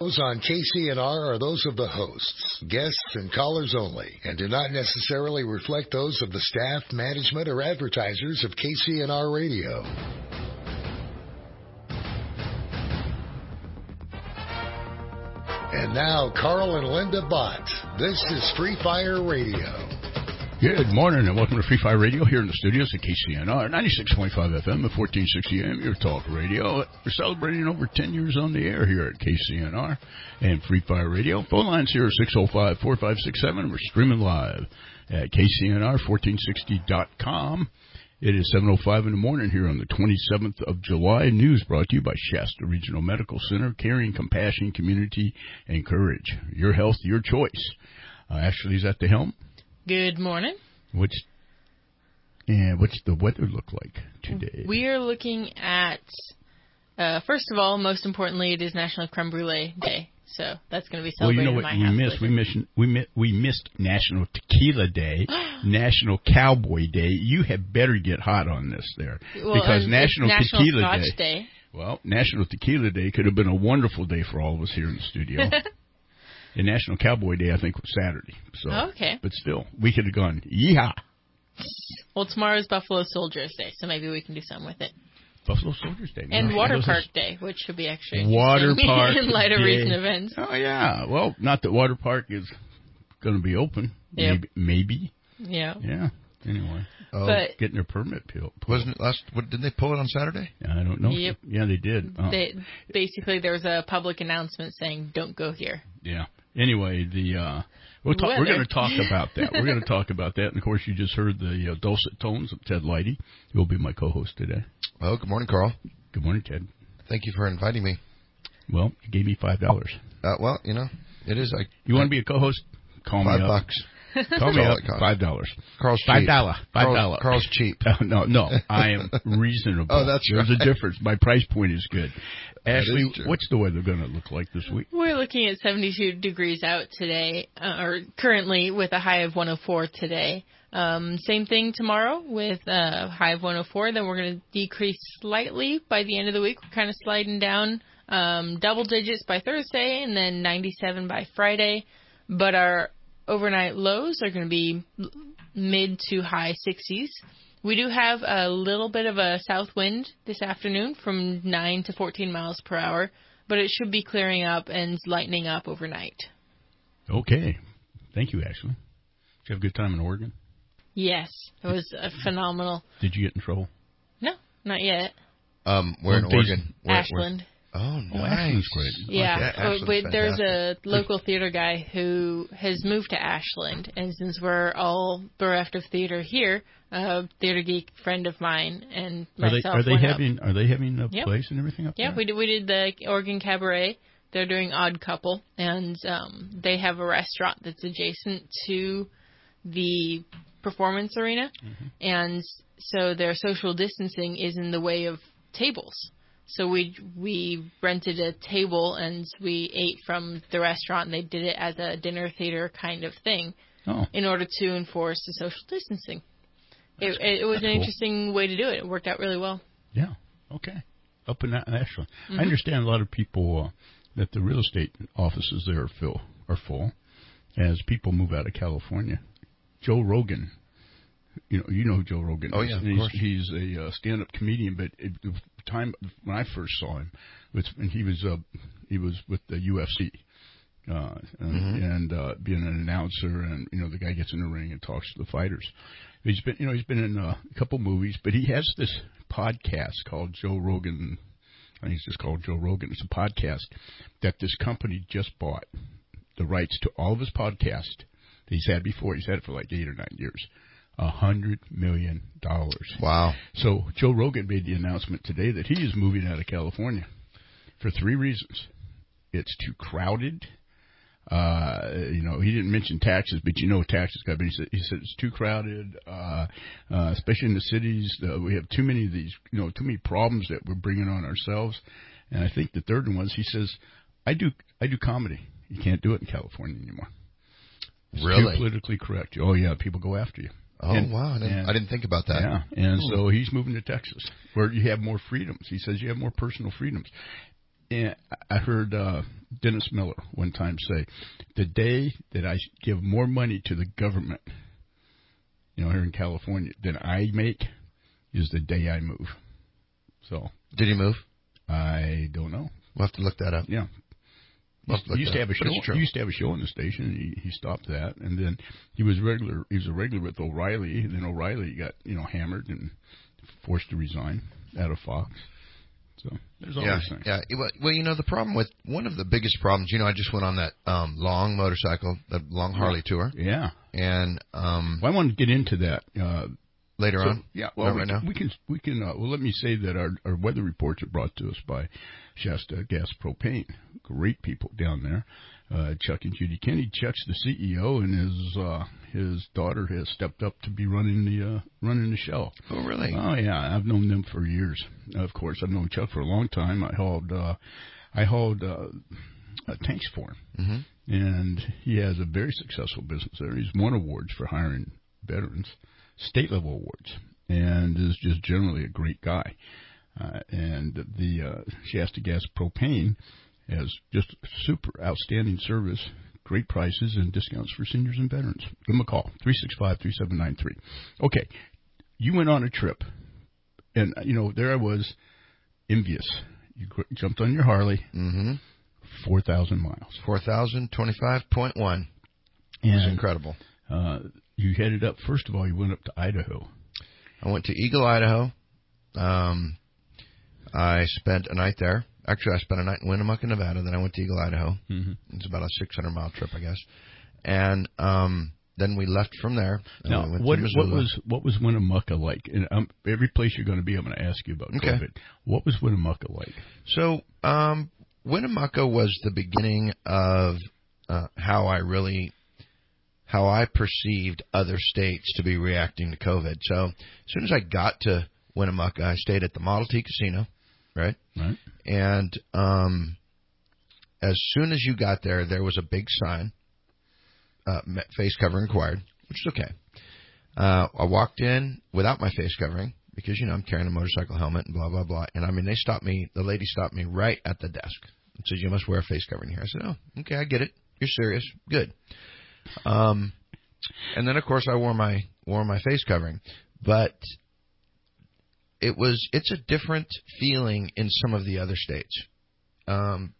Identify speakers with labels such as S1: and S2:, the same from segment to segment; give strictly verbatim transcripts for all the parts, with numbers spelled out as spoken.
S1: Those on K C N R are those of the hosts, guests, and callers only, and do not necessarily reflect those of the staff, management, or advertisers of K C N R Radio. And now, Carl and Linda Bott. This is Free Fire Radio.
S2: Good morning and welcome to Free Fire Radio here in the studios at K C N R, ninety-six point five F M and fourteen sixty A M, your talk radio. We're celebrating over ten years on the air here at K C N R and Free Fire Radio. Phone lines here are six oh five, four five six seven. We're streaming live at K C N R fourteen sixty dot com. It is seven oh five in the morning here on the twenty-seventh of July. News brought to you by Shasta Regional Medical Center, caring, compassion, community, and courage. Your health, your choice. Uh, Ashley's at the helm.
S3: Good morning.
S2: What's and what's the weather look like today?
S3: We are looking at, uh, first of all, most importantly, it is National Creme Brulee Day, so that's going to be celebrated.
S2: Well, you know what
S3: in my
S2: we
S3: house
S2: missed? We missed we missed we missed National Tequila Day, National Cowboy Day. You had better get hot on this there,
S3: well,
S2: because National,
S3: National
S2: Tequila
S3: Scotch
S2: Day,
S3: Day.
S2: Well, National Tequila Day could have been a wonderful day for all of us here in the studio. And National Cowboy Day, I think, was Saturday. So,
S3: oh, okay.
S2: But still, we could have gone, yeehaw.
S3: Well, tomorrow's Buffalo Soldiers Day, so maybe we can do something with it.
S2: Buffalo Soldiers Day.
S3: And
S2: no,
S3: Water Park
S2: is...
S3: Day, which should be extra
S2: Water
S3: interesting
S2: Park
S3: in light of
S2: Day.
S3: recent events.
S2: Oh, yeah. Well, not that Water Park is going to be open.
S3: Yep.
S2: Maybe. Maybe.
S3: Yeah.
S2: Yeah. Anyway.
S4: Oh,
S3: but
S2: getting their permit pulled.
S4: Wasn't it last? What, didn't they pull it on Saturday?
S2: I don't know.
S3: Yep.
S2: Yeah, they did. Oh.
S3: They, basically, there was a public announcement saying, don't go here.
S2: Yeah. Anyway, the uh, we'll talk, we're going to talk about that. We're going to talk about that. And, of course, you just heard the uh, dulcet tones of Ted Leidy, who will be my co-host today.
S4: Well, good morning, Carl.
S2: Good morning, Ted.
S4: Thank you for inviting me.
S2: Well, you gave me five dollars.
S4: Uh, well, you know, it is like...
S2: You want to be a co-host? Call
S4: five
S2: me up.
S4: Five bucks.
S2: Call me up. Five dollars.
S4: Carl's cheap.
S2: Five dollar. Five
S4: Carl's,
S2: dollar.
S4: Carl's cheap.
S2: Uh, no, no. I am reasonable.
S4: Oh, that's
S2: There's
S4: right.
S2: a difference. My price point is good.
S4: That
S2: Ashley,
S4: is true.
S2: what's the weather going to look like this week?
S3: We're looking at seventy-two degrees out today, uh, or currently with a high of one oh four today. Um, same thing tomorrow with a high of one oh four. Then we're going to decrease slightly by the end of the week. We're kind of sliding down um, double digits by Thursday and then ninety-seven by Friday. But our overnight lows are going to be mid to high sixties. We do have a little bit of a south wind this afternoon from nine to fourteen miles per hour, but it should be clearing up and lightening up overnight.
S2: Okay. Thank you, Ashley. Did you have a good time in Oregon?
S3: Yes, it was uh, phenomenal.
S2: Did you get in trouble?
S3: No, not yet.
S4: Um, we're in
S2: Well,
S4: Oregon. We're,
S3: Ashland.
S4: We're, oh,
S2: Oh,
S4: nice.
S2: Ashland's great.
S3: Yeah,
S4: Yeah,
S3: but,
S4: Ashland's
S3: but there's a
S4: fantastic.
S3: local theater guy who has moved to Ashland, and since we're all bereft of theater here, a theater geek friend of mine and
S2: Are they
S3: myself
S2: are they
S3: went
S2: having
S3: up.
S2: are they having a
S3: Yep.
S2: place and everything up
S3: Yeah,
S2: there?
S3: we did, we did the Oregon Cabaret. They're doing Odd Couple, and um, they have a restaurant that's adjacent to the performance arena,
S2: Mm-hmm.
S3: and so their social distancing is in the way of tables. So we we rented a table and we ate from the restaurant, and they did it as a dinner theater kind of thing
S2: Oh,
S3: in order to enforce the social distancing. It, it, it was
S2: that's
S3: an
S2: cool.
S3: interesting way to do it. It worked out really well.
S2: yeah. Okay. Up in that, Ashland.
S3: Mm-hmm.
S2: I understand a lot of people uh, that the real estate offices there are full, are full as people move out of California. Joe Rogan, you know, you know who Joe Rogan
S4: Oh,
S2: is.
S4: yeah, of
S2: And he's,
S4: course.
S2: he's a uh, stand-up comedian, but it, the time when I first saw him, was when he was uh, he was with the U F C. Uh,
S4: Mm-hmm.
S2: and uh, being an announcer, and you know the guy gets in the ring and talks to the fighters. He's been, you know, he's been in uh, a couple movies, but he has this podcast called Joe Rogan. I think it's just called Joe Rogan. It's a podcast that this company just bought the rights to all of his podcasts that he's had before. He's had it for like eight or nine years. A hundred million dollars.
S4: Wow.
S2: So Joe Rogan made the announcement today that he is moving out of California for three reasons. It's too crowded. Uh, you know, he didn't mention taxes, but you know taxes got. But he said he said it's too crowded, uh, uh, especially in the cities. Uh, we have too many of these, you know, too many problems that we're bringing on ourselves. And I think the third one was he says, "I do, I do comedy. You can't do it in California anymore. It's
S4: Really?
S2: too politically correct. Oh yeah, people go after you."
S4: Oh,
S2: And-
S4: wow. I didn't,
S2: and-
S4: I didn't think about that.
S2: Yeah, and so he's moving to Texas, where you have more freedoms. He says you have more personal freedoms. And I heard uh, Dennis Miller one time say, the day that I give more money to the government, you know, here in California, than I make is the day I move. So.
S4: Did he move?
S2: I don't know.
S4: We'll have to look that up.
S2: Yeah.
S4: We'll
S2: He used to have a show. He used to have a show on the station. And he he stopped that, and then he was regular. He was a regular with O'Reilly. And then O'Reilly got you know hammered and forced to resign out of Fox. So there's always
S4: yeah,
S2: things.
S4: Yeah. Well, you know the problem with one of the biggest problems. You know, I just went on that um, long motorcycle, the long Harley tour.
S2: Yeah.
S4: And um,
S2: well, I want to get into that. Uh,
S4: Later
S2: so,
S4: on?
S2: Yeah, well,
S4: Not
S2: we,
S4: right now?
S2: we can, we can, uh, well, let me say that our, our weather reports are brought to us by Shasta Gas Propane. Great people down there. Uh, Chuck and Judy Kenny. Chuck's the C E O, and his, uh, his daughter has stepped up to be running the, uh, running the show.
S4: Oh, really?
S2: Oh, yeah. I've known them for years. Of course, I've known Chuck for a long time. I hauled, uh, I hauled, uh, uh tanks for him.
S4: Mm-hmm.
S2: And he has a very successful business there. He's won awards for hiring veterans. State level awards, and is just generally a great guy. Uh, and the uh, Shasta Gas Propane has just super outstanding service, great prices, and discounts for seniors and veterans. Give them a call, three six five, three seven nine three. Okay, you went on a trip, and, you know, there I was, envious. You jumped on your Harley,
S4: mm-hmm.
S2: four thousand miles.
S4: four thousand twenty-five point one. It was incredible.
S2: Uh, you headed up, first of all, you went up to Idaho.
S4: I went to Eagle, Idaho. Um, I spent a night there. Actually, I spent a night in Winnemucca, Nevada. Then I went to Eagle, Idaho.
S2: Mm-hmm.
S4: It's about a six hundred mile trip, I guess. And um, then we left from there. And
S2: now,
S4: we went
S2: what,
S4: to
S2: what was what was Winnemucca like? And um, every place you're going to be, I'm going to ask you about
S4: okay.
S2: COVID. What was Winnemucca like?
S4: So um, Winnemucca was the beginning of uh, how I really... how I perceived other states to be reacting to COVID. So as soon as I got to Winnemucca, I stayed at the Model T Casino, right?
S2: Right.
S4: And um, as soon as you got there, there was a big sign, uh, face covering required, which is okay. Uh, I walked in without my face covering because, you know, I'm carrying a motorcycle helmet and blah, blah, blah. And, I mean, they stopped me, the lady stopped me right at the desk and said, you must wear a face covering here. I said, oh, okay, I get it. You're serious. Good. Um, and then of course I wore my wore my face covering, but it was it's a different feeling in some of the other states. Um,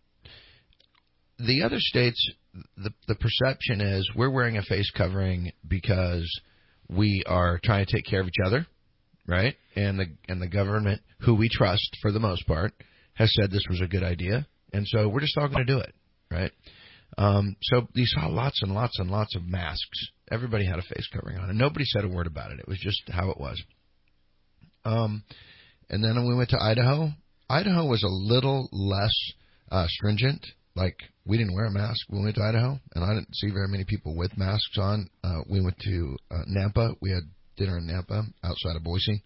S4: the other states, the the perception is we're wearing a face covering because we are trying to take care of each other, right? And the and the government, who we trust for the most part, has said this was a good idea, and so we're just all going to do it, right? Um, so you saw lots and lots and lots of masks. Everybody had a face covering on, and nobody said a word about it. It was just how it was. Um, and then when we went to Idaho, Idaho was a little less uh, stringent. Like, we didn't wear a mask when we went to Idaho, and I didn't see very many people with masks on. Uh, we went to uh, Nampa. We had dinner in Nampa outside of Boise.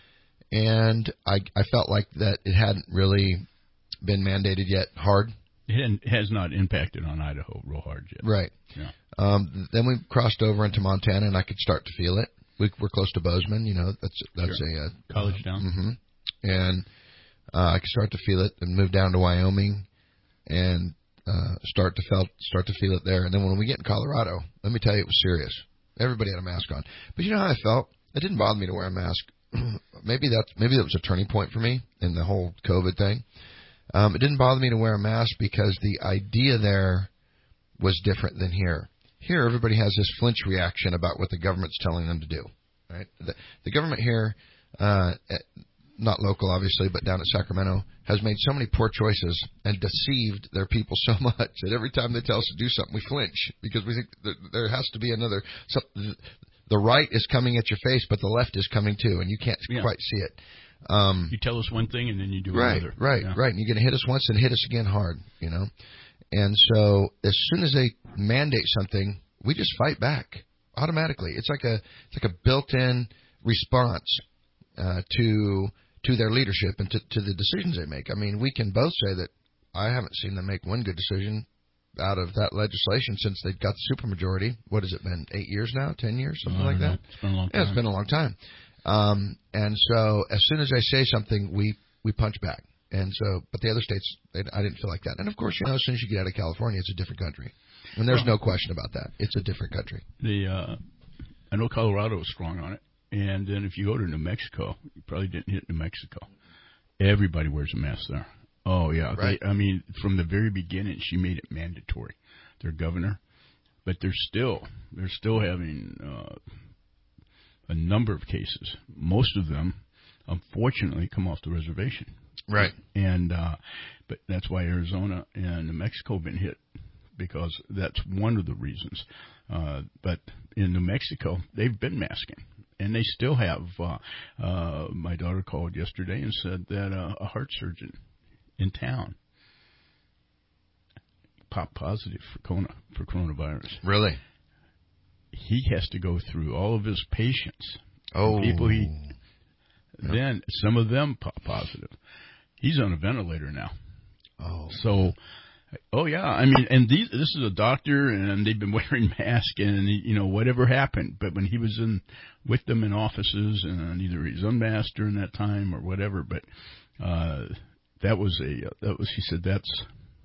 S4: And I, I felt like that it hadn't really been mandated yet hard.
S2: It has not impacted on Idaho real hard yet.
S4: Right.
S2: Yeah.
S4: Um, then we crossed over into Montana, and I could start to feel it. We, we're close to Bozeman, you know. That's that's
S2: sure.
S4: a uh,
S2: college town.
S4: Mm-hmm. And uh, I could start to feel it, and move down to Wyoming, and uh, start to felt start to feel it there. And then when we get in Colorado, let me tell you, it was serious. Everybody had a mask on, but you know how I felt? It didn't bother me to wear a mask. maybe that maybe that was a turning point for me in the whole COVID thing. Um, it didn't bother me to wear a mask because the idea there was different than here. Here, everybody has this flinch reaction about what the government's telling them to do. Right? The, the government here, uh, at, not local obviously, but down at Sacramento, has made so many poor choices and deceived their people so much that every time they tell us to do something, we flinch because we think that there has to be another. Some, the right is coming at your face, but the left is coming too, and you can't yeah. quite see it. Um,
S2: you tell us one thing and then you do
S4: right,
S2: another.
S4: Right,
S2: yeah.
S4: right. And you're going to hit us once and hit us again hard, you know. And so as soon as they mandate something, we just fight back automatically. It's like a it's like a built-in response uh, to to their leadership and to, to the decisions they make. I mean, we can both say that I haven't seen them make one good decision out of that legislation since they got the supermajority. What has it been? Eight years now? Ten years? Something like
S2: know.
S4: that?
S2: It's been a long time.
S4: Yeah, it's been a long time. Um, and so as soon as they say something, we, we punch back. And so, but the other states, they, I didn't feel like that. And of course, you know, as soon as you get out of California, it's a different country. And there's no question about that. It's a different country.
S2: The uh, I know Colorado was strong on it. And then if you go to New Mexico, you probably didn't hit New Mexico. Everybody wears a mask there. Oh, yeah.
S4: Right.
S2: They, I mean, from the very beginning, she made it mandatory. Their governor. But they're still, they're still having uh, a number of cases. Most of them, unfortunately, come off the reservation.
S4: Right.
S2: And uh, but that's why Arizona and New Mexico have been hit, because that's one of the reasons. Uh, but in New Mexico, they've been masking, and they still have. Uh, uh, my daughter called yesterday and said that uh, a heart surgeon in town popped positive for corona, for coronavirus.
S4: Really?
S2: He has to go through all of his patients.
S4: Oh.
S2: People he.
S4: Yep.
S2: Then some of them pop positive. He's on a ventilator now.
S4: Oh.
S2: So, oh yeah, I mean, and these, this is a doctor, and they've been wearing masks, and you know, whatever happened. But when he was in with them in offices, and either he's unmasked during that time or whatever, but uh, that was a that was he said that's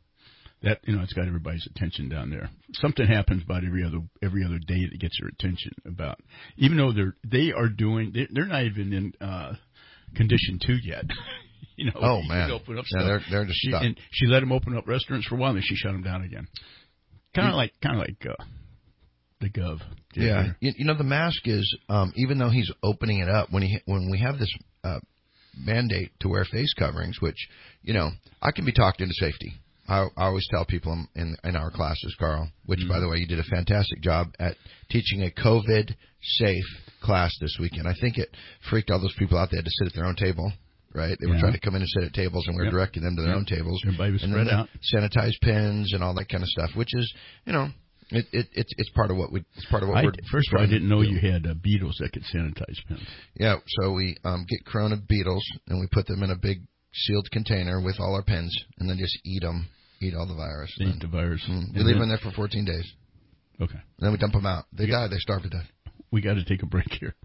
S2: that you know it's got everybody's attention down there. Something happens about every other every other day that gets your attention about, even though they're they are doing they're, they're not even in uh, condition two yet. You know,
S4: oh man,
S2: open up
S4: yeah,
S2: stuff.
S4: they're they're just
S2: she,
S4: stuck.
S2: And she let him open up restaurants for a while, and then she shut them down again. Kind of like kind of like uh, the Gov.
S4: Yeah, you, you know the mask is um, even though he's opening it up when he when we have this uh, mandate to wear face coverings, which you know I can be talked into safety. I, I always tell people in in our classes, Carl, which mm-hmm. by the way you did a fantastic job at teaching a COVID safe class this weekend. I think it freaked all those people out. They had to sit at their own table. Right, they were yeah. trying to come in and sit at tables, and we were yep. directing them to their yep. own tables.
S2: Everybody was
S4: and
S2: spread
S4: then
S2: out.
S4: Sanitized pens and all that kind of stuff, which is, you know, it, it it's it's part of what we it's part of what
S2: I,
S4: we're.
S2: First of all, I didn't know do. you had uh, beetles that could sanitize pens.
S4: Yeah, so we um, get Corona beetles, and we put them in a big sealed container with all our pens, and then just eat them, eat all the virus.
S2: They eat the virus.
S4: Mm, we leave then, them in there for fourteen days.
S2: Okay.
S4: And then we dump them out. They yeah. die. They starve to death.
S2: We got to take a break here.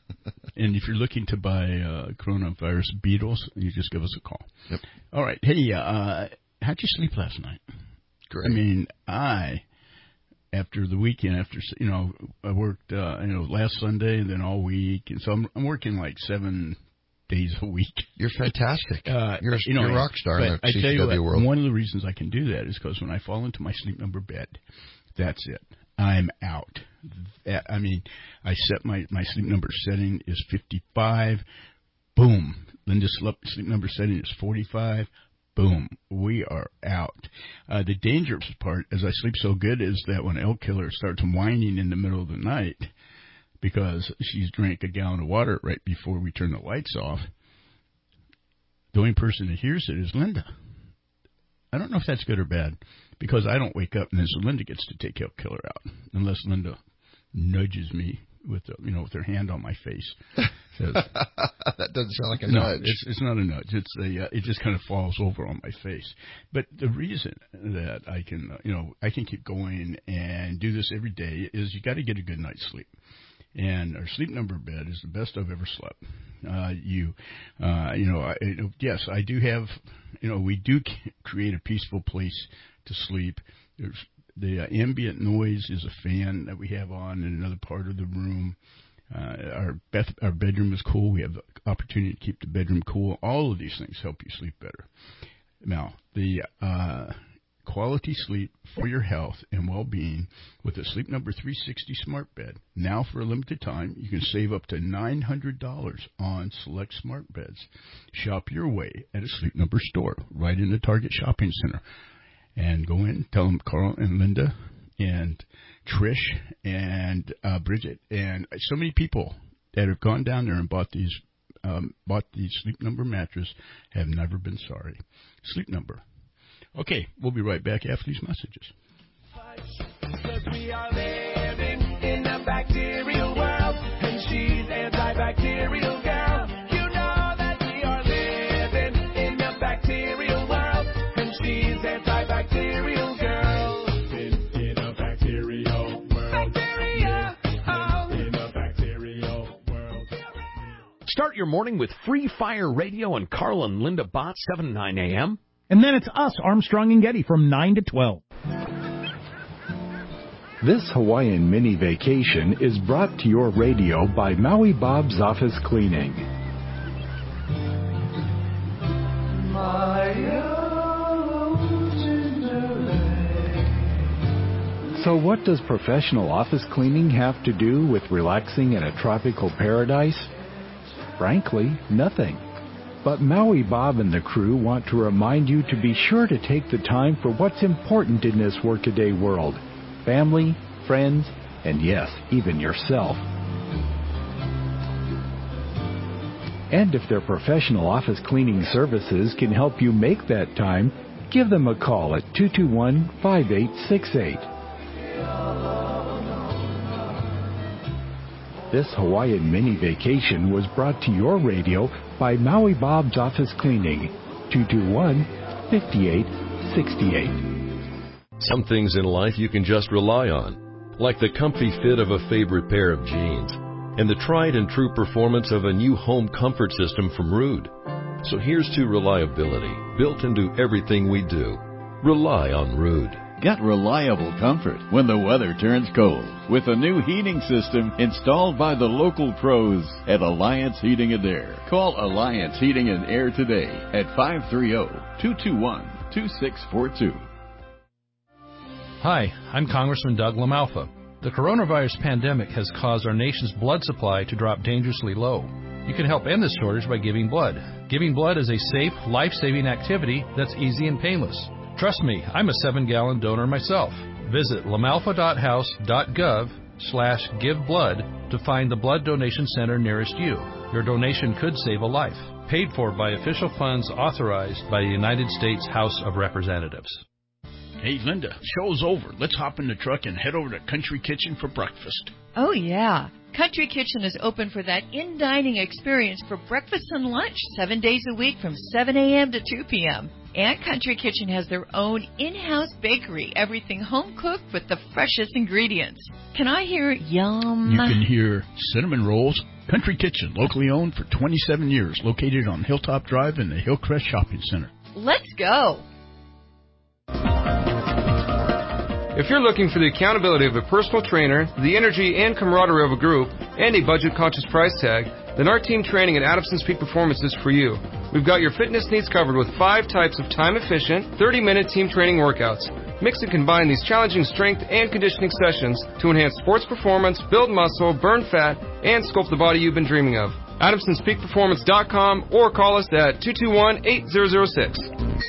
S2: And if you're looking to buy uh, coronavirus beetles, you just give us a call.
S4: Yep.
S2: All right. Hey, uh, how'd you sleep last night?
S4: Great.
S2: I mean, I, after the weekend, after, you know, I worked, uh, you know, last Sunday and then all week. And so I'm, I'm working like seven days a week.
S4: You're fantastic.
S2: Uh,
S4: you're a,
S2: you know,
S4: you're a rock star in the
S2: I
S4: C C
S2: tell you
S4: W
S2: what,
S4: world.
S2: One of the reasons I can do that is because when I fall into my sleep number bed, that's it. I'm out. I mean, I set my, my sleep number setting is fifty-five. Boom. Linda's sleep number setting is forty-five. Boom. We are out. Uh, the dangerous part, as I sleep so good, is that when Elk Killer starts whining in the middle of the night because she's drank a gallon of water right before we turn the lights off, the only person that hears it is Linda. I don't know if that's good or bad, because I don't wake up and then so Linda gets to take Elk Killer out, unless Linda nudges me with the, you know with her hand on my face. Says,
S4: that doesn't sound like a
S2: no,
S4: nudge.
S2: It's, it's not a nudge. It's a uh, it just kind of falls over on my face. But the reason that I can uh, you know I can keep going and do this every day is you got to get a good night's sleep. And our sleep number bed is the best I've ever slept. Uh, you, uh, you know, I, yes, I do have, you know, we do create a peaceful place to sleep. There's the uh, ambient noise is a fan that we have on in another part of the room. Uh, our beth- our bedroom is cool. We have the opportunity to keep the bedroom cool. All of these things help you sleep better. Now, the uh, quality sleep for your health and well-being with the Sleep Number three sixty smart bed. Now, for a limited time, you can save up to nine hundred dollars on select smart beds. Shop your way at a Sleep Number store right in the Target Shopping Center. And go in, tell them Carl and Linda and Trish and uh, Bridget and so many people that have gone down there and bought these um, bought the Sleep Number mattress have never been sorry. Sleep Number. Okay, we'll be right back after these messages.
S5: Because we are living in a bacterial world, and she's antibacterial girl. You know that we are living in a bacterial world, and she's antibacterial girl. In, in a bacterial world. Bacteria. Oh. In a bacterial world.
S6: Start your morning with Free Fire Radio and Carl and Linda Bott, seven to nine a.m.
S7: And then it's us, Armstrong and Getty, from nine to twelve.
S8: This Hawaiian mini vacation is brought to your radio by Maui Bob's Office Cleaning. So what does professional office cleaning have to do with relaxing in a tropical paradise? Frankly, nothing. But Maui Bob and the crew want to remind you to be sure to take the time for what's important in this workaday world. Family, friends, and yes, even yourself. And if their professional office cleaning services can help you make that time, give them a call at two two one, five eight six eight. This Hawaiian mini vacation was brought to your radio by Maui Bob's Office Cleaning, two two one, five eight six eight.
S9: Some things in life you can just rely on, like the comfy fit of a favorite pair of jeans and the tried and true performance of a new home comfort system from Ruud. So here's to reliability, built into everything we do. Rely on Ruud.
S10: Get reliable comfort when the weather turns cold with a new heating system installed by the local pros at Alliance Heating and Air. Call Alliance Heating and Air today at five three zero, two two one, two six four two.
S11: Hi, I'm Congressman Doug LaMalfa. The coronavirus pandemic has caused our nation's blood supply to drop dangerously low. You can help end this shortage by giving blood. Giving blood is a safe, life-saving activity that's easy and painless. Trust me, I'm a seven-gallon donor myself. Visit lamalfa.house.gov slash give blood to find the blood donation center nearest you. Your donation could save a life. Paid for by official funds authorized by the United States House of Representatives.
S2: Hey, Linda, show's over. Let's hop in the truck and head over to Country Kitchen for breakfast.
S12: Oh, yeah. Country Kitchen is open for that in-dining experience for breakfast and lunch seven days a week from seven a.m. to two p.m. And Country Kitchen has their own in-house bakery, everything home-cooked with the freshest ingredients. Can I hear yum?
S2: You can hear cinnamon rolls. Country Kitchen, locally owned for twenty-seven years, located on Hilltop Drive in the Hillcrest Shopping Center.
S12: Let's go.
S13: If you're looking for the accountability of a personal trainer, the energy and camaraderie of a group, and a budget-conscious price tag, then our team training at Adamson's Peak Performance is for you. We've got your fitness needs covered with five types of time-efficient, thirty-minute team training workouts. Mix and combine these challenging strength and conditioning sessions to enhance sports performance, build muscle, burn fat, and sculpt the body you've been dreaming of. Adamsons Peak Performance dot com or call us at two two one, eight zero zero six.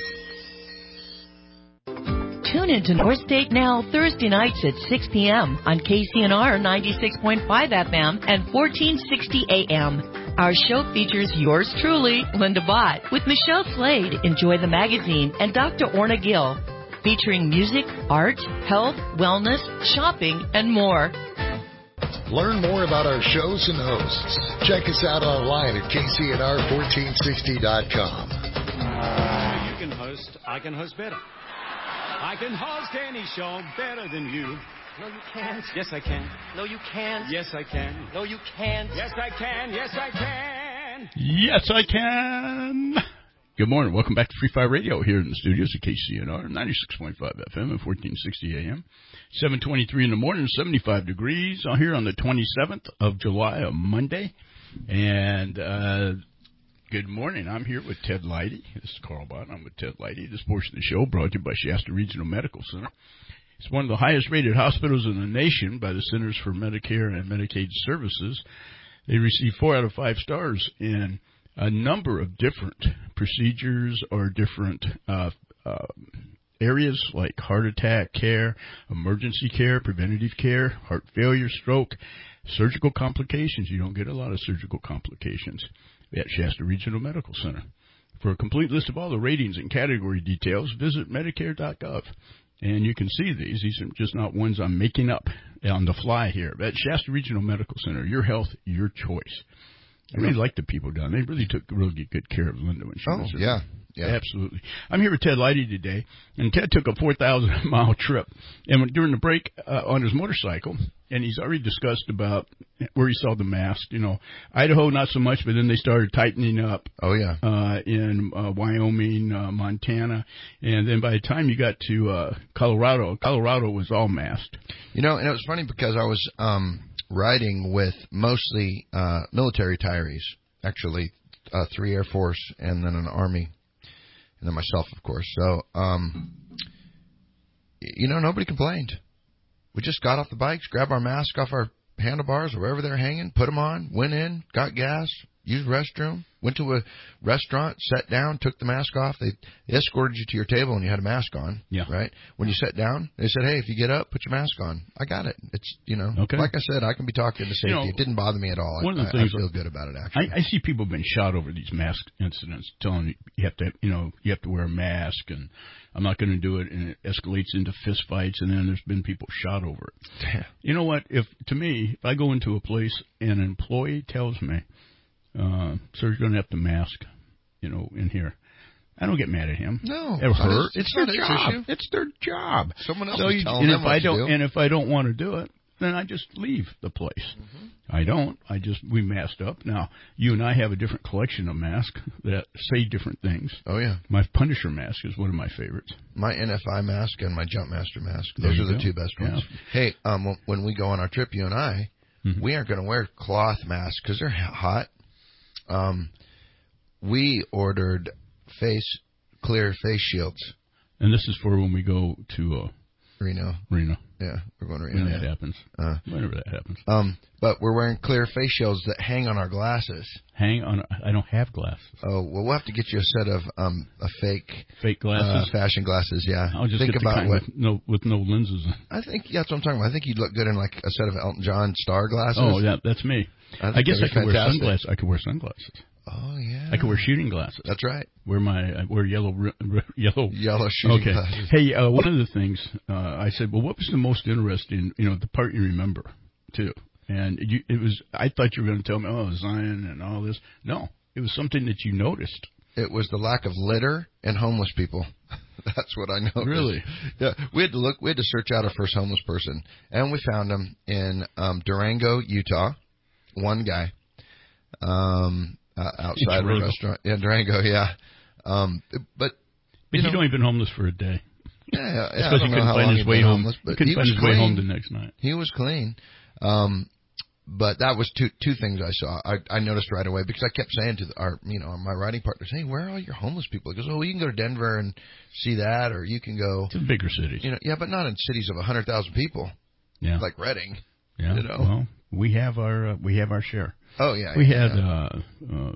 S12: Tune into North State Now Thursday nights at six p.m. on K C N R ninety-six point five F M and fourteen sixty A M. Our show features yours truly, Linda Bott, with Michelle Slade, Enjoy the Magazine, and Doctor Orna Gill, featuring music, art, health, wellness, shopping, and more.
S1: Learn more about our shows and hosts. Check us out online at K C N R fourteen sixty dot com.
S14: You can host, I can host better. I can host any show better than you.
S15: No, you can't.
S14: Yes, I can.
S15: No, you can't.
S14: Yes, I can.
S15: No, you can't.
S14: Yes, I can. Yes, I can.
S2: Yes, I can. Good morning. Welcome back to Free Fire Radio here in the studios at K C N R, ninety-six point five F M and fourteen sixty A M. seven twenty-three in the morning, seventy-five degrees. I'm here on the twenty-seventh of July, a Monday. And, uh, good morning. I'm here with Ted Leidy. This is Carl Bott. I'm with Ted Leidy. This portion of the show brought to you by Shasta Regional Medical Center. It's one of the highest-rated hospitals in the nation by the Centers for Medicare and Medicaid Services. They receive four out of five stars in a number of different procedures or different uh, uh, areas like heart attack care, emergency care, preventative care, heart failure, stroke, surgical complications. You don't get a lot of surgical complications at Shasta Regional Medical Center. For a complete list of all the ratings and category details, visit Medicare dot gov. And you can see these. These are just not ones I'm making up on the fly here. At Shasta Regional Medical Center, your health, your choice. I really like the people down there. They really took really good care of Linda when she
S4: oh,
S2: was there.
S4: yeah. Yeah.
S2: Absolutely. I'm here with Ted Leidy today, and Ted took a four thousand mile trip. And during the break uh, on his motorcycle, and he's already discussed about where he saw the mask. You know, Idaho not so much, but then they started tightening up.
S4: Oh yeah,
S2: uh, in uh, Wyoming, uh, Montana, and then by the time you got to uh, Colorado, Colorado was all masked.
S4: You know, and it was funny because I was um, riding with mostly uh, military retirees, actually uh, three Air Force and then an Army, and then myself, of course. So, um, you know, nobody complained. We just got off the bikes, grabbed our mask off our handlebars or wherever they're hanging, put them on, went in, got gas, used the restroom, went to a restaurant, sat down, took the mask off. They escorted you to your table and you had a mask on.
S2: Yeah.
S4: Right? When you sat down, they said, hey, if you get up, put your mask on. I got it. It's, you know,
S2: okay.
S4: Like I said, I can be talking to safety.
S2: You know,
S4: it didn't bother me at all.
S2: One
S4: I,
S2: of the things
S4: I feel good about it, actually.
S2: I, I see people being shot over these mask incidents, telling you you have to, you know, you have to wear a mask, and I'm not going to do it, and it escalates into fist fights, and then there's been people shot over it.
S4: Damn.
S2: You know what? If to me, if I go into a place and an employee tells me, uh, "Sir, you're going to have to mask," you know, in here, I don't get mad at him.
S4: No,
S2: or her.
S4: It's,
S2: it's
S4: their
S2: their
S4: job.
S2: Issue. It's their job.
S4: Someone else
S2: so
S4: is
S2: you,
S4: telling
S2: and
S4: them
S2: if
S4: what
S2: I
S4: to
S2: don't,
S4: do.
S2: And if I don't want to do it, then I just leave the place. Mm-hmm. I don't. I just, we masked up. Now, you and I have a different collection of masks that say different things.
S4: Oh, yeah.
S2: My Punisher mask is one of my favorites.
S4: My N F I mask and my Jumpmaster mask.
S2: There
S4: Those
S2: you
S4: are the
S2: go.
S4: two best ones.
S2: Yeah.
S4: Hey, um, when we go on our trip, you and I, mm-hmm. we aren't going to wear cloth masks because they're hot. Um, we ordered face clear face shields.
S2: And this is for when we go to uh,
S4: Reno.
S2: Reno.
S4: Yeah, we're going to Reno.
S2: When
S4: yeah.
S2: that happens.
S4: Uh,
S2: Whenever that happens.
S4: Um, but we're wearing clear face shields that hang on our glasses.
S2: Hang on? I don't have glasses.
S4: Oh, well, we'll have to get you a set of um a fake
S2: fake glasses,
S4: uh, fashion glasses. Yeah.
S2: I'll just
S4: think
S2: get
S4: about
S2: the kind
S4: what
S2: with no with no lenses.
S4: I think yeah, that's what I'm talking about. I think you'd look good in like a set of Elton John star glasses.
S2: Oh, yeah, that's me.
S4: I,
S2: I guess I could
S4: fantastic.
S2: wear sunglasses. I could wear sunglasses.
S4: Oh yeah.
S2: I could wear shooting glasses.
S4: That's right.
S2: Wear my I wear yellow yellow
S4: yellow shooting
S2: okay.
S4: glasses.
S2: Hey, uh, one of the things uh, I said, well, what was the most interesting? You know, the part you remember too. And you, it was. I thought you were going to tell me, oh, Zion and all this. No, it was something that you noticed.
S4: It was the lack of litter and homeless people. That's what I noticed.
S2: Really?
S4: Yeah. We had to look. We had to search out our first homeless person, and we found him in um, Durango, Utah. One guy. Um. Uh, outside of a restaurant in Durango, yeah. Um, but
S2: but
S4: you
S2: he'd
S4: know,
S2: only been homeless for a day.
S4: Yeah, yeah.
S2: I
S4: yeah
S2: suppose
S4: I
S2: he
S4: couldn't
S2: find his way home.
S4: Homeless, but
S2: he couldn't
S4: he
S2: find
S4: was
S2: his
S4: clean.
S2: way home the next night.
S4: He was clean. Um, but that was two two things I saw. I, I noticed right away because I kept saying to the, our you know my riding partners, "Hey, where are all your homeless people?" He goes, "Oh, well, you can go to Denver and see that, or you can go
S2: to bigger cities."
S4: You know, yeah, but not in cities of a hundred thousand people.
S2: Yeah,
S4: like Redding.
S2: Yeah,
S4: you know?
S2: Well, we have our uh, we have our share.
S4: Oh yeah,
S2: we
S4: yeah,
S2: had.
S4: yeah.
S2: Uh, uh,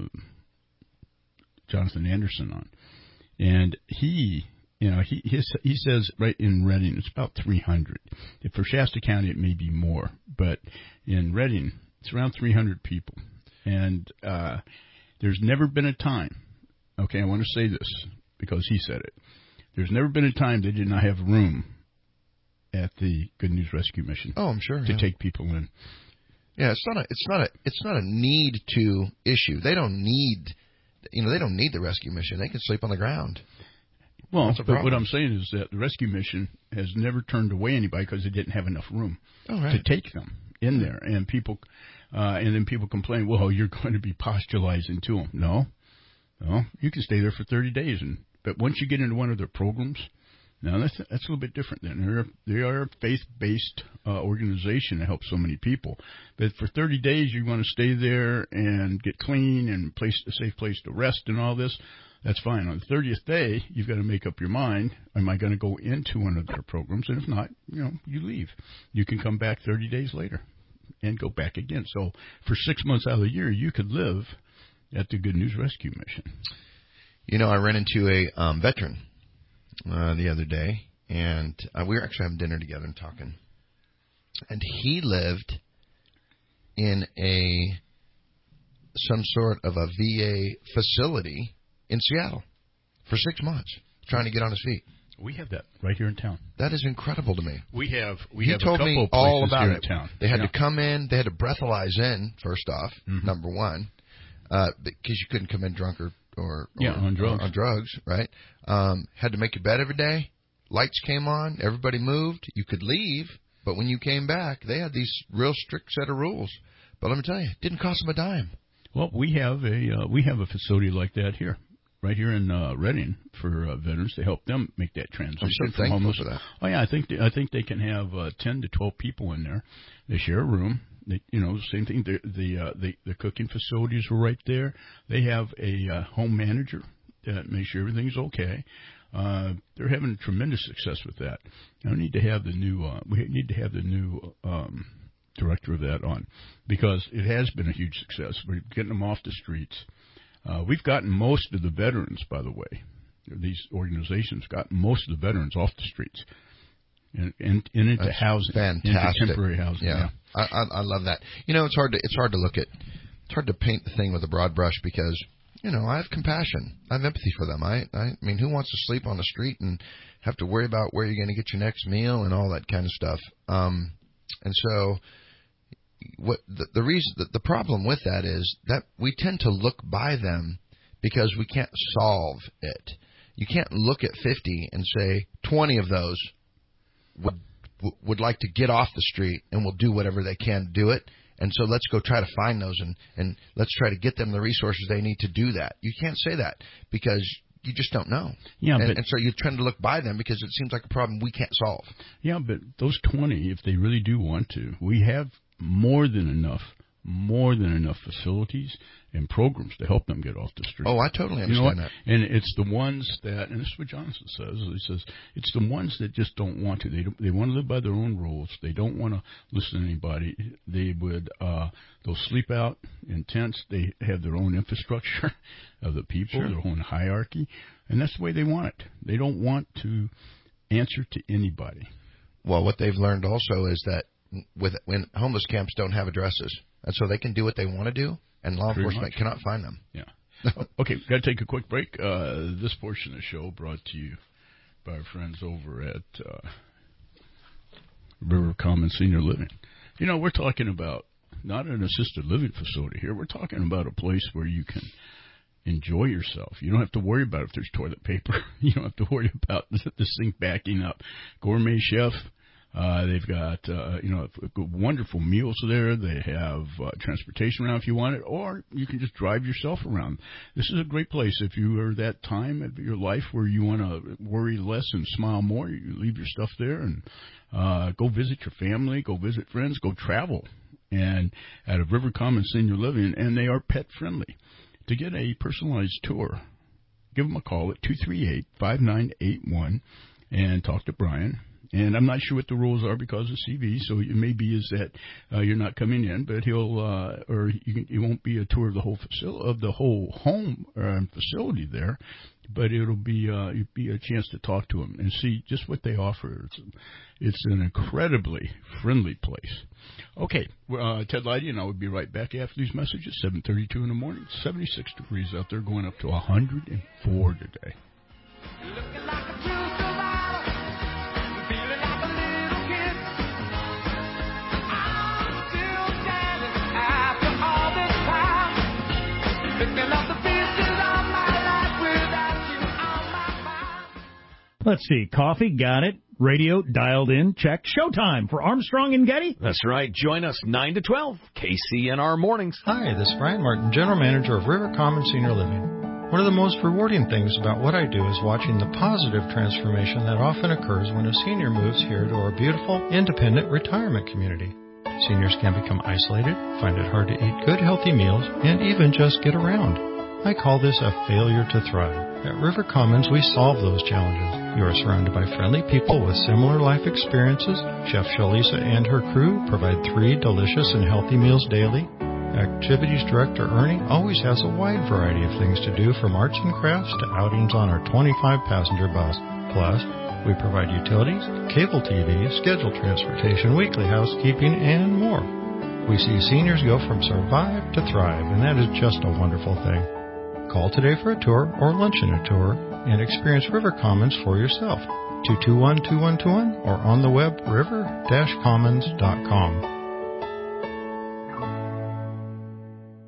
S2: Jonathan Anderson on, and he, you know, he his, he says right in Redding it's about three hundred. If for Shasta County it may be more, but in Redding it's around three hundred people, and uh, there's never been a time. Okay, I want to say this because he said it. There's never been a time they did not have room at the Good News Rescue Mission.
S4: Oh, I'm sure
S2: to
S4: yeah.
S2: take people in.
S4: Yeah, it's not a it's not a it's not a need to issue. They don't need. You know, they don't need the rescue mission. They can sleep on the ground.
S2: Well, but what I'm saying is that the rescue mission has never turned away anybody because they didn't have enough room
S4: oh, right.
S2: to take them in there. And people, uh, and then people complain, well, you're going to be postulizing to them. No, no, you can stay there for thirty days. And but once you get into one of their programs, now that's that's a little bit different. Then they're they are a faith-based uh, organization that helps so many people. But for thirty days, you want to stay there and get clean and place a safe place to rest and all this. That's fine. On the thirtieth day, you've got to make up your mind: am I going to go into one of their programs? And if not, you know, you leave. You can come back thirty days later and go back again. So for six months out of the year, you could live at the Good News Rescue Mission.
S4: You know, I ran into a um, veteran. Uh, the other day, and uh, we were actually having dinner together and talking. And he lived in a some sort of a V A facility in Seattle for six months, trying to get on his feet.
S2: We have that right here in town.
S4: That is incredible to me.
S2: We have we
S4: he
S2: have
S4: told
S2: a couple
S4: me
S2: of places
S4: all about
S2: here
S4: it.
S2: in town.
S4: They had
S2: yeah.
S4: to come in. They had to breathalyze in first off.
S2: Mm-hmm.
S4: Number one, uh, because you couldn't come in drunk or. Or,
S2: yeah,
S4: or,
S2: on drugs.
S4: Or on drugs, right? Um, had to make your bed every day. Lights came on. Everybody moved. You could leave, But when you came back, they had these real strict set of rules. But let me tell you, it didn't cost them a dime.
S2: Well, we have a uh, we have a facility like that here, right here in uh, Reading for uh, veterans to help them make that transition.
S4: I'm so
S2: from
S4: thankful
S2: homeless.
S4: for that.
S2: Oh yeah, I think they, I think they can have uh, ten to twelve people in there. They share a room. They, you know, same thing. The the, uh, the the cooking facilities are right there. They have a uh, home manager that makes sure everything's okay. Uh, they're having tremendous success with that. Now, we need to have the new uh, we need to have the new um, director of that on, because it has been a huge success. We're getting them off the streets. Uh, we've gotten most of the veterans, by the way. These organizations got most of the veterans off the streets and, and, and into
S4: That's
S2: housing,
S4: fantastic.
S2: into temporary housing.
S4: Yeah,
S2: yeah.
S4: I, I, I love that. You know, it's hard to it's hard to look at it's hard to paint the thing with a broad brush, because you know I have compassion, I have empathy for them. I I mean, who wants to sleep on the street and have to worry about where you're going to get your next meal and all that kind of stuff? Um, and so. What the, the reason the, the problem with that is that we tend to look by them because we can't solve it. You can't look at fifty and say twenty of those would would like to get off the street and will do whatever they can to do it. And so let's go try to find those and, and let's try to get them the resources they need to do that. You can't say that because you just don't know.
S2: Yeah,
S4: and,
S2: but,
S4: and so you're trying to look by them because it seems like a problem we can't solve.
S2: Yeah, but those twenty, if they really do want to, we have more than enough, more than enough facilities and programs to help them get off the street.
S4: Oh, I totally understand
S2: you know what?
S4: that.
S2: And it's the ones that, and this is what Johnson says, he says, it's the ones that just don't want to. They don't, they want to live by their own rules. They don't want to listen to anybody. They would, uh, they'll sleep out in tents. They have their own infrastructure of the people,
S4: Sure.
S2: their own hierarchy, and that's the way they want it. They don't want to answer to anybody.
S4: Well, what they've learned also is that with when homeless camps don't have addresses, and so they can do what they want to do, and law
S2: Pretty
S4: enforcement
S2: much.
S4: cannot find them.
S2: Yeah. Okay, got to take a quick break. Uh, this portion of the show brought to you by our friends over at uh, River Common Senior Living. You know, we're talking about not an assisted living facility here. We're talking about a place where you can enjoy yourself. You don't have to worry about if there's toilet paper. You don't have to worry about the sink backing up. Gourmet chef. Uh, they've got, uh, you know, wonderful meals there. They have uh, transportation around if you want it, or you can just drive yourself around. This is a great place if you are that time of your life where you want to worry less and smile more. You leave your stuff there and uh, go visit your family, go visit friends, go travel. And at a River Common Senior Living, and they are pet friendly. To get a personalized tour, give them a call at two three eight, five nine eight one and talk to Brian. And I'm not sure what the rules are because of C V, so it may be is that uh, you're not coming in, but he'll uh, or you can, it won't be a tour of the whole facility of the whole home uh, facility there, but it'll be uh, it'll be a chance to talk to him and see just what they offer. It's, it's an incredibly friendly place. Okay, uh, Ted Leidy and I will be right back after these messages. seven thirty-two in the morning, seventy-six degrees out there, going up to one hundred four today.
S5: Looking like a true survivor, feeling like a little kid. I'm still standing after all this time, picking up the pieces of my life without you on my mind.
S7: Let's see. Coffee, got it. Radio, dialed in, check. Showtime for Armstrong and Getty.
S6: That's right. Join us nine to twelve, K C N R Mornings.
S16: Hi, this is Brian Martin, General Manager of River Common Senior Living. One of the most rewarding things about what I do is watching the positive transformation that often occurs when a senior moves here to our beautiful, independent retirement community. Seniors can become isolated, find it hard to eat good, healthy meals, and even just get around. I call this a failure to thrive. At River Commons, we solve those challenges. You are surrounded by friendly people with similar life experiences. Chef Shalisa and her crew provide three delicious and healthy meals daily. Activities Director Ernie always has a wide variety of things to do, from arts and crafts to outings on our twenty-five passenger bus. Plus, we provide utilities, cable T V, scheduled transportation, weekly housekeeping, and more. We see seniors go from survive to thrive, and that is just a wonderful thing. Call today for a tour or luncheon a tour and experience River Commons for yourself. two two one, two one two one or on the web river dash commons dot com.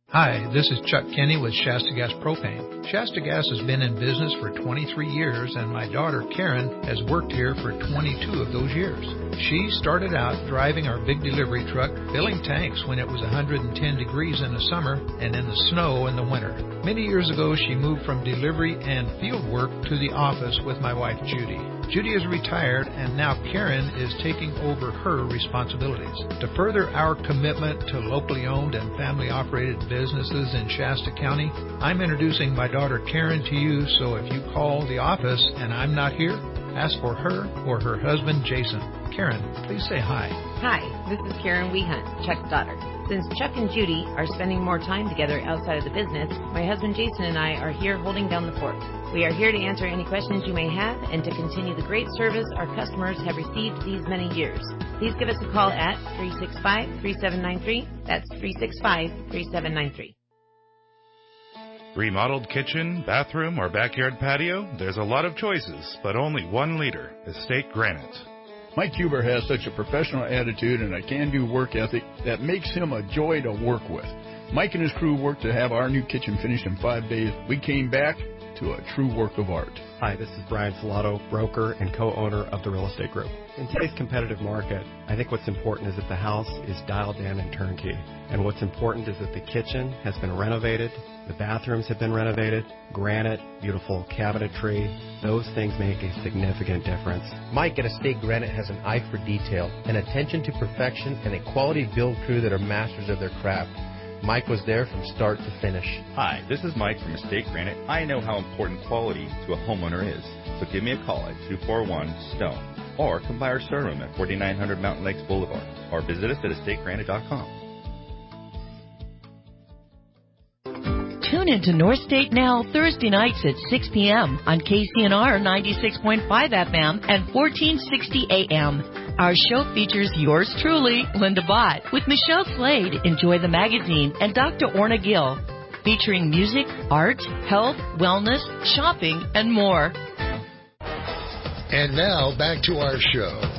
S16: Hi, this is Chuck Kenny with Shasta Gas Propane. Shasta Gas has been in business for twenty-three years, and my daughter Karen has worked here for twenty-two of those years. She started out driving our big delivery truck, filling tanks when it was one hundred ten degrees in the summer and in the snow in the winter. Many years ago, she moved from delivery and field work to the office with my wife Judy. Judy is retired, and now Karen is taking over her responsibilities. To further our commitment to locally owned and family-operated businesses in Shasta County, I'm introducing my daughter Karen to you, so if you call the office and I'm not here, ask for her or her husband Jason. Karen, please say hi.
S17: Hi, this is Karen Wehunt, Chuck's daughter. Since Chuck and Judy are spending more time together outside of the business, my husband Jason and I are here holding down the fort. We are here to answer any questions you may have and to continue the great service our customers have received these many years. Please give us a call at three six five, three seven nine three. That's three six five, three seven nine three.
S18: Remodeled kitchen, bathroom, or backyard patio? There's a lot of choices, but only one leader, Estate Granite.
S2: Mike Huber has such a professional attitude and a can-do work ethic that makes him a joy to work with. Mike and his crew worked to have our new kitchen finished in five days. We came back to a true work of art.
S19: Hi, this is Brian Salato, broker and co-owner of the Real Estate Group. In today's competitive market, I think what's important is that the house is dialed in and turnkey. And what's important is that the kitchen has been renovated, the bathrooms have been renovated, granite, beautiful cabinetry. Those things make a significant difference.
S20: Mike at Estate Granite has an eye for detail, an attention to perfection, and a quality build crew that are masters of their craft. Mike was there from start to finish.
S21: Hi, this is Mike from Estate Granite. I know how important quality to a homeowner is, so give me a call at two four one STONE or come by our showroom at forty-nine hundred Mountain Lakes Boulevard or visit us at estate granite dot com.
S12: Tune into North State Now Thursday nights at six p.m. on K C N R ninety-six point five F M and fourteen sixty A M. Our show features yours truly, Linda Bott, with Michelle Slade, Enjoy the Magazine, and Doctor Orna Gill, featuring music, art, health, wellness, shopping, and more.
S1: And now, back to our show.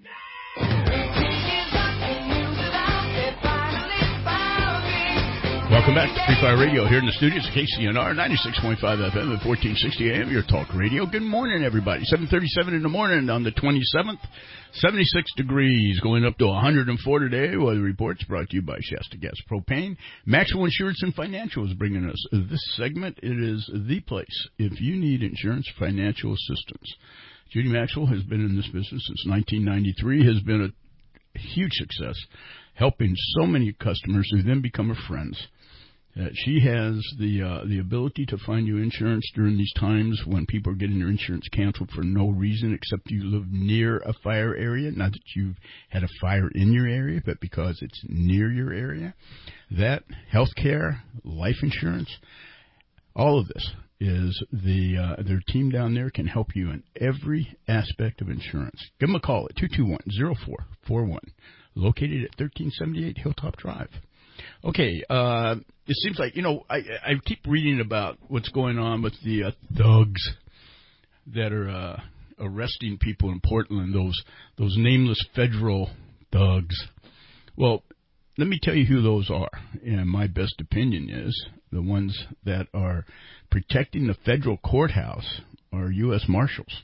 S2: Welcome back to Free Fire Radio here in the studios of K C N R, ninety-six point five F M and fourteen sixty A M, your talk radio. Good morning, everybody. seven thirty-seven in the morning on the twenty-seventh, seventy-six degrees, going up to one hundred four today. Weather reports brought to you by Shasta Gas Propane. Maxwell Insurance and Financial is bringing us this segment. It is the place if you need insurance financial assistance. Judy Maxwell has been in this business since nineteen ninety-three, has been a huge success, helping so many customers who then become her friends. Uh, she has the uh, the ability to find you insurance during these times when people are getting their insurance canceled for no reason except you live near a fire area. Not that you've had a fire in your area, but because it's near your area. That, health care, life insurance, all of this is the uh, their team down there can help you in every aspect of insurance. Give them a call at two two one, zero four four one, located at thirteen seventy-eight Hilltop Drive. Okay, uh, it seems like, you know, I, I keep reading about what's going on with the uh, thugs that are uh, arresting people in Portland, those those nameless federal thugs. Well, let me tell you who those are. And my best opinion is the ones that are protecting the federal courthouse are U S Marshals.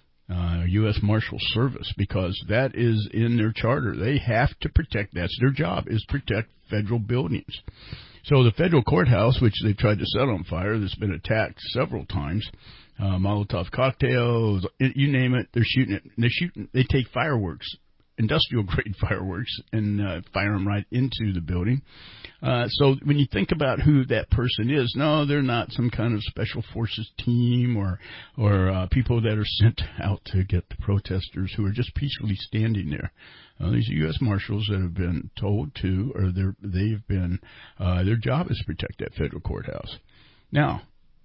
S2: Uh, U S Marshal Service, because that is in their charter. They have to protect, that's their job, is protect federal buildings. So the federal courthouse, which they've tried to set on fire, that's been attacked several times, uh, Molotov cocktails, you name it, they're shooting it. They're shooting, they take fireworks, industrial grade fireworks, and uh, fire them right into the building. Uh, so when you think about who that person is, no, they're not some kind of special forces team or or uh, people that are sent out to get the protesters who are just peacefully standing there. Uh, these are U S Marshals that have been told to, or they're, they've been, uh, their job is to protect that federal courthouse. Now,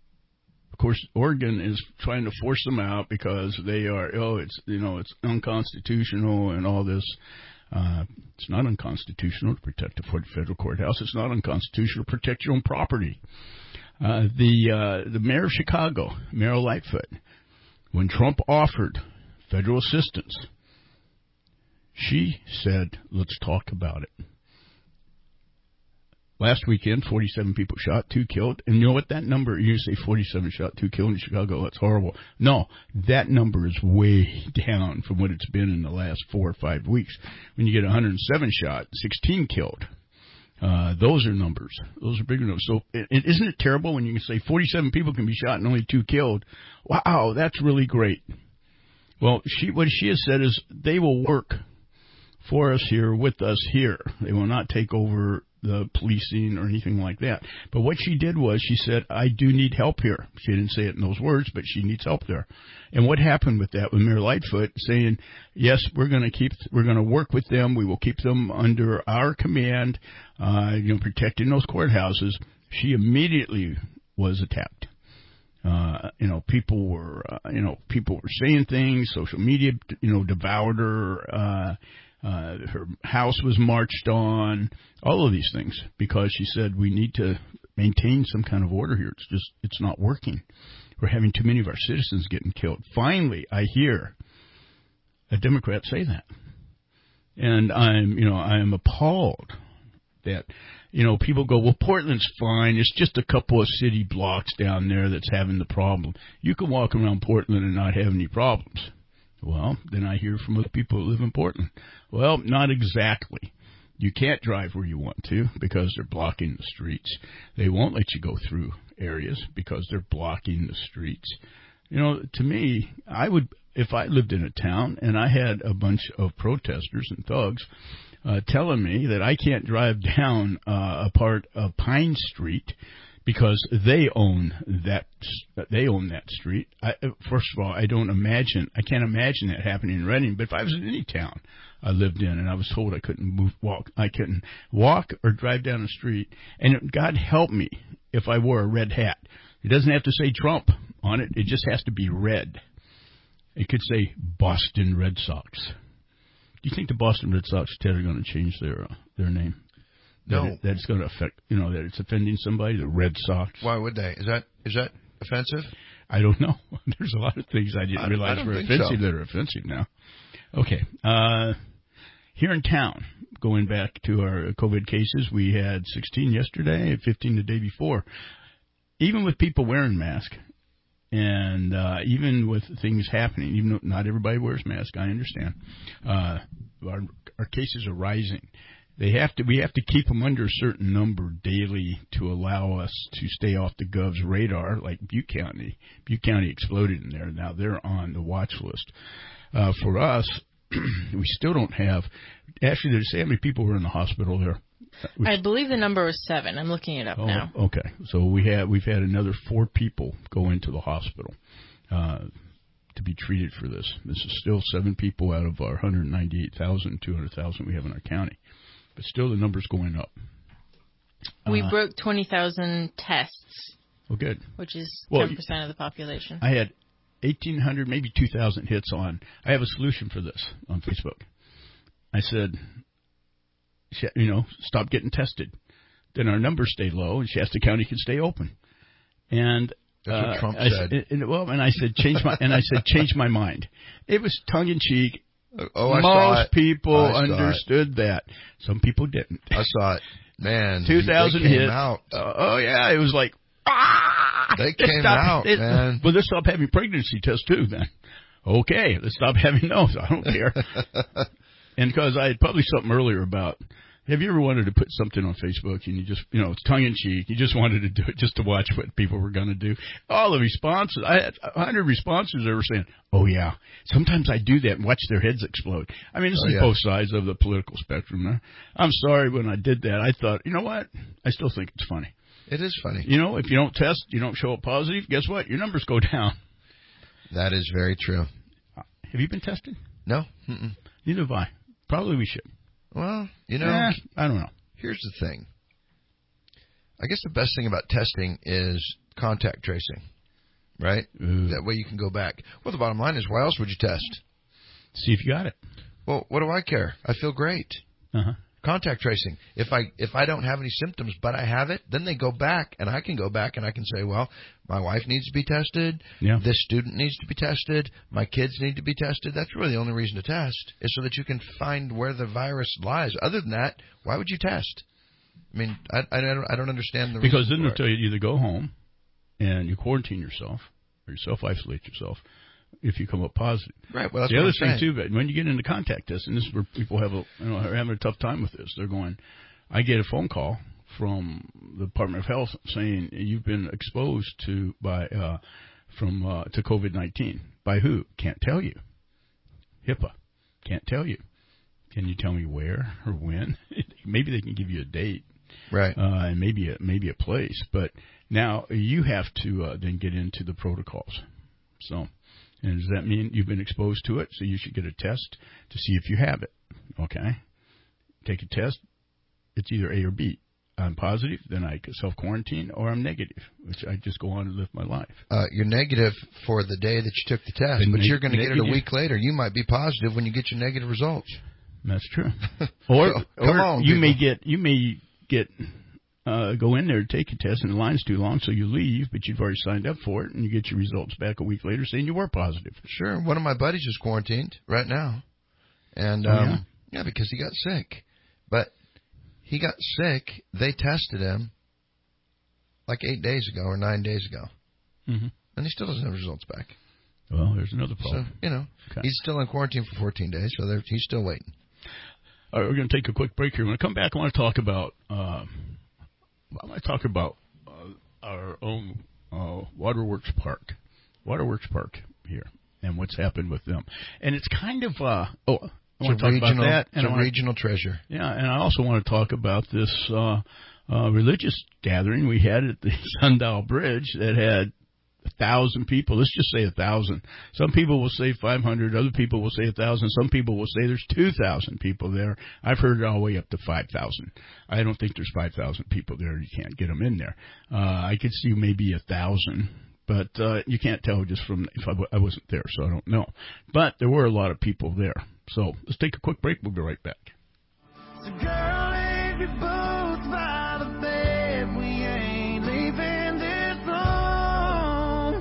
S2: of course, Oregon is trying to force them out because they are, oh, it's, you know, it's unconstitutional and all this. Uh, it's not unconstitutional to protect the federal courthouse. It's not unconstitutional to protect your own property. Uh, the uh, the mayor of Chicago, Mayor Lightfoot, when Trump offered federal assistance, she said, let's talk about it. Last weekend, forty-seven people shot, two killed. And you know what? That number, you say forty-seven shot, two killed in Chicago. That's horrible. No, that number is way down from what it's been in the last four or five weeks. When you get one hundred seven shot, sixteen killed. Uh, those are numbers. Those are bigger numbers. So it, it, isn't it terrible when you can say forty-seven people can be shot and only two killed? Wow, that's really great. Well, she what she has said is they will work for us here, with us here. They will not take over the policing or anything like that. But what she did was she said, I do need help here. She didn't say it in those words, but she needs help there. And what happened with that, with Mayor Lightfoot saying, yes, we're going to keep, we're going to work with them. We will keep them under our command, uh, you know, protecting those courthouses. She immediately was attacked. Uh, you know, people were, uh, you know, people were saying things. Social media, you know, devoured her. Uh, Uh, her house was marched on, all of these things, because she said we need to maintain some kind of order here. It's just, it's not working. We're having too many of our citizens getting killed. Finally, I hear a Democrat say that. And I'm, you know, I'm appalled that, you know, people go, well, Portland's fine. It's just a couple of city blocks down there that's having the problem. You can walk around Portland and not have any problems. Well, then I hear from other people who live in Portland. Well, not exactly. You can't drive where you want to because they're blocking the streets. They won't let you go through areas because they're blocking the streets. You know, to me, I would, if I lived in a town and I had a bunch of protesters and thugs uh, telling me that I can't drive down uh, a part of Pine Street because they own that, they own that street. I, first of all, I don't imagine, I can't imagine that happening in Reading. But if I was in any town I lived in and I was told I couldn't move, walk, I couldn't walk or drive down the street, and God help me if I wore a red hat. It doesn't have to say Trump on it. It just has to be red. It could say Boston Red Sox. Do you think the Boston Red Sox, Ted, are going to change their uh, their name?
S4: No.
S2: That, it, that it's going to affect, you know, that it's offending somebody, the Red Sox.
S4: Why would they? Is that is that offensive?
S2: I don't know. There's a lot of things I didn't
S4: I,
S2: realize
S4: I
S2: were
S4: so.
S2: offensive that are offensive now. Okay. Uh, here in town, going back to our COVID cases, we had sixteen yesterday and fifteen the day before. Even with people wearing masks and uh, even with things happening, even though not everybody wears masks, I understand, uh, our, our cases are rising. They have to. We have to keep them under a certain number daily to allow us to stay off the gov's radar. Like Butte County, Butte County exploded in there. Now they're on the watch list. Uh, for us, we still don't have. Actually, did it say how many people were in the hospital there? We,
S3: I believe the number was seven. I'm looking it up
S2: oh,
S3: now.
S2: Okay, so we have we've had another four people go into the hospital uh, to be treated for this. This is still seven people out of our one hundred ninety-eight thousand, two hundred thousand we have in our county. But still, the number's going up.
S3: We
S2: uh,
S3: broke twenty thousand tests.
S2: Oh, good.
S3: Which is
S2: well,
S3: ten percent of the population.
S2: I had eighteen hundred, maybe two thousand hits on. I have a solution for this on Facebook. I said, you know, stop getting tested. Then our numbers stay low, and Shasta County can stay open. And
S4: that's
S2: uh,
S4: what Trump
S2: I,
S4: said.
S2: And, well, and I said change my and I said change my mind. It was tongue in cheek.
S4: Oh, I
S2: Most
S4: saw it.
S2: people
S4: I
S2: understood that. Some people didn't.
S4: I saw it. Man,
S2: two thousand
S4: they came
S2: hits.
S4: out.
S2: Uh, oh yeah, it was like ah.
S4: They came
S2: stop,
S4: out,
S2: it,
S4: man.
S2: Well, let's stop having pregnancy tests too. Then, okay, let's stop having those. I don't care. And because I had published something earlier about. Have you ever wanted to put something on Facebook and you just, you know, it's tongue-in-cheek, you just wanted to do it just to watch what people were going to do? All the responses, I had one hundred responses that were saying, oh, yeah, sometimes I do that and watch their heads explode. I mean, this
S4: oh,
S2: is
S4: yeah.
S2: both sides of the political spectrum. I'm sorry when I did that. I thought, you know what? I still think it's funny.
S4: It is funny.
S2: You know, if you don't test, you don't show up positive, guess what? Your numbers go down.
S4: That is very true.
S2: Have you been tested?
S4: No. Mm-mm.
S2: Neither have I. Probably we should.
S4: Well, you know,
S2: eh, I don't know.
S4: Here's the thing. I guess the best thing about testing is contact tracing, right?
S2: Ooh.
S4: That way you can go back. Well, the bottom line is, why else would you test?
S2: See if you got it.
S4: Well, what do I care? I feel great.
S2: Uh-huh.
S4: Contact tracing. If I if I don't have any symptoms, but I have it, then they go back, and I can go back and I can say, well, my wife needs to be tested.
S2: Yeah.
S4: This student needs to be tested. My kids need to be tested. That's really the only reason to test, is so that you can find where the virus lies. Other than that, why would you test? I mean, I, I, don't, I don't understand the reason
S2: Because then
S4: for
S2: they'll
S4: it.
S2: tell you to either go home and you quarantine yourself or you self-isolate yourself if you come up positive.
S4: Right, well, that's
S2: the
S4: what
S2: other
S4: I'm
S2: thing,
S4: saying.
S2: too, but when you get into contact testing, this is where people have a, you know, are having a tough time with this. They're going, I get a phone call from the Department of Health saying you've been exposed to by uh, from uh, to COVID nineteen. By who? Can't tell you. HIPAA. Can't tell you. Can you tell me where or when? Maybe they can give you a date.
S4: Right.
S2: Uh, and maybe a, maybe a place. But now you have to uh, then get into the protocols. So, and does that mean you've been exposed to it? So you should get a test to see if you have it. Okay. Take a test. It's either A or B. I'm positive, then I self-quarantine, or I'm negative, which I just go on and live my life.
S4: Uh, you're negative for the day that you took the test,
S2: Then
S4: but
S2: neg-
S4: you're going to get it a
S2: negative.
S4: week later. You might be positive when you get your negative results.
S2: That's true. Or,
S4: So, come
S2: or
S4: on,
S2: you
S4: people.
S2: may get you may get uh, go in there to take a test, and the line's too long, so you leave, but you've already signed up for it, and you get your results back a week later saying you were positive.
S4: Sure. One of my buddies is quarantined right now, and
S2: Oh,
S4: um, yeah? yeah, because he got sick, but. He got sick. They tested him like eight days ago or nine days ago.
S2: Mm-hmm.
S4: And he still doesn't have results back.
S2: Well, there's another problem.
S4: So, you know,
S2: Okay.
S4: he's still in quarantine for fourteen days, so they're- he's still waiting.
S2: All right, we're going to take a quick break here. When I come back, I want to talk about uh, I want to talk about uh, our own uh, Waterworks Park, Waterworks Park here, and what's happened with them. And it's kind of uh, oh. I want
S4: It's
S2: to
S4: a
S2: talk
S4: regional,
S2: about that.
S4: it's a
S2: I wanna,
S4: regional treasure.
S2: Yeah, and I also want to talk about this uh, uh, religious gathering we had at the Sundial Bridge that had a thousand people. Let's just say a thousand. Some people will say five hundred. Other people will say a thousand. Some people will say there's two thousand people there. I've heard it all the way up to five thousand. I don't think there's five thousand people there. You can't get them in there. Uh, I could see maybe a thousand. But uh, you can't tell just from if I, w- I wasn't there, so I don't know. But there were a lot of people there. So let's take a quick break. We'll be right back.
S5: So girl, if you're both by the bed, we ain't leaving this room.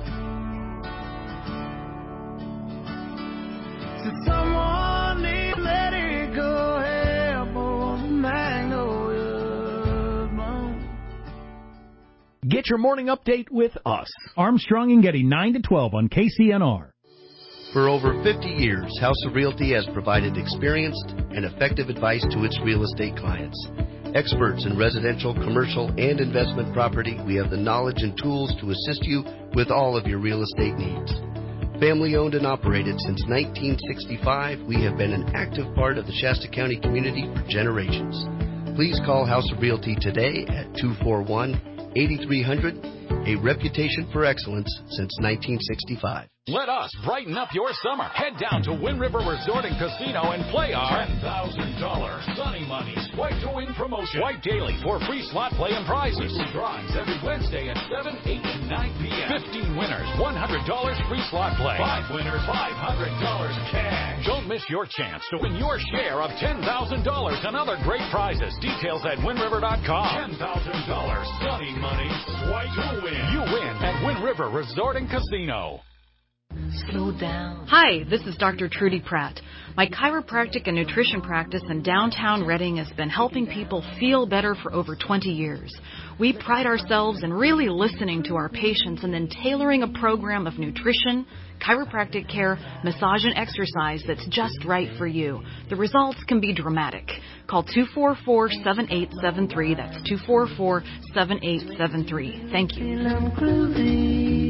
S5: So someone needs to let it go, help on Magnolia's bloom.
S6: Get your morning update with us.
S7: Armstrong and Getty, nine to twelve on K C N R.
S20: For over fifty years, House of Realty has provided experienced and effective advice to its real estate clients. Experts in residential, commercial, and investment property, we have the knowledge and tools to assist you with all of your real estate needs. Family owned and operated since nineteen sixty-five, we have been an active part of the Shasta County community for generations. Please call House of Realty today at two four one, eight three hundred, a reputation for excellence since nineteen sixty-five.
S8: Let us brighten up your summer. Head down to Wind River Resort and Casino and play our ten thousand dollars Sunny Money Swipe to Win promotion. Swipe daily for free slot play and prizes. Weekly drawings every Wednesday at seven, eight, and nine p.m. fifteen winners, one hundred dollars free slot play. five winners, five hundred dollars cash. Don't miss your chance to win your share of ten thousand dollars and other great prizes. Details at wind river dot com. ten thousand dollars Sunny Money Swipe to Win. You win at Wind River Resort and Casino.
S22: Slow down. Hi, this is Doctor Trudy Pratt. My chiropractic and nutrition practice in downtown Reading has been helping people feel better for over twenty years. We pride ourselves in really listening to our patients and then tailoring a program of nutrition, chiropractic care, massage, and exercise that's just right for you. The results can be dramatic. Call two four four, seven eight seven three. That's two four four, seven eight seven three. Thank you.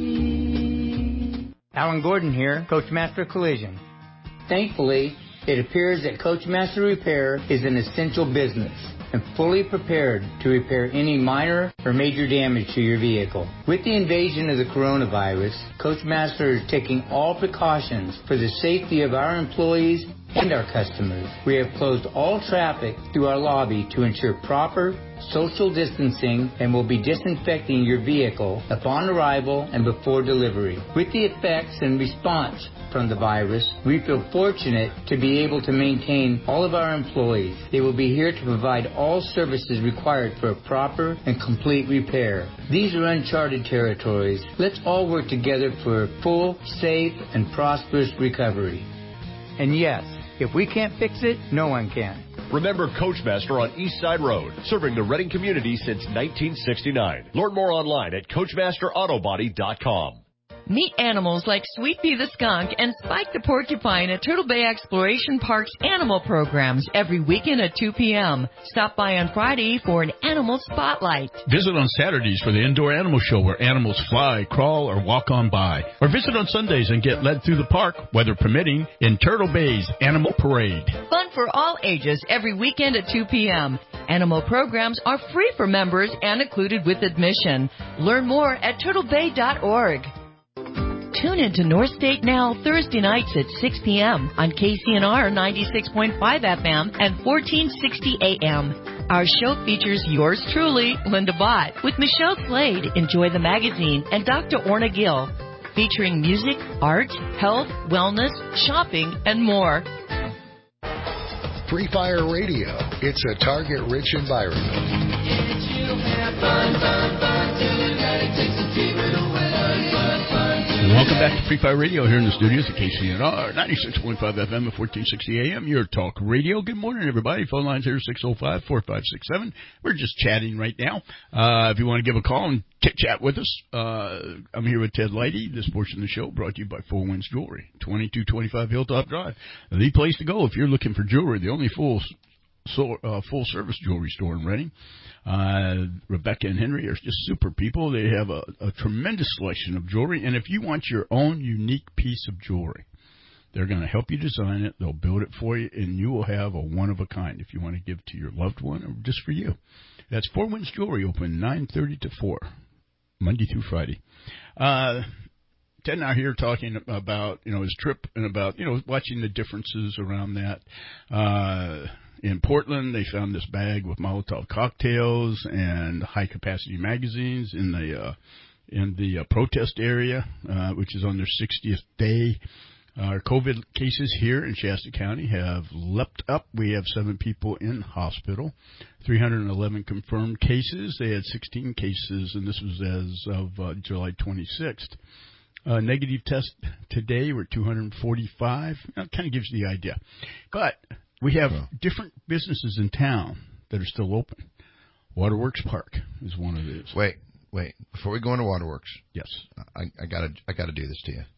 S23: Alan Gordon here, Coachmaster Collision. Thankfully, it appears that Coachmaster Repair is an essential business and fully prepared to repair any minor or major damage to your vehicle. With the invasion of the coronavirus, Coachmaster is taking all precautions for the safety of our employees and our customers. We have closed all traffic through our lobby to ensure proper social distancing and will be disinfecting your vehicle upon arrival and before delivery. With the effects and response from the virus, we feel fortunate to be able to maintain all of our employees. They will be here to provide all services required for a proper and complete repair. These are uncharted territories. Let's all work together for a full, safe, and prosperous recovery. And yes, if we can't fix it, no one can.
S9: Remember Coachmaster on East Side Road, serving the Reading community since nineteen sixty-nine. Learn more online at coachmaster autobody dot com.
S12: Meet animals like Sweet Pea the skunk and Spike the porcupine at Turtle Bay Exploration Park's animal programs every weekend at two p.m. Stop by on Friday for an animal spotlight.
S2: Visit on Saturdays for the indoor animal show where animals fly, crawl, or walk on by. Or visit on Sundays and get led through the park, weather permitting, in Turtle Bay's Animal Parade.
S12: Fun for all ages every weekend at two p.m. Animal programs are free for members and included with admission. Learn more at turtle bay dot org. Tune into North State Now Thursday nights at six p.m. on K C N R ninety-six point five F M and fourteen sixty A M. Our show features yours truly, Linda Bott, with Michelle Slade, Enjoy the Magazine, and Doctor Orna Gill, featuring music, art, health, wellness, shopping, and more.
S1: Free Fire Radio. It's a target-rich environment.
S2: Welcome back to Free Fire Radio here in the studios at K C N R, ninety-six point five F M at fourteen sixty A M, your talk radio. Good morning, everybody. Phone lines here, six oh five, four five six seven. We're just chatting right now. Uh, if you want to give a call and chit-chat with us, uh, I'm here with Ted Leidy. This portion of the show brought to you by Four Winds Jewelry, twenty-two twenty-five Hilltop Drive. The place to go if you're looking for jewelry, the only full So, uh, full-service jewelry store in Reading. Uh, Rebecca and Henry are just super people. They have a, a tremendous selection of jewelry. And if you want your own unique piece of jewelry, they're going to help you design it. They'll build it for you, and you will have a one-of-a-kind if you want to give to your loved one or just for you. That's Four Winds Jewelry, open nine thirty to four, Monday through Friday. Uh, Ted and I are here talking about, you know, his trip and about, you know, watching the differences around that. Uh In Portland, they found this bag with Molotov cocktails and high-capacity magazines in the uh, in the uh, protest area, uh, which is on their sixtieth day. Our COVID cases here in Shasta County have leapt up. We have seven people in hospital, three hundred eleven confirmed cases. They had sixteen cases, and this was as of uh, July twenty-sixth. Uh, negative test today were two hundred forty-five. That kind of gives you the idea. But we have different businesses in town that are still open. Waterworks Park is one of these.
S4: Wait, wait. Before we go into Waterworks,
S2: yes,
S4: I, I gotta, I gotta do this to you.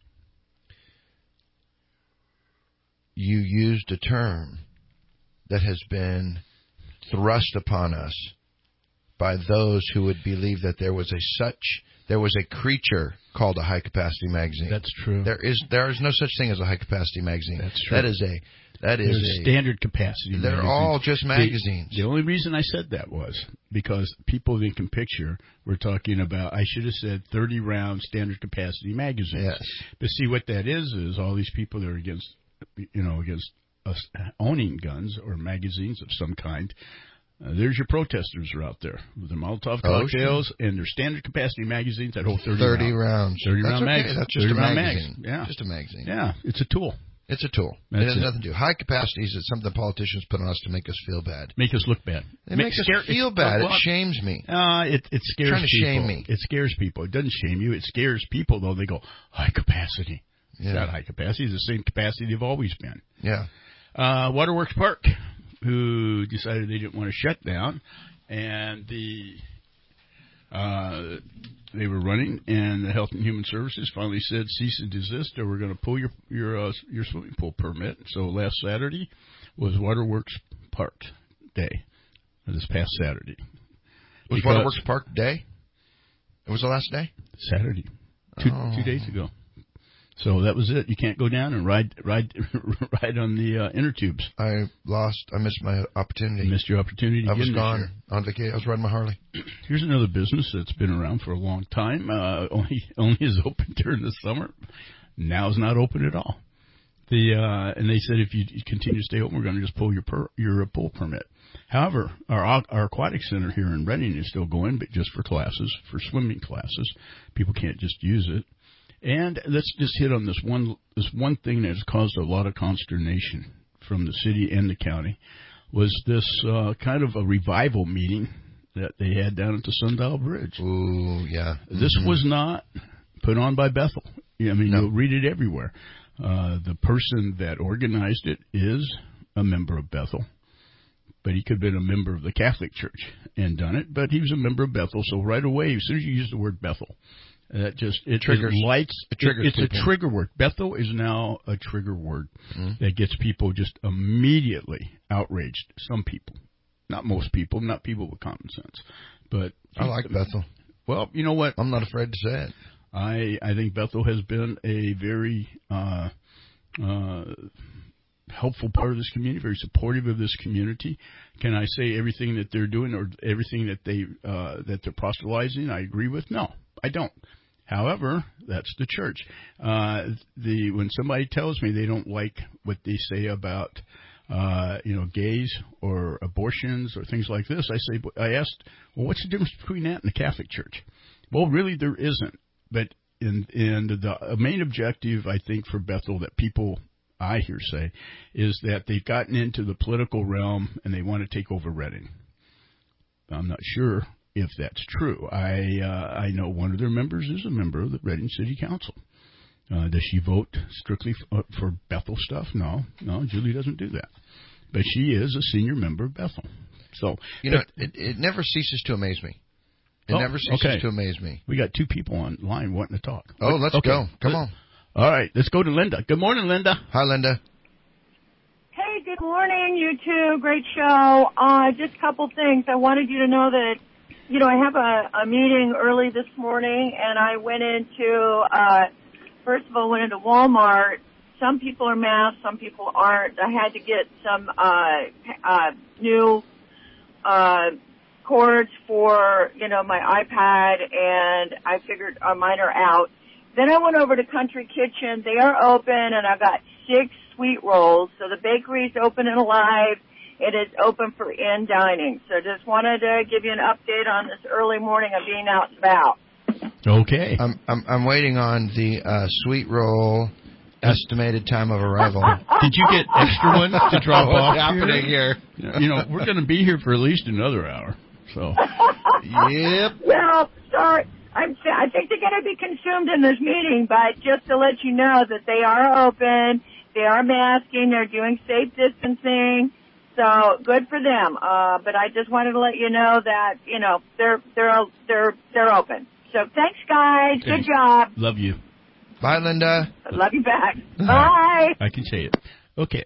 S4: You used a term that has been thrust upon us by those who would believe that there was a such, there was a creature called a high capacity magazine.
S2: That's true.
S4: There is, there is no such thing as a high capacity magazine.
S2: That's true.
S4: That is a. That is
S2: There's
S4: a,
S2: standard capacity.
S4: They're
S2: magazines.
S4: all just magazines.
S2: The, the only reason I said that was because people that can picture we're talking about. I should have said thirty round standard capacity magazines.
S4: Yes.
S2: But see what that is is all these people that are against, you know, against us owning guns or magazines of some kind. Uh, there's your protesters are out there with their Molotov cocktails oh, and their standard capacity magazines that hold thirty,
S4: thirty
S2: rounds.
S4: rounds.
S2: thirty
S4: That's
S2: round
S4: okay.
S2: magazines.
S4: That's just a magazine.
S2: Mags. Yeah,
S4: just a magazine.
S2: Yeah, it's a tool.
S4: It's a tool.
S2: That's
S4: it has
S2: it.
S4: nothing to do. High capacities is something politicians put on us to make us feel bad.
S2: Make us look bad.
S4: They make, make us scare, feel bad.
S2: Well,
S4: it shames me.
S2: Uh, it, it scares
S4: trying to
S2: people.
S4: shame me.
S2: It scares people. It doesn't shame you. It scares people, though. They go, high capacity.
S4: Yeah.
S2: It's not high capacity. It's the same capacity they've always been.
S4: Yeah.
S2: Uh, Waterworks Park, who decided they didn't want to shut down, and the... Uh, they were running, and the Health and Human Services finally said cease and desist, or we're going to pull your your uh, your swimming pool permit. So last Saturday was Waterworks Park Day. This past Saturday
S4: was
S2: because
S4: Waterworks Park Day. It was the last day.
S2: Saturday, two
S4: oh.
S2: two days ago. So that was it. You can't go down and ride ride ride on the uh, inner tubes.
S4: I lost. I missed my opportunity.
S2: You missed your opportunity.
S4: I was
S2: again
S4: gone on vacation. I was riding my Harley.
S2: Here's another business that's been around for a long time. Uh, only only is open during the summer. Now is not open at all. The uh, and they said if you continue to stay open, we're going to just pull your per, your uh, pool permit. However, our our aquatic center here in Reading is still going, but just for classes, for swimming classes. People can't just use it. And let's just hit on this one this one thing that has caused a lot of consternation from the city and the county was this uh, kind of a revival meeting that they had down at the Sundial Bridge.
S4: Ooh, yeah.
S2: This
S4: mm-hmm.
S2: was not put on by Bethel. I mean, no. You'll read it everywhere. Uh, the person that organized it is a member of Bethel. but he could have been a member of the Catholic Church and done it. But he was a member of Bethel, so right away, as soon as you use the word Bethel, that just it
S4: triggers
S2: it lights.
S4: It triggers
S2: it, it's
S4: people.
S2: a trigger word. Bethel is now a trigger word
S4: Mm.
S2: that gets people just immediately outraged. Some people, not most people, not people with common sense, but
S4: I like Bethel.
S2: Well, you know what?
S4: I'm not afraid to say it.
S2: I I think Bethel has been a very uh, uh, helpful part of this community, very supportive of this community. Can I say everything that they're doing or everything that they uh, that they're proselytizing I agree with? No, I don't. However, that's the church. Uh, the when somebody tells me they don't like what they say about uh, you know gays or abortions or things like this, I say I asked, well, what's the difference between that and the Catholic Church? Well, really, there isn't. But in in the main objective, I think, for Bethel that people I hear say is that they've gotten into the political realm and they want to take over Reading. I'm not sure if that's true. I uh, I know one of their members is a member of the Reading City Council. Uh, does she vote strictly f- for Bethel stuff? No, no, Julie doesn't do that. But she is a senior member of Bethel. So
S4: you know, it, it never ceases to amaze me. It
S2: oh,
S4: never ceases
S2: okay.
S4: to amaze me.
S2: We got two people online wanting to talk.
S4: Oh, let's
S2: okay.
S4: go. Come on.
S2: All right, let's go to Linda. Good morning, Linda.
S4: Hi, Linda.
S10: Hey, good morning, you two. Great show. Uh, just a couple things. I wanted you to know that, you know, I have a, a meeting early this morning, and I went into, uh, first of all, went into Walmart. Some people are masked, some people aren't. I had to get some uh, uh, new uh, cords for, you know, my iPad, and I figured uh, mine are out. Then I went over to Country Kitchen. They are open, and I got six sweet rolls. So the bakery's open and alive. It is open for in dining. So just wanted to give you an update on this early morning of being out and about.
S2: Okay.
S4: I'm I'm, I'm waiting on the uh, sweet roll estimated time of arrival.
S2: Did you get extra ones to drop
S4: What's
S2: off
S4: happening here?
S2: You know, we're going to be here for at least another hour. So.
S4: Yep.
S10: Well, sorry. I'm, I think they're going to be consumed in this meeting, but just to let you know that they are open, they are masking, they're doing safe distancing, so good for them. Uh, but I just wanted to let you know that, you know, they're, they're, they're, they're open. So thanks, guys.
S2: Okay.
S10: Good job.
S2: Love you.
S4: Bye, Linda.
S10: Love you back. Bye.
S2: I can say it. Okay.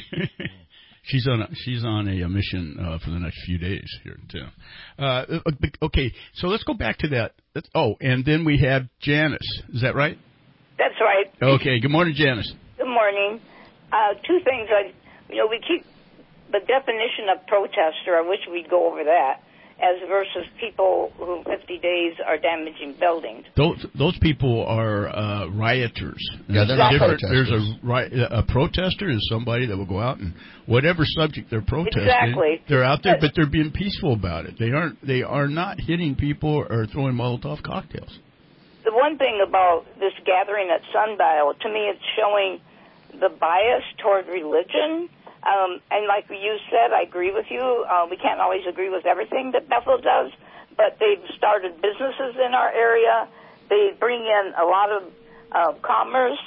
S2: She's on a, she's on a, a mission uh, for the next few days here too. Uh, okay, so let's go back to that. Let's, oh, and then we have Janice. Is that right?
S11: That's right.
S2: Okay. Good morning, Janice.
S11: Good morning. Uh, two things. I, you know, we keep the definition of protester. I wish we'd go over that. As versus people who fifty days are damaging buildings.
S2: Those those people are uh, rioters.
S4: Yeah, they're not
S2: different.
S4: protesters.
S2: There's a right, a protester is somebody that will go out and whatever subject they're protesting,
S11: Exactly.
S2: they're out there,
S11: But-
S2: but they're being peaceful about it. They aren't. They are not hitting people or throwing Molotov cocktails.
S11: The one thing about this gathering at Sundial, to me, it's showing the bias toward religion. Um, and like you said, I agree with you. Uh, we can't always agree with everything that Bethel does, but they've started businesses in our area. They bring in a lot of uh, commerce,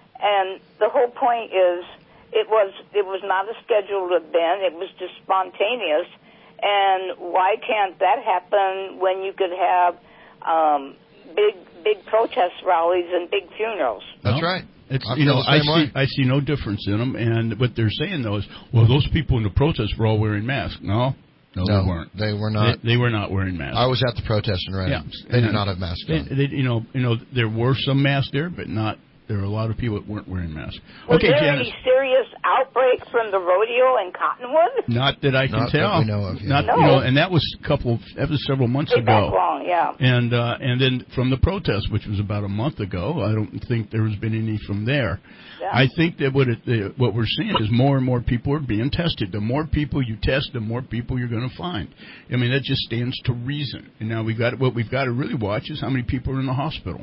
S11: and the whole point is it was it was not a scheduled event. It was just spontaneous. And why can't that happen when you could have um, big big protest rallies and big funerals?
S4: That's right.
S2: It's,
S4: I
S2: you
S4: feel
S2: know,
S4: the
S2: I
S4: same
S2: see,
S4: way.
S2: I see no difference in them. And what they're saying, though, is, well, those people in the protest were all wearing masks. No, no,
S4: No,
S2: they weren't.
S4: They were not.
S2: They, they were not wearing masks.
S4: I was at the protest in Reading.
S2: Yeah.
S4: They did
S2: And
S4: not have masks
S2: they,
S4: on.
S2: they, you know, you know, there were some masks there, but not. There were a lot of people that weren't wearing masks.
S11: Was
S2: Okay,
S11: there
S2: Janice.
S11: any serious outbreak from the rodeo in Cottonwood?
S2: Not that I can
S4: Not that
S2: tell.
S4: we know of, yeah.
S2: Not
S11: No.
S2: you know, and that was a couple. That was several months
S11: Way
S2: ago.
S11: back long, yeah.
S2: And uh, and then from the protest, which was about a month ago, I don't think there has been any from there.
S11: Yeah.
S2: I think that what it, the, what we're seeing is more and more people are being tested. The more people you test, the more people you're going to find. I mean, that just stands to reason. And now we've got what we've got to really watch is how many people are in the hospital.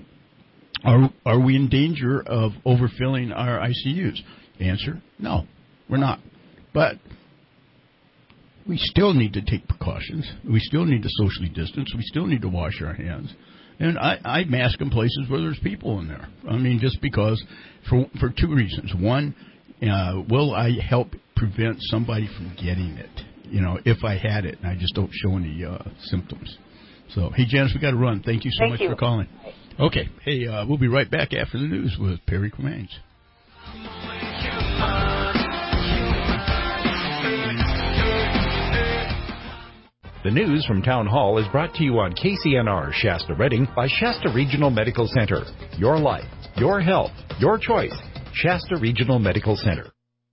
S2: Are are we in danger of overfilling our I C Us? Answer: no, we're not. But we still need to take precautions. We still need to socially distance. We still need to wash our hands. And I, I mask in places where there's people in there. I mean, just because, for for two reasons. One, uh, will I help prevent somebody from getting it? you know, if I had it, and I just don't show any uh, symptoms. So, hey, Janice, we got to run. Thank you so
S11: Thank
S2: much
S11: you.
S2: for calling. Okay. Hey, uh, we'll be right back after the news with Perry Cremains.
S13: The news from Town Hall is brought to you on K C N R Shasta Redding by Shasta Regional Medical Center. Your life, your health, your choice. Shasta Regional Medical Center.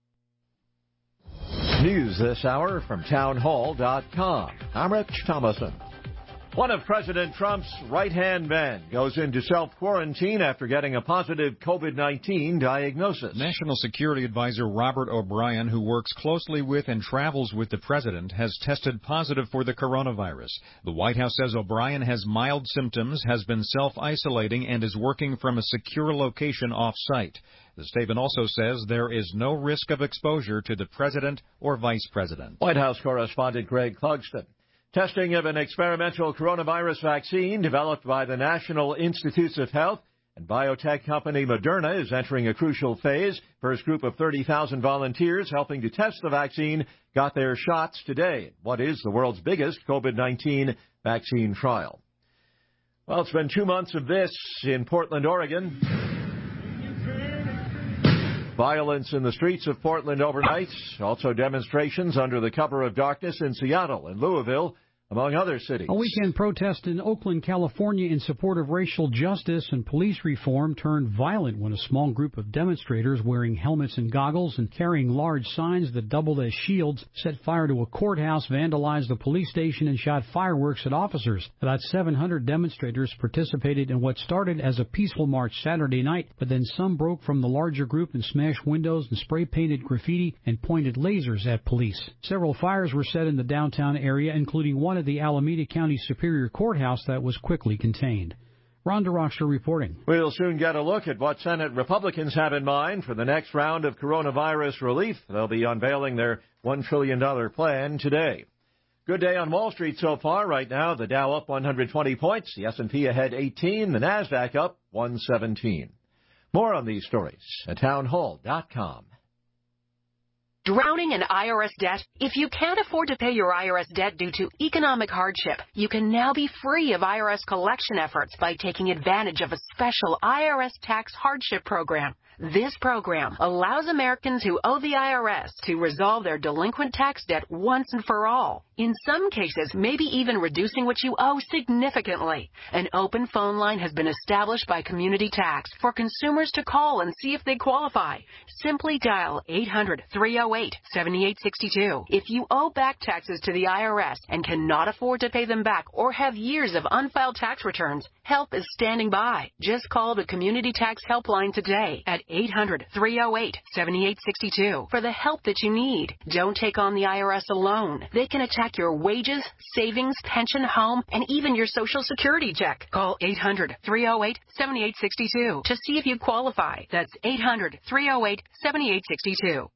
S14: News this hour from town hall dot com. I'm Rich Thomason. One of President Trump's right-hand men goes into self-quarantine after getting a positive COVID nineteen diagnosis.
S15: National Security Advisor Robert O'Brien, who works closely with and travels with the president, has tested positive for the coronavirus. The White House says O'Brien has mild symptoms, has been self-isolating, and is working from a secure location off-site. The statement also says there is no risk of exposure to the president or vice president.
S14: White House correspondent Greg Clugston. Testing of an experimental coronavirus vaccine developed by the National Institutes of Health and biotech company Moderna is entering a crucial phase. First group of thirty thousand volunteers helping to test the vaccine got their shots today. What is the world's biggest COVID nineteen vaccine trial? Well, it's been two months of this in Portland, Oregon. Violence in the streets of Portland overnight. Also demonstrations under the cover of darkness in Seattle and Louisville, among other cities.
S24: A weekend protest in Oakland, California in support of racial justice and police reform turned violent when a small group of demonstrators wearing helmets and goggles and carrying large signs that doubled as shields set fire to a courthouse, vandalized a police station, and shot fireworks at officers. About seven hundred demonstrators participated in what started as a peaceful march Saturday night, but then some broke from the larger group and smashed windows and spray-painted graffiti and pointed lasers at police. Several fires were set in the downtown area, including one at the Alameda County Superior Courthouse that was quickly contained. Ron DeRockstra reporting.
S14: We'll soon get a look at what Senate Republicans have in mind for the next round of coronavirus relief. They'll be unveiling their one trillion dollars plan today. Good day on Wall Street so far. Right now, the Dow up one hundred twenty points, the S and P ahead eighteen, the NASDAQ up one seventeen. More on these stories at town hall dot com.
S25: Drowning in I R S debt? If you can't afford to pay your I R S debt due to economic hardship, you can now be free of I R S collection efforts by taking advantage of a special I R S tax hardship program. This program allows Americans who owe the I R S to resolve their delinquent tax debt once and for all. In some cases, maybe even reducing what you owe significantly. An open phone line has been established by Community Tax for consumers to call and see if they qualify. Simply dial eight hundred, three oh eight, seven eight six two. If you owe back taxes to the I R S and cannot afford to pay them back or have years of unfiled tax returns, help is standing by. Just call the Community Tax Helpline today at eight hundred, three oh eight, seven eight six two for the help that you need. Don't take on the I R S alone. They can attack your wages, savings, pension, home, and even your Social Security check. Call eight hundred, three oh eight, seven eight six two to see if you qualify. That's eight hundred, three oh eight, seven eight six two.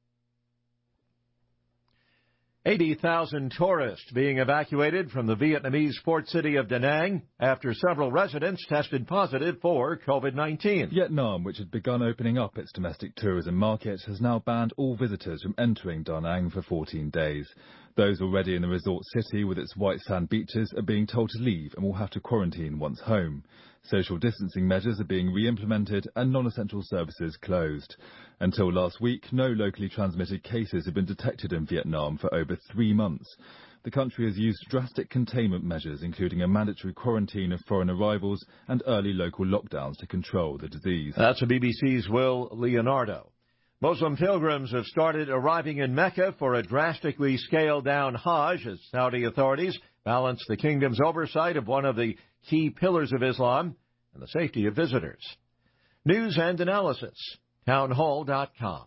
S14: eighty thousand tourists being evacuated from the Vietnamese port city of Da Nang after several residents tested positive for COVID nineteen.
S26: Vietnam, which had begun opening up its domestic tourism market, has now banned all visitors from entering Da Nang for fourteen days. Those already in the resort city with its white sand beaches are being told to leave and will have to quarantine once home. Social distancing measures are being re-implemented and non-essential services closed. Until last week, no locally transmitted cases have been detected in Vietnam for over three months. The country has used drastic containment measures, including a mandatory quarantine of foreign arrivals and early local lockdowns to control the disease.
S14: That's the B B C's Will Leonardo. Muslim pilgrims have started arriving in Mecca for a drastically scaled-down Hajj as Saudi authorities balance the kingdom's oversight of one of the key pillars of Islam and the safety of visitors. News and analysis, town hall dot com.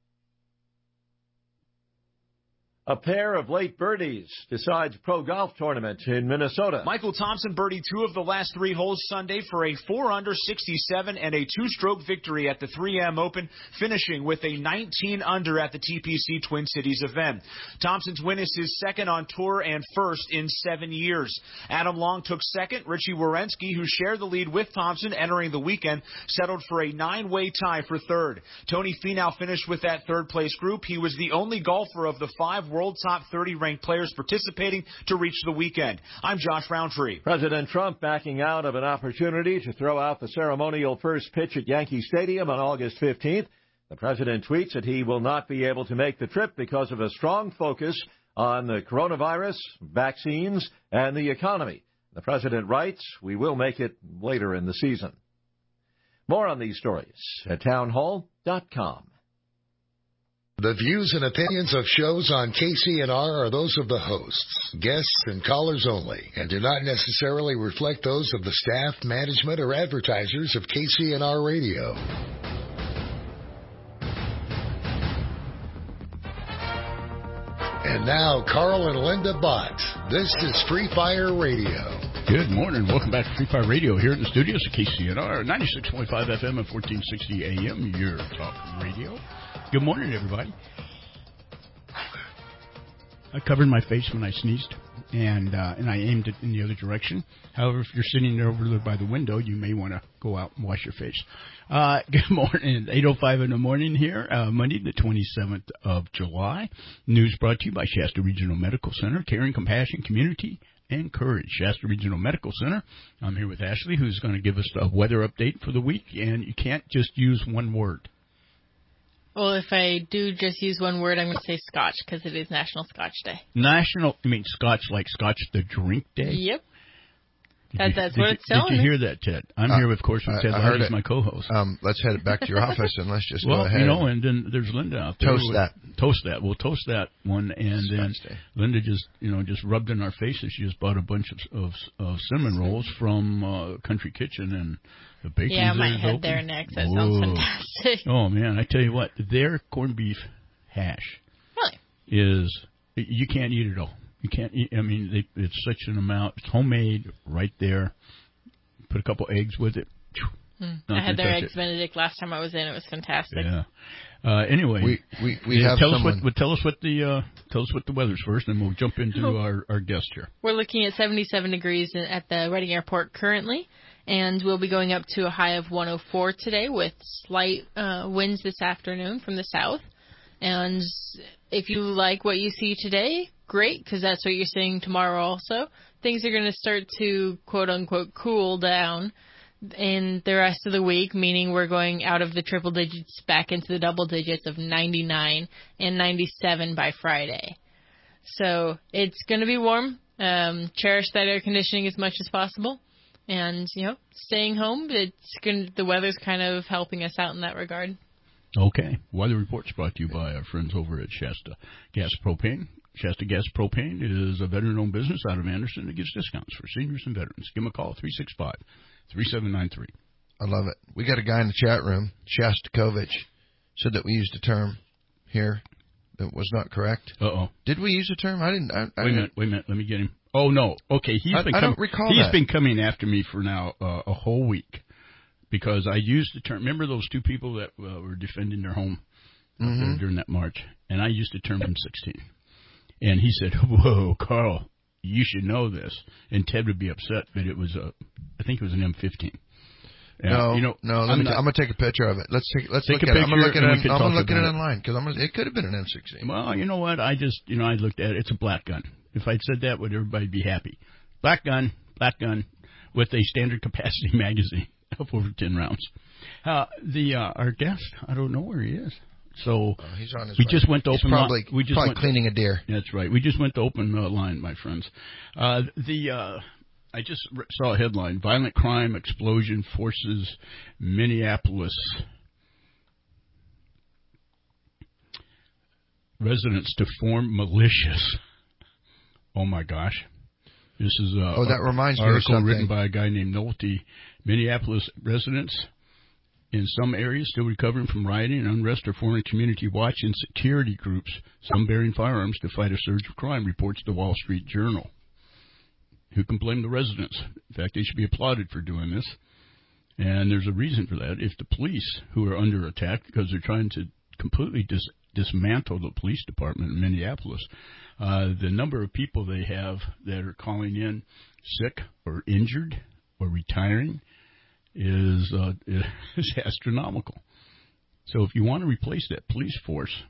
S14: A pair of late birdies decides pro golf tournament in Minnesota.
S27: Michael Thompson birdied two of the last three holes Sunday for a four under sixty-seven and a two-stroke victory at the three M Open, finishing with a nineteen under at the T P C Twin Cities event. Thompson's win is his second on tour and first in seven years. Adam Long took second. Richie Wierenski, who shared the lead with Thompson entering the weekend, settled for a nine-way tie for third. Tony Finau finished with that third-place group. He was the only golfer of the five world top thirty ranked players participating to reach the weekend. I'm Josh Roundtree.
S14: President Trump backing out of an opportunity to throw out the ceremonial first pitch at Yankee Stadium on August fifteenth. The president tweets that he will not be able to make the trip because of a strong focus on the coronavirus, vaccines, and the economy. The president writes, "We will make it later in the season." More on these stories at townhall dot com.
S1: The views and opinions of shows on K C N R are those of the hosts, guests, and callers only, and do not necessarily reflect those of the staff, management, or advertisers of K C N R Radio. And now, Carl and Linda Bott. This is Free Fire Radio.
S2: Good morning. Welcome back to Free Fire Radio here in the studios at K C N R, ninety-six point five F M and fourteen sixty A M, your talk radio. Good morning, everybody. I covered my face when I sneezed, and uh, and I aimed it in the other direction. However, if you're sitting there over there by the window, you may want to go out and wash your face. Uh, good morning. eight oh five in the morning here, uh, Monday, the twenty-seventh of July. News brought to you by Shasta Regional Medical Center, caring, compassion, community, and courage. Shasta Regional Medical Center. I'm here with Ashley, who's going to give us a weather update for the week, and you can't just use one word.
S3: Well, if I do just use one word, I'm going to say Scotch, because it is National Scotch Day.
S2: National, I mean Scotch like Scotch the drink day?
S3: Yep.
S2: Did
S3: that,
S2: you,
S3: that's
S2: did
S3: what
S2: you,
S3: it's telling
S2: Did you
S3: me.
S2: hear that, Ted? I'm
S4: uh,
S2: here, of course, with
S4: I,
S2: Ted
S4: I
S2: Lodge,
S4: heard it.
S2: my co-host.
S4: Um, let's head back to your office and let's just
S2: well,
S4: go ahead.
S2: you know, and then there's Linda out there.
S4: Toast
S2: with,
S4: that.
S2: Toast that. We'll toast that one, and then
S4: Day.
S2: Linda just, you know, just rubbed in our faces. She just bought a bunch of, of, of cinnamon rolls from uh, Country Kitchen, and the bakery's
S3: Yeah, I might
S2: is
S3: head
S2: open.
S3: there next. That
S2: Whoa.
S3: sounds fantastic.
S2: Oh, man, I tell you what, their corned beef hash
S3: really?
S2: is, you can't eat it all. You can't eat, I mean, they, it's such an amount. It's homemade right there. Put a couple eggs with it.
S3: Hmm. I had their eggs Benedict last time I was in. It was fantastic.
S2: Yeah. Uh, anyway,
S4: we we, we
S2: yeah,
S4: have
S2: tell
S4: someone.
S2: us what tell us what the uh, tell us what the weather's first, and we'll jump into
S3: Oh.
S2: our, our guest here.
S3: We're looking at seventy-seven degrees at the Reading Airport currently, and we'll be going up to a high of one oh four today with slight uh, winds this afternoon from the south. And if you like what you see today, great, because that's what you're seeing tomorrow also. Things are going to start to, quote-unquote, cool down in the rest of the week, meaning we're going out of the triple digits back into the double digits of ninety-nine and ninety-seven by Friday. So it's going to be warm. Um, cherish that air conditioning as much as possible. And, you know, staying home, it's going the weather's kind of helping us out in that regard.
S2: Okay. Weather reports brought to you by our friends over at Shasta Gas Propane. Shasta Gas Propane is a veteran-owned business out of Anderson that gives discounts for seniors and veterans. Give them a call, three six five, three seven nine three.
S4: I love it. We got a guy in the chat room, Shostakovich, said that we used a term here that was not correct.
S2: Uh-oh.
S4: Did we use a term? I didn't. I, I
S2: wait a
S4: didn't.
S2: minute. Wait a minute. Let me get him. Oh, no. Okay. He's
S4: I,
S2: been
S4: I
S2: com-
S4: don't recall
S2: He's
S4: that.
S2: been coming after me for now uh, a whole week because I used the term. Remember those two people that uh, were defending their home out
S4: Mm-hmm.
S2: there during that march? And I used the term M sixteen. And he said, whoa, Carl, you should know this. And Ted would be upset, but it was a, I think it was an M fifteen. And,
S4: no,
S2: you know,
S4: no. Let
S2: I'm
S4: me.
S2: not,
S4: T- I'm gonna take a picture of it. Let's take. Let's
S2: take
S4: look
S2: a
S4: at it. I'm gonna look
S2: picture
S4: at
S2: and
S4: it.
S2: we can
S4: I'm gonna
S2: talk
S4: look at it
S2: about it.
S4: online because I'm. Gonna, it could have been an M sixteen.
S2: Well, you know what? I just, you know, I looked at it. It's a black gun. If I'd said that, would everybody be happy? Black gun, black gun, with a standard capacity magazine of over ten rounds. Uh, the uh, our guest, I don't know where he is. So
S4: oh, he's on his
S2: we
S4: way.
S2: just went to
S4: he's
S2: open.
S4: Probably,
S2: li- we just
S4: probably
S2: went
S4: cleaning a deer.
S2: That's right. We just went to open uh, line, my friends. Uh, the uh, I just re- saw a headline: violent crime explosion forces Minneapolis residents to form militias. Oh my gosh! This is a
S4: oh, that reminds me of
S2: article
S4: something.
S2: written by a guy named Nolte. Minneapolis residents in some areas still recovering from rioting and unrest are forming community watch and security groups, some bearing firearms to fight a surge of crime, reports the Wall Street Journal. Who can blame the residents? In fact, they should be applauded for doing this. And there's a reason for that. If the police, who are under attack because they're trying to completely dis- dismantle the police department in Minneapolis, uh, the number of people they have that are calling in sick or injured or retiring is uh, is astronomical. So if you want to replace that police force,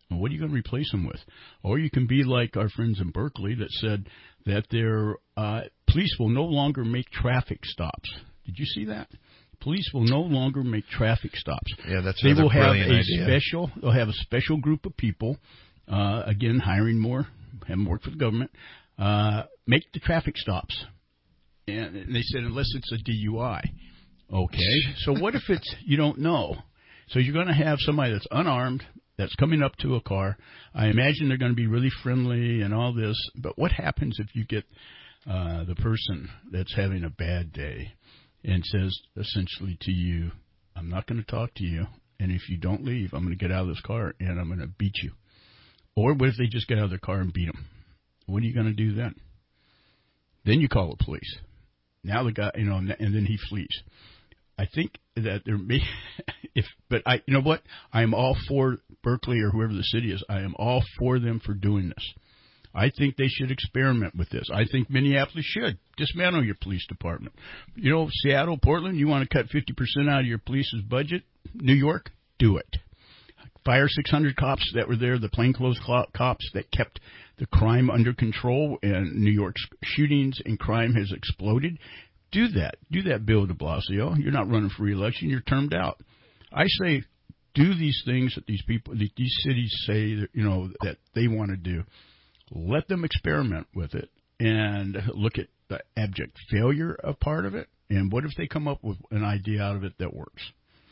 S2: Well, what are you going to replace them with? Or you can be like our friends in Berkeley that said that their uh, police will no longer make traffic stops. Did you see that? Police will no longer make traffic stops.
S4: Yeah, that's
S2: they
S4: another
S2: will have a
S4: brilliant idea.
S2: special. They'll have a special group of people. Uh, again, hiring more, have them work for the government. Uh, make the traffic stops. And they said unless it's a D U I. Okay. So what if it's you don't know? So you're going to have somebody that's unarmed that's coming up to a car. I imagine they're going to be really friendly and all this. But what happens if you get uh, the person that's having a bad day and says essentially to you, I'm not going to talk to you, and if you don't leave, I'm going to get out of this car and I'm going to beat you. Or what if they just get out of their car and beat them? What are you going to do then? Then you call the police. Now the guy, you know, and then he flees. I think that there may, if, but I, you know what? I am all for Berkeley or whoever the city is. I am all for them for doing this. I think they should experiment with this. I think Minneapolis should dismantle your police department. You know, Seattle, Portland, you want to cut fifty percent out of your police's budget? New York, do it. Fire six hundred cops that were there, the plainclothes cops that kept the crime under control, and New York's shootings and crime has exploded. Do that. Do that, Bill de Blasio. You're not running for re-election. You're termed out. I say do these things that these people, that these cities say, that, you know, that they want to do. Let them experiment with it and look at the abject failure of part of it. And what if they come up with an idea out of it that works?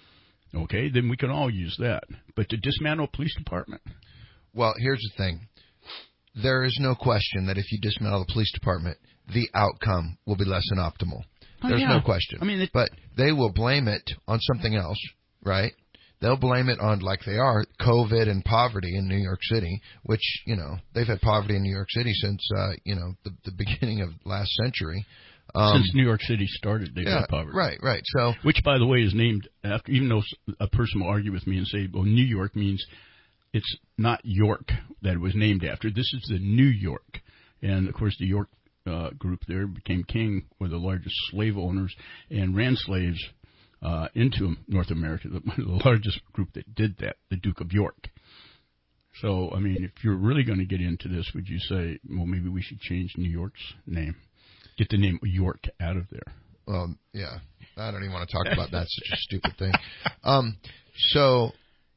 S2: Okay, then we can all use that. But to dismantle a police department?
S4: Well, here's the thing. There is no question that if you dismantle the police department, the outcome will be less than optimal.
S2: Oh,
S4: There's
S2: yeah.
S4: no question.
S2: I mean, it,
S4: but they will blame it on something else, right? They'll blame it on, like they are, COVID and poverty in New York City, which, you know, they've had poverty in New York City since, uh, you know, the, the beginning of last century. Um,
S2: Since New York City started, they've
S4: yeah,
S2: had poverty.
S4: Right, right. So,
S2: which, by the way, is named after, even though a person will argue with me and say, well, New York means it's not York that it was named after. This is the New York. And, of course, the York uh, group there became king, were the largest slave owners, and ran slaves uh, into North America, the, the largest group that did that, the Duke of York. So, I mean, if you're really going to get into this, would you say, well, maybe we should change New York's name? Get the name York out of there.
S4: Well, yeah. I don't even want to talk about that. Such a stupid thing. Um, so,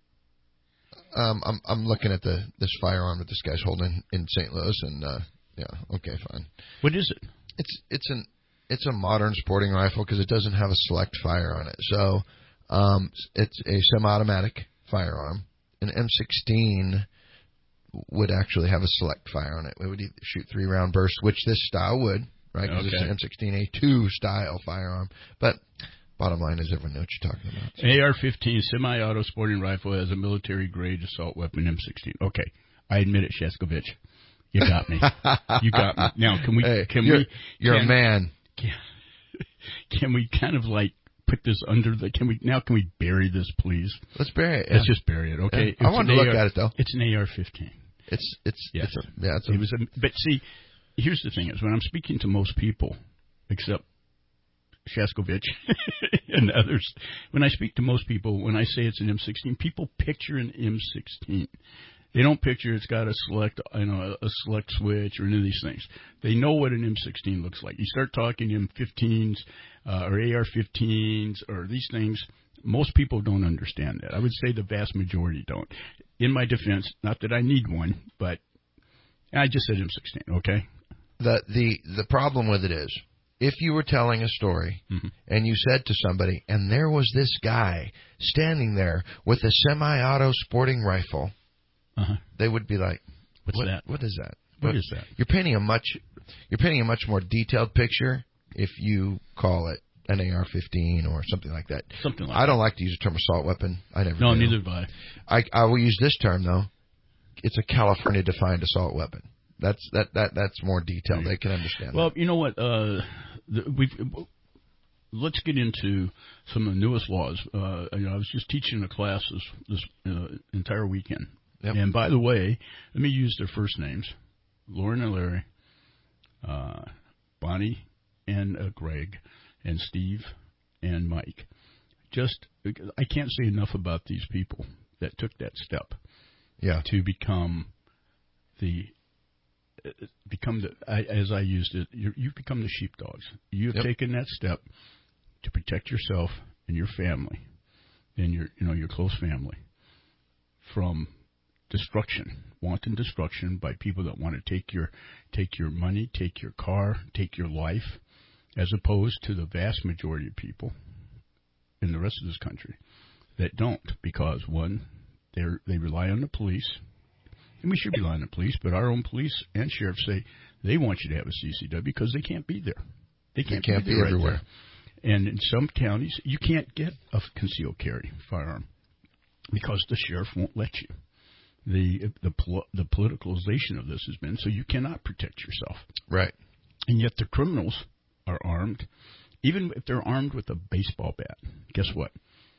S4: um, I'm I'm looking at the this firearm that this guy's holding in Saint Louis, and uh, yeah, okay, fine.
S2: What is it?
S4: It's it's an it's a modern sporting rifle because it doesn't have a select fire on it. So, um, it's a semi-automatic firearm. An M sixteen would actually have a select fire on it. It would shoot three round bursts, which this style would. Right, because
S2: okay.
S4: it's an M sixteen A two style firearm. But bottom line is everyone knows what you're talking about. So.
S2: A R fifteen semi-auto sporting rifle has a military-grade assault weapon M sixteen. Okay, I admit it, Sheskovich. You got me. You got me. Now, can we...
S4: Hey,
S2: can
S4: you're,
S2: we?
S4: You're
S2: can,
S4: a man.
S2: Can, can we kind of like put this under the... Can we now? Can we bury this, please?
S4: Let's bury it. Yeah.
S2: Let's just bury it. Okay.
S4: Yeah. I wanted to look
S2: A R,
S4: at it though.
S2: It's an A R fifteen.
S4: It's it's
S2: yes.
S4: It's a, yeah. It's a,
S2: it was a, but see. Here's the thing is, when I'm speaking to most people, except Sheskovich and others, when I speak to most people, when I say it's an M sixteen, people picture an M sixteen. They don't picture it's got a select, you know, a select switch or any of these things. They know what an M sixteen looks like. You start talking M fifteens uh, or A R fifteens or these things, most people don't understand that. I would say the vast majority don't. In my defense, not that I need one, but I just said M sixteen, okay?
S4: The the the problem with it is, if you were telling a story
S2: mm-hmm.
S4: and you said to somebody, and there was this guy standing there with a semi-auto sporting rifle,
S2: uh-huh.
S4: they would be like,
S2: "What's
S4: what,
S2: that?
S4: What is that?
S2: What,
S4: what
S2: is that?"
S4: You're painting a much you're painting a much more detailed picture if you call it an A R fifteen or something like that.
S2: Something like
S4: I don't
S2: that.
S4: like to use the term assault weapon. I never.
S2: No,
S4: do.
S2: neither do I.
S4: I. I will use this term though. It's a California-defined assault weapon. That's that, that that's more detailed. They can understand.
S2: Well,
S4: that.
S2: you know what? Uh, the, we've let's get into some of the newest laws. Uh, you know, I was just teaching a class this, this uh, entire weekend.
S4: Yep.
S2: And by the way, let me use their first names: Lauren and Larry, uh, Bonnie and uh, Greg, and Steve and Mike. Just I can't say enough about these people that took that step.
S4: yeah.
S2: to become the become the I, as I used it. You, you've become the sheepdogs. You've yep. taken that step to protect yourself and your family and your you know your close family from destruction, wanton destruction by people that want to take your take your money, take your car, take your life, as opposed to the vast majority of people in the rest of this country that don't, because one, they they rely on the police, and we should rely on the police, but our own police and sheriffs say they want you to have a C C W because they can't be there. They can't,
S4: they can't
S2: be,
S4: be
S2: right
S4: everywhere.
S2: There. And in some counties, you can't get a concealed carry firearm because the sheriff won't let you. The the the politicalization of this has been so you cannot protect yourself.
S4: Right.
S2: And yet the criminals are armed, even if they're armed with a baseball bat. Guess what?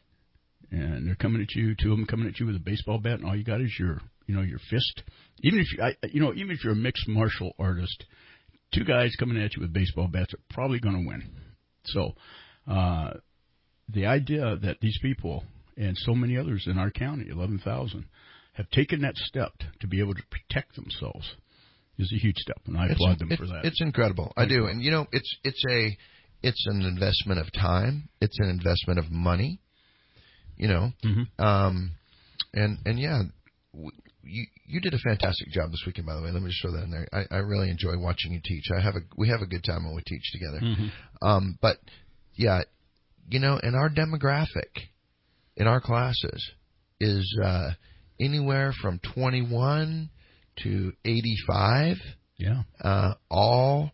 S2: And they're coming at you, two of them coming at you with a baseball bat, and all you got is your, you know, your fist. Even if you, I, you know, even if you're a mixed martial artist, two guys coming at you with baseball bats are probably going to win. So, uh, the idea that these people and so many others in our county, eleven thousand, have taken that step to be able to protect themselves is a huge step, and I
S4: it's,
S2: applaud them
S4: it,
S2: for that.
S4: It's incredible. I do. And, you know, it's it's a it's an investment of time. It's an investment of money, you know.
S2: Mm-hmm.
S4: Um, and, and yeah, w- you you did a fantastic job this weekend, by the way. Let me just throw that in there. I, I really enjoy watching you teach. I have a We have a good time when we teach together.
S2: Mm-hmm.
S4: Um, but, yeah, you know, in our demographic, in our classes, is uh, anywhere from twenty-one to eighty-five.
S2: Yeah.
S4: Uh, all,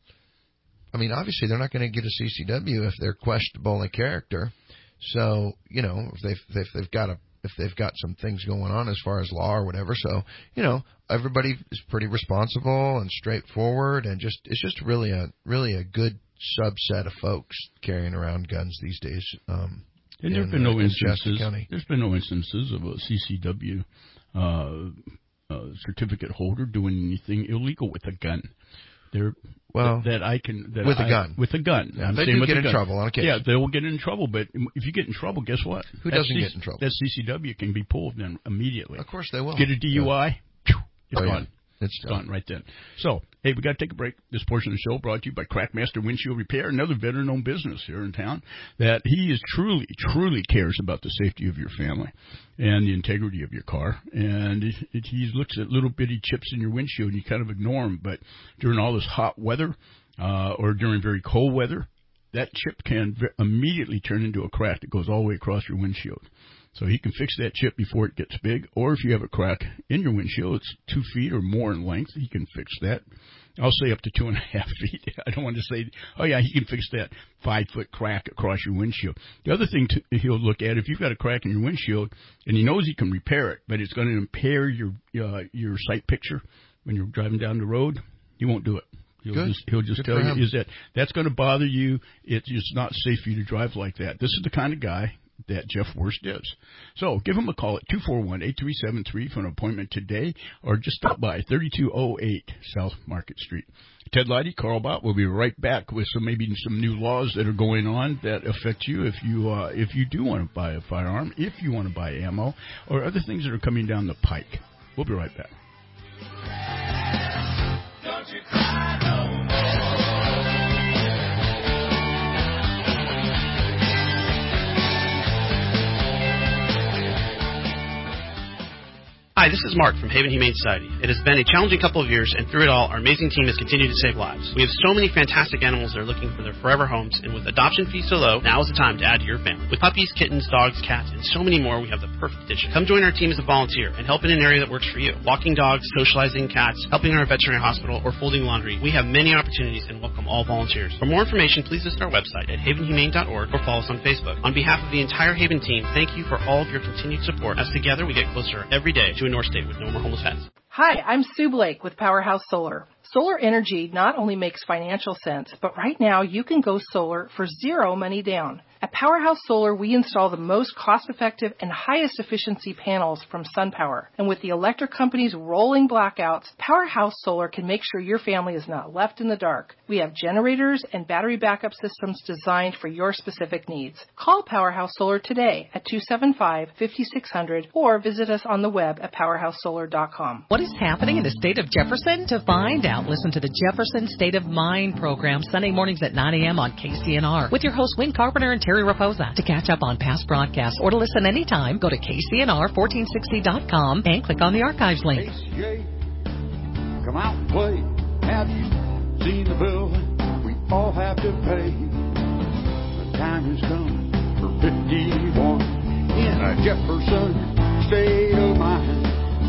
S4: I mean, obviously they're not going to get a C C W if they're questionable in character. So, you know, if they've, if they've got a, if they've got some things going on as far as law or whatever. So, you know, everybody is pretty responsible and straightforward, and just, it's just really a, really a good subset of folks carrying around guns these days. Um,
S2: and there have been
S4: uh,
S2: no
S4: in
S2: instances,
S4: County.
S2: there's been no instances of a C C W, uh, Uh, certificate holder doing anything illegal with a gun. There,
S4: well,
S2: that, that I can that
S4: with
S2: I,
S4: a gun.
S2: With a gun,
S4: Yeah,
S2: I'm
S4: they
S2: saying
S4: do
S2: with
S4: get
S2: a
S4: in
S2: gun.
S4: trouble on occasion.
S2: Yeah, they will get in trouble. But if you get in trouble, guess what?
S4: Who
S2: that
S4: doesn't
S2: C-
S4: get in trouble?
S2: That C C W can be pulled then immediately.
S4: Of course they will.
S2: Get a D U I, yeah. it's
S4: oh,
S2: gone.
S4: Yeah. It's
S2: gone right then. So, hey, we got to take a break. This portion of the show brought to you by Crackmaster Windshield Repair, another veteran-owned business here in town that he is truly, truly cares about the safety of your family and the integrity of your car. And it, it, he looks at little bitty chips in your windshield, and you kind of ignore them. But during all this hot weather uh, or during very cold weather, that chip can v- immediately turn into a crack that goes all the way across your windshield. So he can fix that chip before it gets big, or if you have a crack in your windshield, it's two feet or more in length, he can fix that. I'll say up to two and a half feet. I don't want to say, oh yeah, he can fix that five-foot crack across your windshield. The other thing to, he'll look at, if you've got a crack in your windshield, and he knows he can repair it, but it's going to impair your uh, your sight picture when you're driving down the road, he won't do it. He'll
S4: Good.
S2: just, he'll just
S4: Good
S2: tell
S4: for
S2: you
S4: him.
S2: is that that's going to bother you. It's just not safe for you to drive like that. This is the kind of guy that Jeff Worst is. So give him a call at two four one, eight three seven three for an appointment today, or just stop by thirty-two oh eight South Market Street. Ted Leidy, Carl Bott will be right back with some maybe some new laws that are going on that affect you if you uh, if you do want to buy a firearm, if you want to buy ammo, or other things that are coming down the pike. We'll be right back.
S5: Don't you cry no more.
S6: Hi, this is Mark from Haven Humane Society. It has been a challenging couple of years, and through it all, our amazing team has continued to save lives. We have so many fantastic animals that are looking for their forever homes, and with adoption fees so low, now is the time to add to your family. With puppies, kittens, dogs, cats, and so many more, we have the perfect addition. Come join our team as a volunteer and help in an area that works for you. Walking dogs, socializing cats, helping our veterinary hospital, or folding laundry. We have many opportunities and welcome all volunteers. For more information, please visit our website at haven humane dot org or follow us on Facebook. On behalf of the entire Haven team, thank you for all of your continued support, as together we get closer every day to a North State with no more homeless pets.
S16: Hi, I'm Sue Blake with Powerhouse Solar. Solar energy not only makes financial sense, but right now you can go solar for zero money down. At Powerhouse Solar, we install the most cost-effective and highest efficiency panels from SunPower. And with the electric company's rolling blackouts, Powerhouse Solar can make sure your family is not left in the dark. We have generators and battery backup systems designed for your specific needs. Call Powerhouse Solar today at two seven five, five six zero zero or visit us on the web at powerhouse solar dot com.
S7: What is happening in the state of Jefferson? To find out, listen to the Jefferson State of Mind program Sunday mornings at nine a.m. on K C N R with your hosts Wayne Carpenter and Terry Raposa. To catch up on past broadcasts or to listen anytime, go to K C N R fourteen sixty dot com and click on the archives link.
S8: K C A, come out and play. Have you seen the bill we all have to pay? The time has come for fifty-one in a Jefferson State of Mind.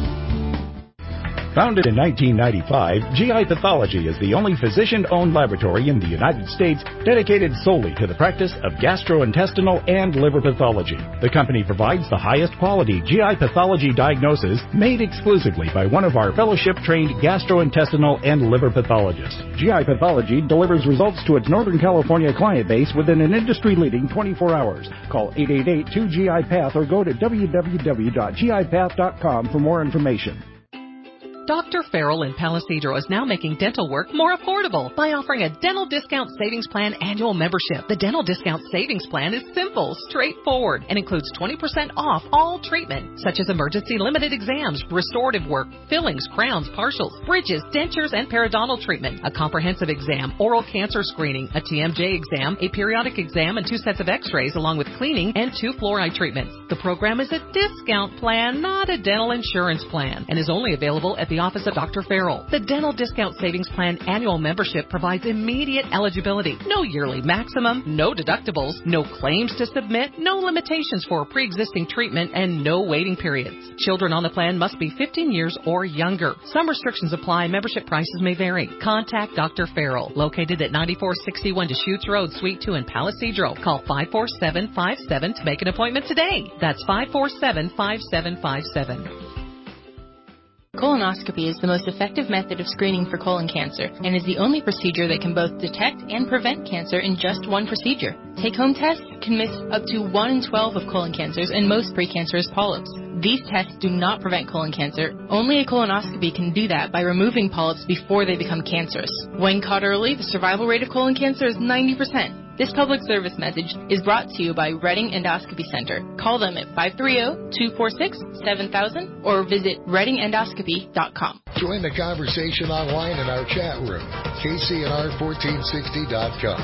S13: Founded in nineteen ninety-five, G I Pathology is the only physician-owned laboratory in the United States dedicated solely to the practice of gastrointestinal and liver pathology. The company provides the highest quality G I pathology diagnosis made exclusively by one of our fellowship-trained gastrointestinal and liver pathologists. G I Pathology delivers results to its Northern California client base within an industry-leading twenty-four hours. Call eight eight eight, two G I Path or go to w w w dot g i path dot com for more information.
S7: Doctor Farrell in Palo Cedro is now making dental work more affordable by offering a Dental Discount Savings Plan annual membership. The Dental Discount Savings Plan is simple, straightforward, and includes twenty percent off all treatment, such as emergency limited exams, restorative work, fillings, crowns, partials, bridges, dentures, and periodontal treatment, a comprehensive exam, oral cancer screening, a T M J exam, a periodic exam, and two sets of x-rays, along with cleaning and two fluoride treatments. The program is a discount plan, not a dental insurance plan, and is only available at the office of Doctor Farrell. The Dental Discount Savings Plan annual membership provides immediate eligibility, no yearly maximum, no deductibles, no claims to submit, no limitations for pre-existing treatment, and no waiting periods. Children on the plan must be fifteen years or younger. Some restrictions apply. Membership prices may vary. Contact Doctor Farrell, located at ninety-four sixty-one Deschutes Road, Suite two in Palo Cedro. Call five four seven five seven to make an appointment today. That's five four seven five seven five seven.
S3: Colonoscopy is the most effective method of screening for colon cancer and is the only procedure that can both detect and prevent cancer in just one procedure. Take-home tests can miss up to one in twelve of colon cancers and most precancerous polyps. These tests do not prevent colon cancer. Only a colonoscopy can do that by removing polyps before they become cancerous. When caught early, the survival rate of colon cancer is ninety percent. This public service message is brought to you by Redding Endoscopy Center. Call them at five three zero, two four six, seven thousand or visit redding endoscopy dot com.
S1: Join the conversation online in our chat room, K C N R fourteen sixty dot com.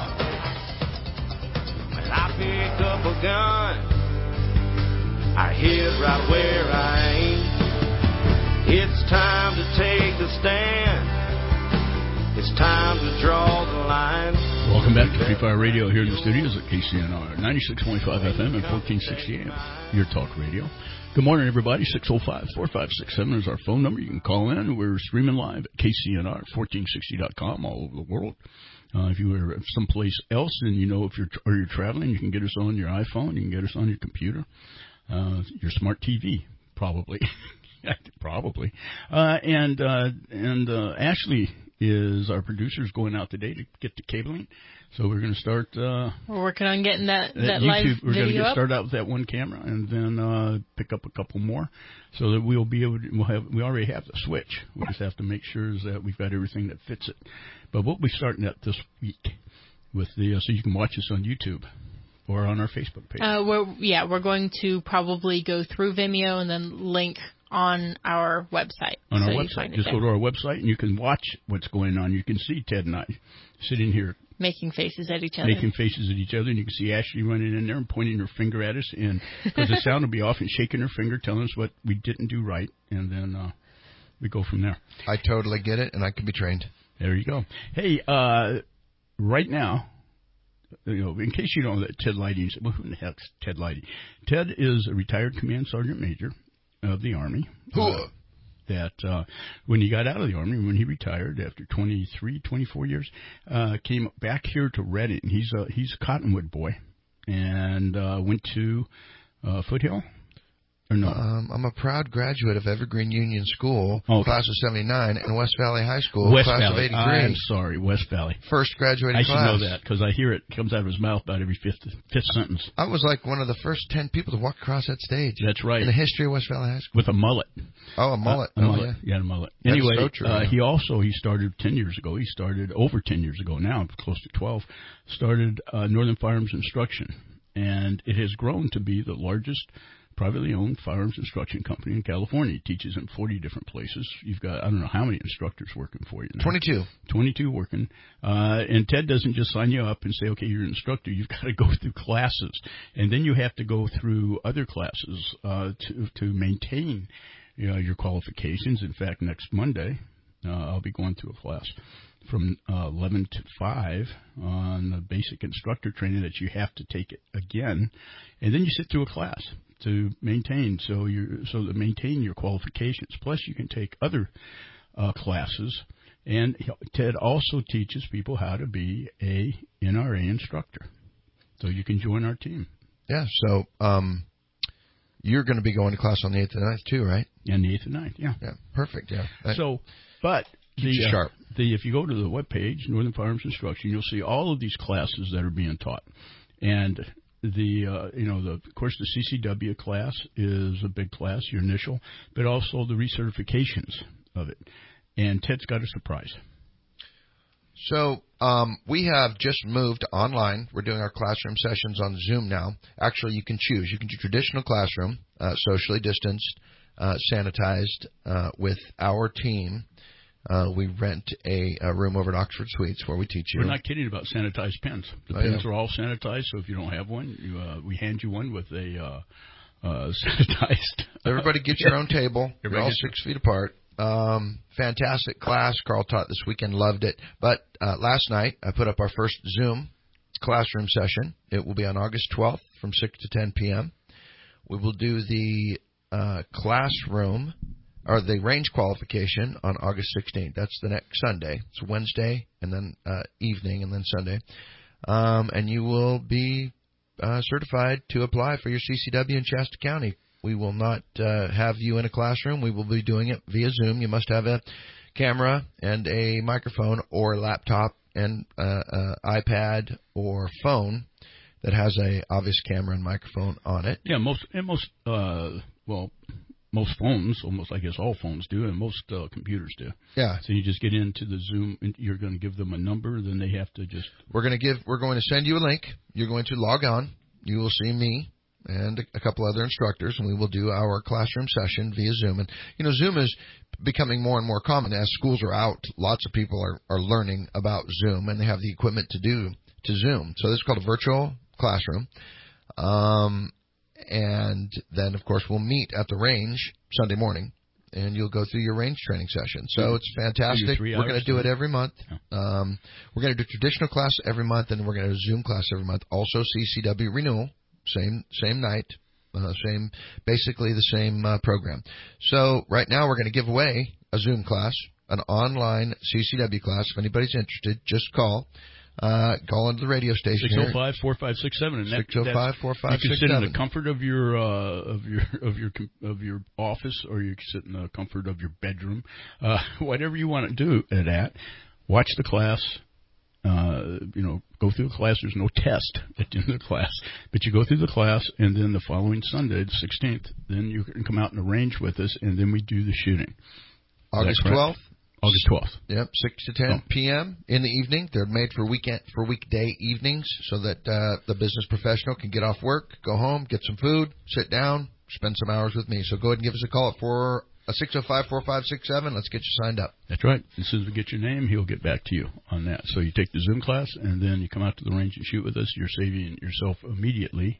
S5: When I pick up a gun, I hit right where I aim. It's time to take a stand. It's time to draw the line.
S2: Welcome back to Free Fire Radio here in the studios at K C N R, ninety-six point five F M and fourteen sixty A M, your talk radio. Good morning, everybody. six oh five, four five six seven is our phone number. You can call in. We're streaming live at K C N R fourteen sixty dot com all over the world. Uh, if you were someplace else and you know if you're or you're traveling, you can get us on your iPhone. You can get us on your computer, uh, your smart T V, probably. Probably. Uh, and uh, and uh, Ashley is our producer, is going out today to get the cabling. So we're going to start. Uh,
S3: we're working on getting that, that,
S2: that
S3: live
S2: YouTube. We're
S3: video
S2: going to
S3: up.
S2: start out with that one camera and then uh, pick up a couple more, so that we'll be able to. We'll have. We already have the switch. We just have to make sure that we've got everything that fits it. But we'll be starting that this week with the uh, so you can watch us on YouTube or on our Facebook page.
S3: Uh, we're, yeah, we're going to probably go through Vimeo and then link on our website.
S2: On
S3: so
S2: our website. Just
S3: there.
S2: go to our website and you can watch what's going on. You can see Ted and I sitting here.
S3: Making faces at each other.
S2: Making faces at each other. And you can see Ashley running in there and pointing her finger at us. And because the sound will be off and shaking her finger, telling us what we didn't do right. And then uh, we go from there.
S4: I totally get it, and I can be trained.
S2: There you go. Hey, uh, right now, you know, in case you don't know that Ted Leidy, well, who the heck's Ted Leidy? Ted is a retired command sergeant major of the Army. Uh, that uh, when he got out of the Army, when he retired after twenty-three, twenty-four years, uh, came back here to Redding. He's a, he's a Cottonwood boy and uh, went to uh, Foothill Or no?
S4: Um, I'm a proud graduate of Evergreen Union School,
S2: Okay.
S4: class of seventy-nine, and West Valley High School,
S2: West
S4: class
S2: Valley.
S4: of eighty-three.
S2: I'm sorry, West Valley.
S4: First graduating
S2: I should
S4: class.
S2: know that because I hear it comes out of his mouth about every fifth fifth sentence.
S4: I was like one of the first ten people to walk across that stage.
S2: That's right.
S4: In the history of West Valley High School.
S2: With a mullet.
S4: Oh, a mullet.
S2: Uh, a
S4: oh,
S2: mullet.
S4: yeah.
S2: Yeah, a mullet.
S4: That is
S2: Anyway,
S4: so true,
S2: uh,
S4: yeah.
S2: he also, he started ten years ago. He started over ten years ago now, close to twelve, started uh, Northern Firearms Instruction. And it has grown to be the largest privately owned firearms instruction company in California. He teaches in forty different places. You've got, I don't know how many instructors working for you now.
S4: twenty-two.
S2: twenty-two working. Uh, and Ted doesn't just sign you up and say, okay, you're an instructor. You've got to go through classes. And then you have to go through other classes uh, to, to maintain you know, your qualifications. In fact, next Monday, uh, I'll be going through a class from uh, eleven to five on the basic instructor training that you have to take it again. And then you sit through a class to maintain, so you so to maintain your qualifications. Plus, you can take other uh, classes. And Ted also teaches people how to be a N R A instructor, so you can join our team.
S4: Yeah. So um, you're going to be going to class on the eighth and ninth too, right?
S2: And the eighth and ninth, yeah.
S4: Yeah. Perfect. Yeah. That
S2: so, but the,
S4: keeps you sharp.
S2: Uh, the if you go to the webpage, Northern Firearms Instruction, you'll see all of these classes that are being taught, and The uh, you know the of course the C C W class is a big class, your initial, but also the recertifications of it. And Ted's got a surprise.
S4: So um, we have just moved online. We're doing our classroom sessions on Zoom now. Actually, you can choose. You can do traditional classroom, uh, socially distanced, uh, sanitized, uh, with our team. Uh, we rent a, a room over at Oxford Suites where we teach you.
S2: We're not kidding about sanitized pens. The
S4: Oh,
S2: pens
S4: yeah.
S2: are all sanitized, so if you don't have one, you, uh, we hand you one with a uh, uh, sanitized.
S4: Everybody get your own table. You're
S2: Everybody
S4: all
S2: gets-
S4: six feet apart. Um, fantastic class. Carl taught this weekend, loved it. But uh, last night, I put up our first Zoom classroom session. It will be on August twelfth from six to ten p.m. We will do the uh, classroom or the range qualification on August sixteenth. That's the next Sunday. It's Wednesday and then uh, evening and then Sunday. Um, and you will be uh, certified to apply for your C C W in Shasta County. We will not uh, have you in a classroom. We will be doing it via Zoom. You must have a camera and a microphone or a laptop and uh, uh, iPad or phone that has a obvious camera and microphone on it.
S2: Yeah, most and most uh, well, most phones, almost I guess all phones do, and most uh, computers do.
S4: Yeah.
S2: So you just get into the Zoom, and you're going to give them a number, then they have to just.
S4: We're going to give. We're going to send you a link. You're going to log on. You will see me and a couple other instructors, and we will do our classroom session via Zoom. And, you know, Zoom is becoming more and more common. As schools are out, lots of people are, are learning about Zoom, and they have the equipment to do to Zoom. So this is called a virtual classroom. Um, and then, of course, we'll meet at the range Sunday morning, and you'll go through your range training session. So it's fantastic.
S2: three
S4: We're going
S2: hours,
S4: to do it
S2: yeah.
S4: every month. Um, we're going to do traditional class every month, and we're going to do Zoom class every month. Also C C W renewal. Same same night, uh, same basically the same uh, program. So right now we're going to give away a Zoom class, an online C C W class. If anybody's interested, just call. Uh, call into the radio station.
S2: six oh five, four five six seven and that,
S4: six oh five, four five
S2: you
S4: six
S2: can sit in
S4: seven.
S2: the comfort of your uh, of your of your com- of your office, or you can sit in the comfort of your bedroom. Uh, whatever you want to do it at. Watch the class. Uh, you know, go through the class. There's no test at the end of the class, but you go through the class, and then the following Sunday, the sixteenth, then you can come out in the range with us, and then we do the shooting.
S4: August twelfth.
S2: August twelfth.
S4: Yep, six to ten p.m. in the evening. They're made for weekend for weekday evenings, so that uh, the business professional can get off work, go home, get some food, sit down, spend some hours with me. So go ahead and give us a call at four. A six oh five, four five six seven. Let's get you signed up.
S2: That's right. As soon as we get your name, he'll get back to you on that. So you take the Zoom class, and then you come out to the range and shoot with us. You're saving yourself immediately.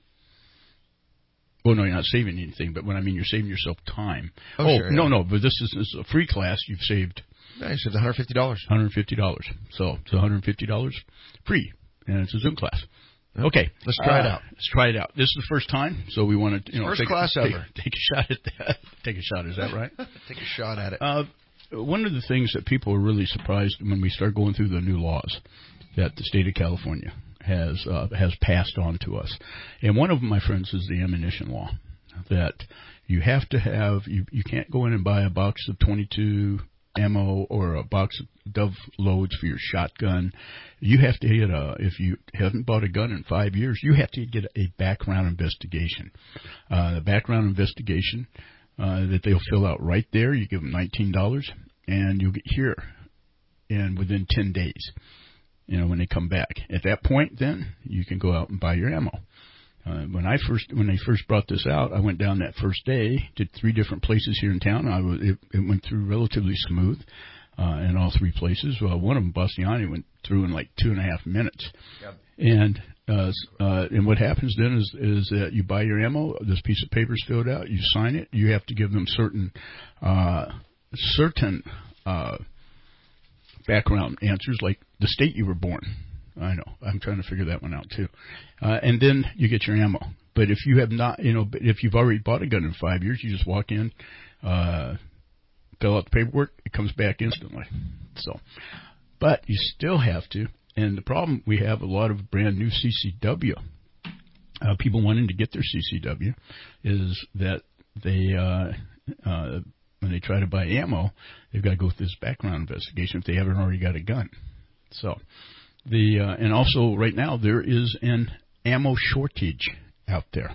S2: Well, no, you're not saving anything, but when I mean you're saving yourself time.
S4: Oh,
S2: oh
S4: sure,
S2: no,
S4: yeah.
S2: no, but this is, this is a free class. You've saved.
S4: Yeah, you saved one hundred fifty dollars.
S2: one hundred fifty dollars. So it's one hundred fifty dollars free, and it's a Zoom class. Okay,
S4: let's try it
S2: uh,
S4: out.
S2: Let's try it out. This is the first time, so we want to, you know,
S4: First
S2: take,
S4: class
S2: take,
S4: ever.
S2: take a shot at that. Take a shot. Is that right?
S4: Take a shot at it.
S2: Uh, one of the things that people are really surprised when we start going through the new laws that the state of California has uh, has passed on to us, and one of them, my friends, is the ammunition law. that you have to have, you, you can't go in and buy a box of twenty-two ammo or a box of Dove loads for your shotgun. You have to get a, if you haven't bought a gun in five years, you have to get a background investigation. Uh, the background investigation uh, that they'll fill out right there, you give them nineteen dollars, and you'll get here and within ten days, you know, when they come back. At that point, then, you can go out and buy your ammo. Uh, when I first, when they first brought this out, I went down that first day, did three different places here in town. I was, it, it went through relatively smooth, uh, in all three places. Well, one of them, Bastiani, went through in like two and a half minutes. Yep. And, uh, uh, and what happens then is, is that you buy your ammo, this piece of paper is filled out, you sign it, you have to give them certain, uh, certain, uh, background answers, like the state you were born. I know. I'm trying to figure that one out, too. Uh, and then you get your ammo. But if you have not, you know, if you've already bought a gun in five years, you just walk in, uh, fill out the paperwork, it comes back instantly. So, but you still have to. And the problem, we have a lot of brand new C C W, uh, people wanting to get their C C W, is that they, uh, uh, when they try to buy ammo, they've got to go through this background investigation if they haven't already got a gun. So, the uh, and also right now there is an ammo shortage out there,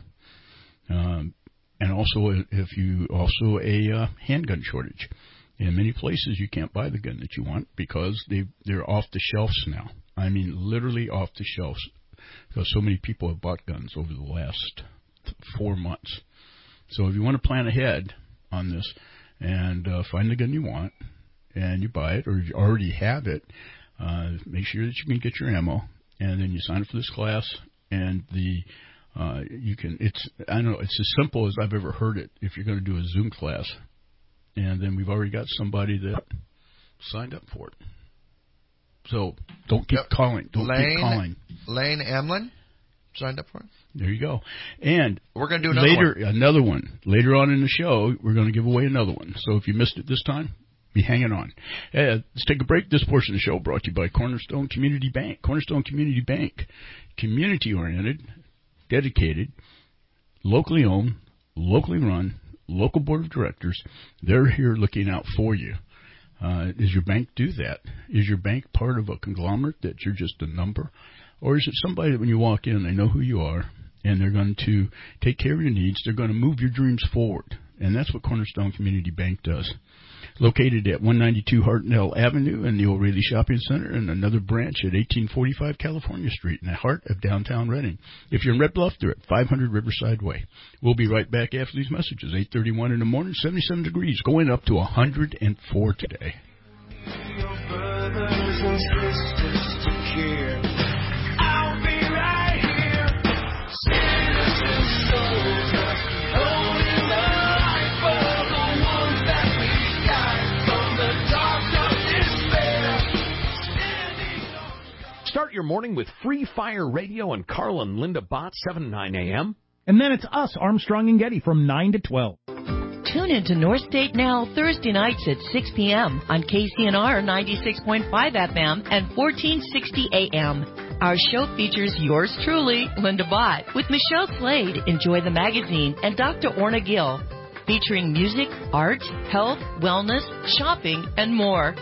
S2: um, and also if you also a uh, handgun shortage. In many places you can't buy the gun that you want because they they're off the shelves now. I mean literally off the shelves because so many people have bought guns over the last four months. So if you want to plan ahead on this and uh, find the gun you want and you buy it or you already have it. Uh, make sure that you can get your ammo, and then you sign up for this class, and the uh, you can. It's I don't know. It's as simple as I've ever heard it. If you're going to do a Zoom class, and then we've already got somebody that signed up for it. So don't keep yep. calling. Don't
S4: Lane,
S2: keep calling.
S4: Lane Emlin signed up for it.
S2: There you go. And
S4: we're going to do another
S2: later,
S4: one.
S2: another one later on in the show. We're going to give away another one. So if you missed it this time, be hanging on. Uh, let's take a break. This portion of the show brought to you by Cornerstone Community Bank. Cornerstone Community Bank, community-oriented, dedicated, locally owned, locally run, local board of directors. They're here looking out for you. Uh, does your bank do that? Is your bank part of a conglomerate that you're just a number? Or is it somebody that when you walk in, they know who you are, and they're going to take care of your needs. They're going to move your dreams forward. And that's what Cornerstone Community Bank does. Located at one ninety-two Hartnell Avenue in the O'Reilly Shopping Center, and another branch at eighteen forty-five California Street in the heart of downtown Redding. If you're in Red Bluff, they're at five hundred Riverside Way. We'll be right back after these messages. eight thirty-one in the morning, seventy-seven degrees, going up to one hundred four today.
S5: Your brothers and sisters to care. I'll be right here. Citizen soldiers, holding the light for the ones that we got from the dark of despair.
S9: Start your morning with Free Fire Radio and Carl and Linda Bott, seven to nine a.m.
S17: And then it's us, Armstrong and Getty, from nine to twelve.
S12: Tune into North State Now Thursday nights at six p.m. on K C N R ninety-six point five F M and fourteen sixty A M. Our show features yours truly, Linda Bott, with Michelle Slade, Enjoy the Magazine, and Doctor Orna Gill, featuring music, art, health, wellness, shopping, and more.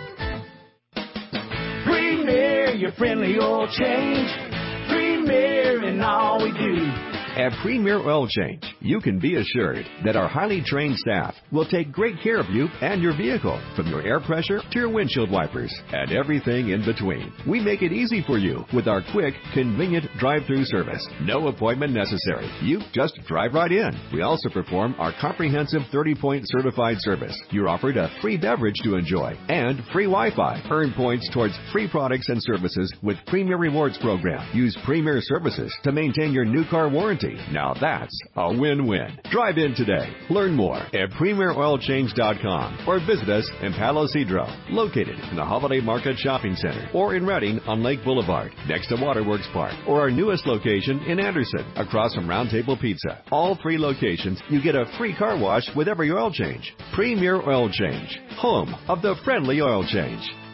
S5: Premier, your friendly oil change. Premier in all we do.
S18: At Premier Oil Change, you can be assured that our highly trained staff will take great care of you and your vehicle, from your air pressure to your windshield wipers and everything in between. We make it easy for you with our quick, convenient drive-through service. No appointment necessary. You just drive right in. We also perform our comprehensive thirty-point certified service. You're offered a free beverage to enjoy and free Wi-Fi. Earn points towards free products and services with Premier Rewards program. Use Premier services to maintain your new car warranty. Now that's a win-win. Drive in today. Learn more at premier oil change dot com or visit us in Palo Cedro, located in the Holiday Market Shopping Center, or in Redding on Lake Boulevard, next to Waterworks Park, or our newest location in Anderson, across from Round Table Pizza. All three locations, you get a free car wash with every oil change. Premier Oil Change, home of the friendly oil change.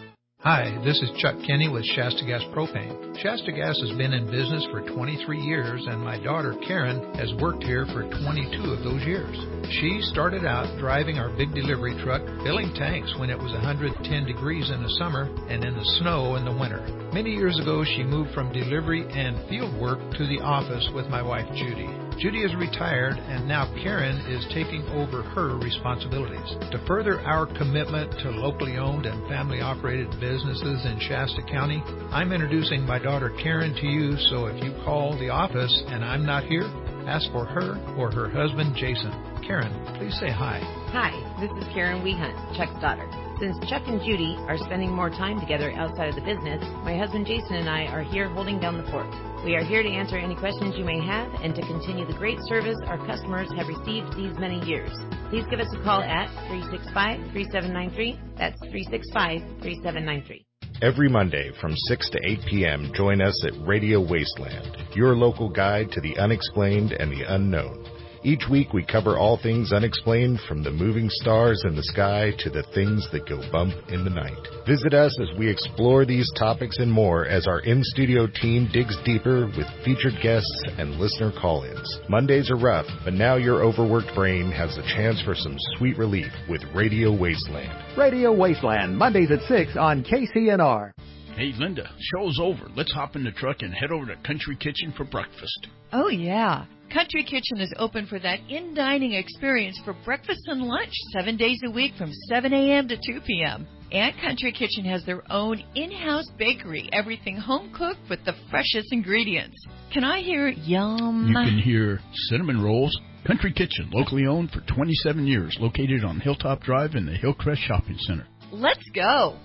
S10: Hi, this is Chuck Kenny with Shasta Gas Propane. Shasta Gas has been in business for twenty-three years, and my daughter Karen has worked here for twenty-two of those years. She started out driving our big delivery truck, filling tanks when it was one hundred ten degrees in the summer and in the snow in the winter. Many years ago, she moved from delivery and field work to the office with my wife Judy. Judy is retired, and now Karen is taking over her responsibilities. To further our commitment to locally owned and family-operated businesses in Shasta County, I'm introducing my daughter Karen to you, so if you call the office and I'm not here, ask for her or her husband Jason. Karen, please say hi.
S11: Hi, this is Karen Wehunt, Chuck's daughter. Since Chuck and Judy are spending more time together outside of the business, my husband Jason and I are here holding down the fort. We are here to answer any questions you may have and to continue the great service our customers have received these many years. Please give us a call at three six five, three seven nine three. That's three six five, three seven nine three.
S19: Every Monday from six to eight p.m., join us at Radio Wasteland, your local guide to the unexplained and the unknown. Each week we cover all things unexplained, from the moving stars in the sky to the things that go bump in the night. Visit us as we explore these topics and more as our in-studio team digs deeper with featured guests and listener call-ins. Mondays are rough, but now your overworked brain has a chance for some sweet relief with Radio Wasteland.
S20: Radio Wasteland, Mondays at six on K C N R.
S2: Hey, Linda, show's over. Let's hop in the truck and head over to Country Kitchen for breakfast.
S12: Oh, yeah. Country Kitchen is open for that in-dining experience for breakfast and lunch seven days a week from seven a.m. to two p.m. And Country Kitchen has their own in-house bakery, everything home-cooked with the freshest ingredients. Can I hear yum?
S2: You can hear cinnamon rolls. Country Kitchen, locally owned for twenty-seven years, located on Hilltop Drive in the Hillcrest Shopping Center.
S12: Let's go.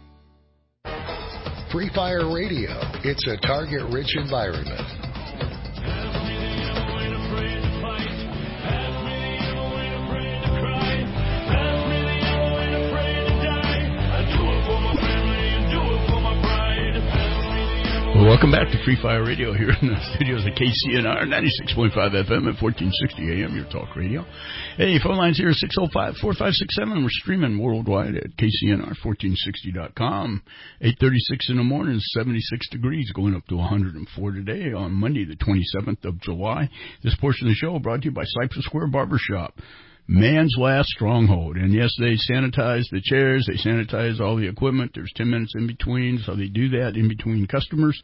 S1: Free Fire Radio. It's a target-rich environment.
S2: Well, welcome back to Free Fire Radio here in the studios of K C N R, ninety-six point five F M at fourteen sixty A M, your talk radio. Hey, phone lines here, six oh five, four five six seven. We're streaming worldwide at K C N R fourteen sixty dot com. eight thirty-six in the morning, seventy-six degrees, going up to one hundred four today on Monday, the twenty-seventh of July. This portion of the show brought to you by Cypress Square Barbershop. Man's last stronghold. And yes, they sanitize the chairs, they sanitize all the equipment. There's ten minutes in between, so they do that in between customers.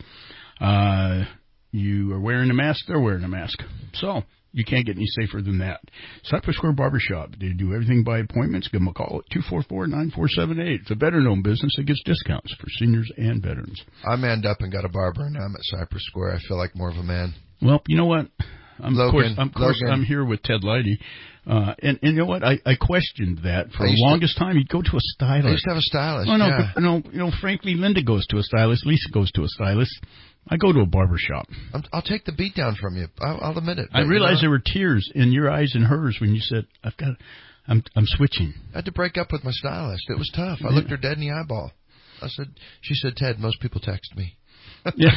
S2: Uh, you are wearing a mask, they're wearing a mask. So you can't get any safer than that. Cypress Square Barbershop, they do everything by appointments. Give them a call at two four four, nine four seven eight. It's a veteran-owned business that gives discounts for seniors and veterans.
S4: I manned up and got a barber, and now I'm at Cypress Square. I feel like more of a man.
S2: Well, you know what? I'm,
S4: Logan,
S2: of course, I'm, of course
S4: Logan.
S2: I'm here with Ted Leidy. Uh, and, and you know what? I, I questioned that for the longest to, time. He'd go to a stylist.
S4: I used to have a stylist.
S2: Oh, no,
S4: yeah.
S2: but, no, you know, frankly, Linda goes to a stylist. Lisa goes to a stylist. I go to a barber shop.
S4: I'm, I'll take the beat down from you. I'll, I'll admit it.
S2: I realized
S4: you know,
S2: there were tears in your eyes and hers when you said, "I've got, I'm, I'm switching."
S4: I had to break up with my stylist. It was tough. I
S2: yeah.
S4: looked her dead in the eyeball. I said, she said, "Ted, most people text me."
S2: Yeah.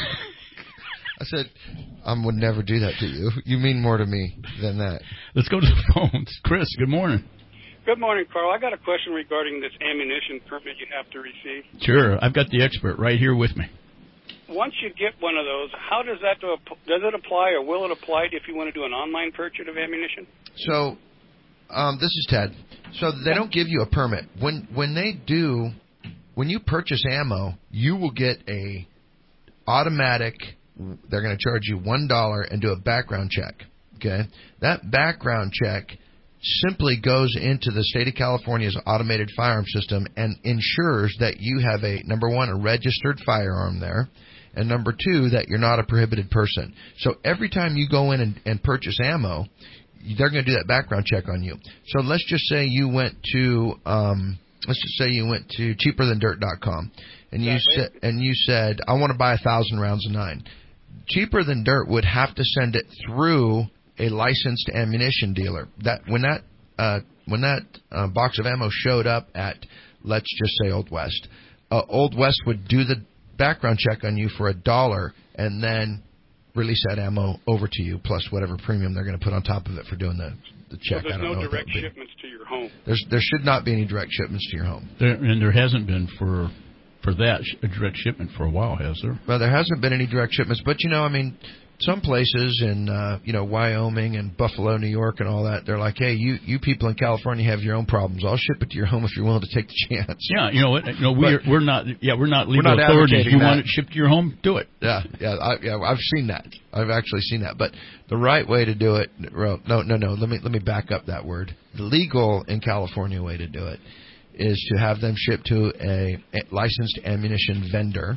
S4: I said, I would never do that to you. You mean more to me than that.
S2: Let's go to the phones. Chris, good morning.
S21: Good morning, Carl. I got a question regarding this ammunition permit you have to receive.
S2: Sure. I've got the expert right here with me.
S21: Once you get one of those, how does that do, does it apply, or will it apply if you want to do an online purchase of ammunition?
S4: So, um, this is Ted. So they don't give you a permit. When when they do, when you purchase ammo, you will get a automatic. They're going to charge you one dollar and do a background check. Okay, that background check simply goes into the state of California's automated firearm system and ensures that you have a number one, a registered firearm there, and number two, that you're not a prohibited person. So every time you go in and, and purchase ammo, they're going to do that background check on you. So let's just say you went to um, let's just say you went to cheaper than dirt dot com and you said and you said I want to buy a thousand rounds of nine. Cheaper Than Dirt would have to send it through a licensed ammunition dealer. That when that uh, when that uh, box of ammo showed up at, let's just say, Old West, uh, Old West would do the background check on you for a dollar and then release that ammo over to you, plus whatever premium they're going to put on top of it for doing the, the check.
S21: So there's I don't no know direct what shipments to your home. There's
S4: there should not be any direct shipments to your home.
S2: There, and there hasn't been for for that a direct shipment for a while, has there?
S4: Well, there hasn't been any direct shipments, but you know, I mean, some places in uh, you know Wyoming and Buffalo, New York, and all that, they're like, hey, you you people in California have your own problems. I'll ship it to your home if you're willing to take the chance.
S2: Yeah, you know what? You know, we're
S4: But-
S2: we're not yeah we're not legal
S4: We're not
S2: authorities.
S4: advocating
S2: You
S4: that.
S2: want it shipped to your home? Do it.
S4: Yeah, yeah, I, yeah. I've seen that. I've actually seen that. But the right way to do it, well, no, no, no. Let me let me back up that word. The legal in California way to do it is to have them shipped to a, a licensed ammunition vendor,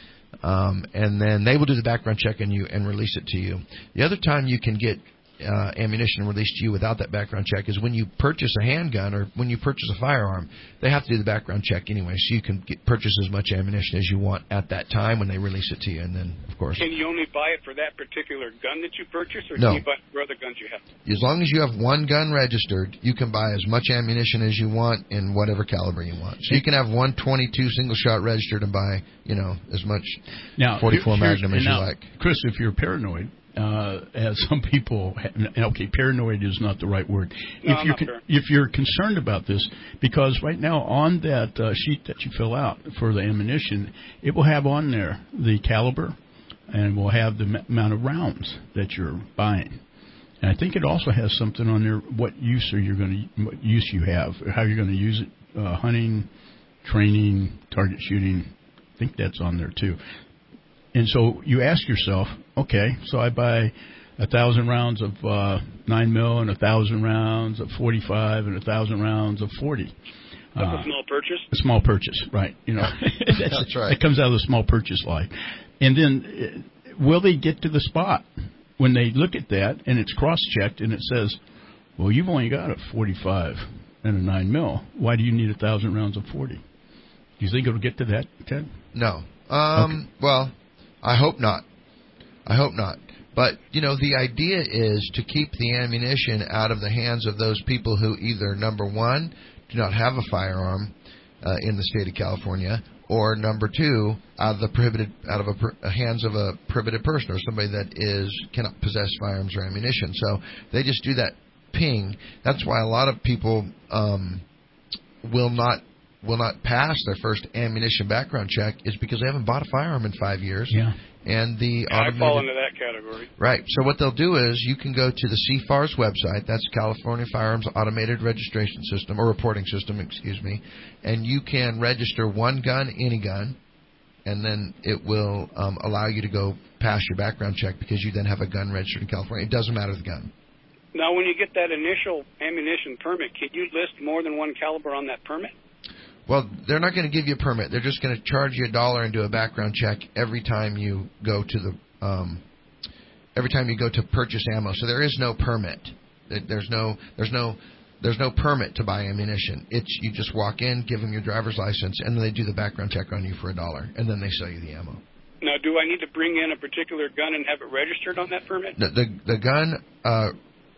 S4: um, and then they will do the background check on you and release it to you. The other time you can get uh, ammunition released to you without that background check is when you purchase a handgun or when you purchase a firearm. They have to do the background check anyway, so you can get, purchase as much ammunition as you want at that time when they release it to you, and then, of course,
S21: Can you only buy it for that particular gun that you purchase, or
S4: No.
S21: can you buy it for other guns you have?
S4: as long as you have one gun registered, you can buy as much ammunition as you want in whatever caliber you want. So you can have one twenty-two single shot registered and buy, you know, as much
S2: Now,
S4: forty-four
S2: here- here's-
S4: Magnum as you
S2: now,
S4: like.
S2: Chris, if you're paranoid, uh, as some people, ha- okay, paranoid is not the right word.
S21: No,
S2: if
S21: I'm
S2: you're
S21: not
S2: con-
S21: paranoid.
S2: if you're concerned about this, because right now on that uh, sheet that you fill out for the ammunition, it will have on there the caliber, and will have the m- amount of rounds that you're buying. And I think it also has something on there what use are you going to what use you have, or how you're going to use it, uh, hunting, training, target shooting. I think that's on there too. And so you ask yourself, okay, so I buy a thousand rounds of uh, nine mil and a thousand rounds of forty-five and a thousand rounds of forty.
S21: That's
S2: Uh,
S21: a small purchase.
S2: a small purchase, right? You know, that's,
S4: That's right.
S2: It comes out of the small purchase line. And then, uh, will they get to the spot when they look at that and it's cross-checked and it says, well, you've only got a forty-five and a nine mil. Why do you need a thousand rounds of forty? Do you think it'll get to that, Ted?
S4: No. Um, Well, I hope not. I hope not. But, you know, the idea is to keep the ammunition out of the hands of those people who either, number one, do not have a firearm uh, in the state of California, or number two, out of the prohibited, out of a, per, uh, hands of a prohibited person or somebody that is cannot possess firearms or ammunition. So they just do that ping. That's why a lot of people um, will not will not pass their first ammunition background check, is because they haven't bought a firearm in five years.
S2: Yeah.
S4: And the
S21: I
S4: automated,
S21: fall into that category.
S4: right. So what they'll do is you can go to the C F A R's website. That's California Firearms Automated Registration System, or Reporting System, excuse me. And you can register one gun, any gun, and then it will um, allow you to go pass your background check because you then have a gun registered in California. It doesn't matter the gun.
S21: Now, when you get that initial ammunition permit, can you list more than one caliber on that permit?
S4: Well, they're not going to give you a permit. They're just going to charge you a dollar and do a background check every time you go to the um, every time you go to purchase ammo. So there is no permit. There's no there's no there's no permit to buy ammunition. It's you just walk in, give them your driver's license, and then they do the background check on you for a dollar, and then they sell you the ammo.
S21: Now, do I need to bring in a particular gun and have it registered on that permit?
S4: The the, the gun uh,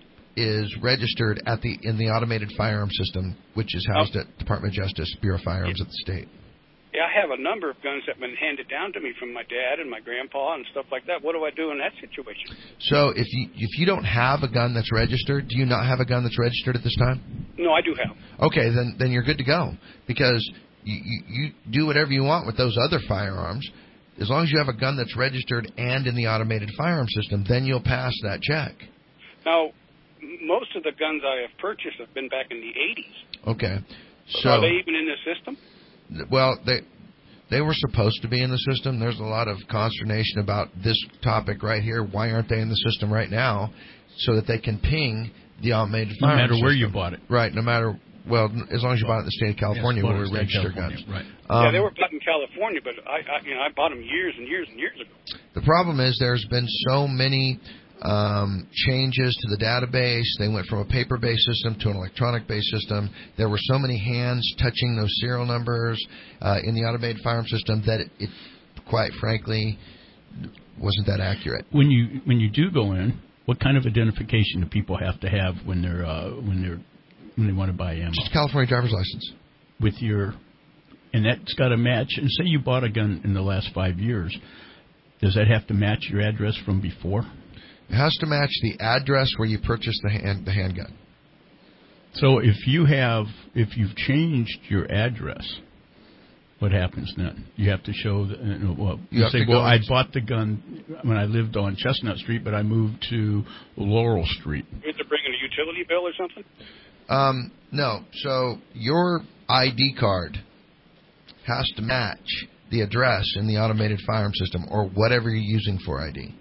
S4: is registered at the in the automated firearm system, which is housed
S21: Oh.
S4: at Department of Justice, Bureau of Firearms at the state.
S21: Yeah, I have a number of guns that have been handed down to me from my dad and my grandpa and stuff like that. What do I do in that situation?
S4: So if you if you don't have a gun that's registered, do you not have a gun that's registered at this time?
S21: No, I do have.
S4: Okay, then then you're good to go, because you, you, you do whatever you want with those other firearms. As long as you have a gun that's registered and in the automated firearm system, then you'll pass that check.
S21: Now, m- most of the guns I have purchased have been back in the eighties.
S4: Okay. So
S21: Are they even in the system?
S4: well, they they were supposed to be in the system. There's a lot of consternation about this topic right here. Why aren't they in the system right now? So that they can ping the automated
S2: No
S4: firearm
S2: matter where
S4: system.
S2: you bought it.
S4: Right, no matter, well, as long as you bought it in the state of California
S2: Yes,
S4: where we
S2: state of
S4: register
S2: California,
S4: guns.
S2: right.
S4: Um,
S21: yeah, they were bought in California, but I, I, you know, I bought them years and years and years ago.
S4: The problem is there's been so many um, changes to the database. They went from a paper-based system to an electronic-based system. There were so many hands touching those serial numbers uh, in the automated firearm system that it, it, quite frankly, wasn't that accurate.
S2: When you when you do go in, what kind of identification do people have to have when they're uh, when they're when they want to buy ammo?
S4: Just a California driver's license.
S2: With your, and that's got to match. And say you bought a gun in the last five years, does that have to match your address from before?
S4: It has to match the address where you purchased the hand, the handgun.
S2: So if you have, if you've changed your address, what happens then? You have to show that. You know, well,
S4: You
S2: you
S4: have
S2: say,
S4: to
S2: well,
S4: go
S2: I
S4: and-
S2: bought the gun when I lived on Chestnut Street, but I moved to Laurel Street.
S21: You have to bring in a utility bill or something?
S4: Um, no. So your I D card has to match the address in the automated firearm system or whatever you're using for I D.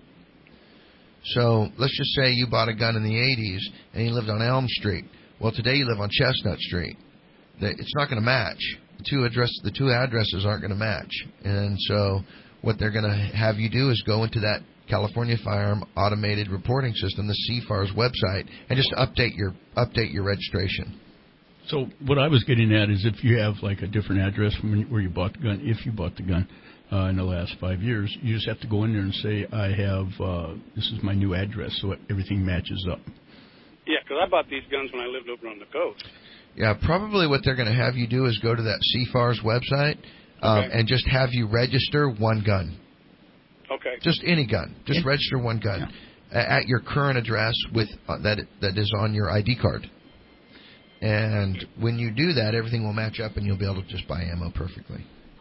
S4: So let's just say you bought a gun in the eighties and you lived on Elm Street. Well, today you live on Chestnut Street. It's not going to match. The two address, the two addresses aren't going to match. And so what they're going to have you do is go into that California Firearm Automated Reporting System, the C FAR's website, and just update your update your registration.
S2: So what I was getting at is if you have like a different address from when you- where you bought the gun, if you bought the gun uh, in the last five years, you just have to go in there and say, I have, uh, this is my new address, so everything matches up.
S21: Yeah, because I bought these guns when I lived over on the coast.
S4: Yeah, probably what they're going to have you do is go to that C FAR's website um,
S21: Okay.
S4: and just have you register one gun.
S21: Okay.
S4: Just any gun. Just register one gun a- at your current address with uh, that that is on your I D card. And when you do that, everything will match up, and you'll be able to just buy ammo perfectly.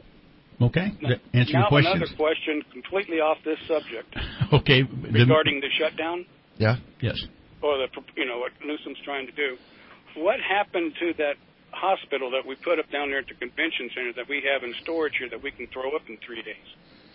S2: Okay.
S21: Now,
S2: Answer
S21: now
S2: your questions.
S21: another question completely off this subject
S2: Okay.
S21: regarding the shutdown
S4: Yeah.
S2: Yes.
S21: or the you know what Newsom's trying to do. What happened to that hospital that we put up down there at the convention center that we have in storage here that we can throw up in three days?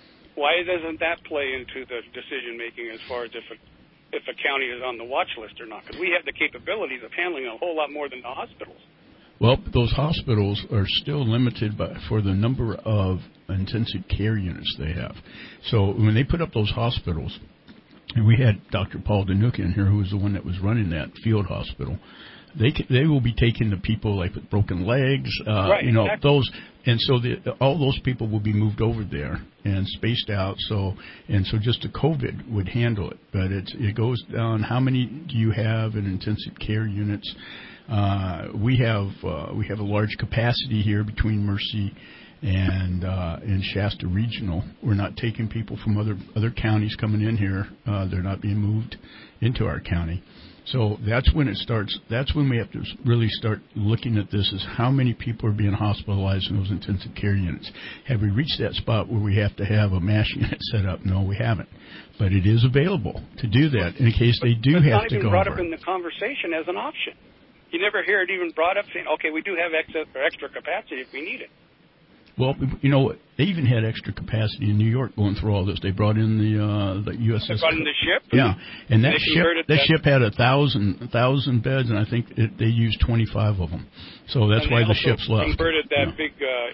S21: Why doesn't that play into the decision making as far as if a, if a county is on the watch list or not? Because we have the capabilities of handling a whole lot more than the hospitals.
S2: Well, those hospitals are still limited by, for the number of intensive care units they have. So when they put up those hospitals, and we had Doctor Paul Danuka in here, who was the one that was running that field hospital. They ca- they will be taking the people like with broken legs, uh,
S21: Right,
S2: you know,
S21: exactly.
S2: those, and so the, all those people will be moved over there and spaced out. So and so, just the COVID would handle it, but it's it goes down. How many do you have in intensive care units? Uh, we have uh, we have a large capacity here between Mercy and uh, and Shasta Regional. We're not taking people from other other counties coming in here. Uh, they're not being moved into our county. So that's when it starts. That's when we have to really start looking at this: is how many people are being hospitalized in those intensive care units? Have we reached that spot where we have to have a MASH unit set up? No, we haven't. But it is available to do that in case they do
S21: It's
S2: have
S21: not
S2: to
S21: even
S2: go
S21: brought
S2: over.
S21: up in the conversation as an option. You never hear it even brought up saying, okay, we do have excess or extra capacity if we need it.
S2: Well, you know, they even had extra capacity in New York going through all this. They brought in the uh, the U S S.
S21: They brought in the ship?
S2: Yeah, and that
S21: They
S2: ship
S21: converted
S2: that
S21: that-
S2: ship had a thousand a thousand beds, and I think it, they used twenty-five of them. So that's
S21: And
S2: why
S21: they
S2: the
S21: also
S2: ship's left.
S21: converted that
S2: Yeah.
S21: big uh,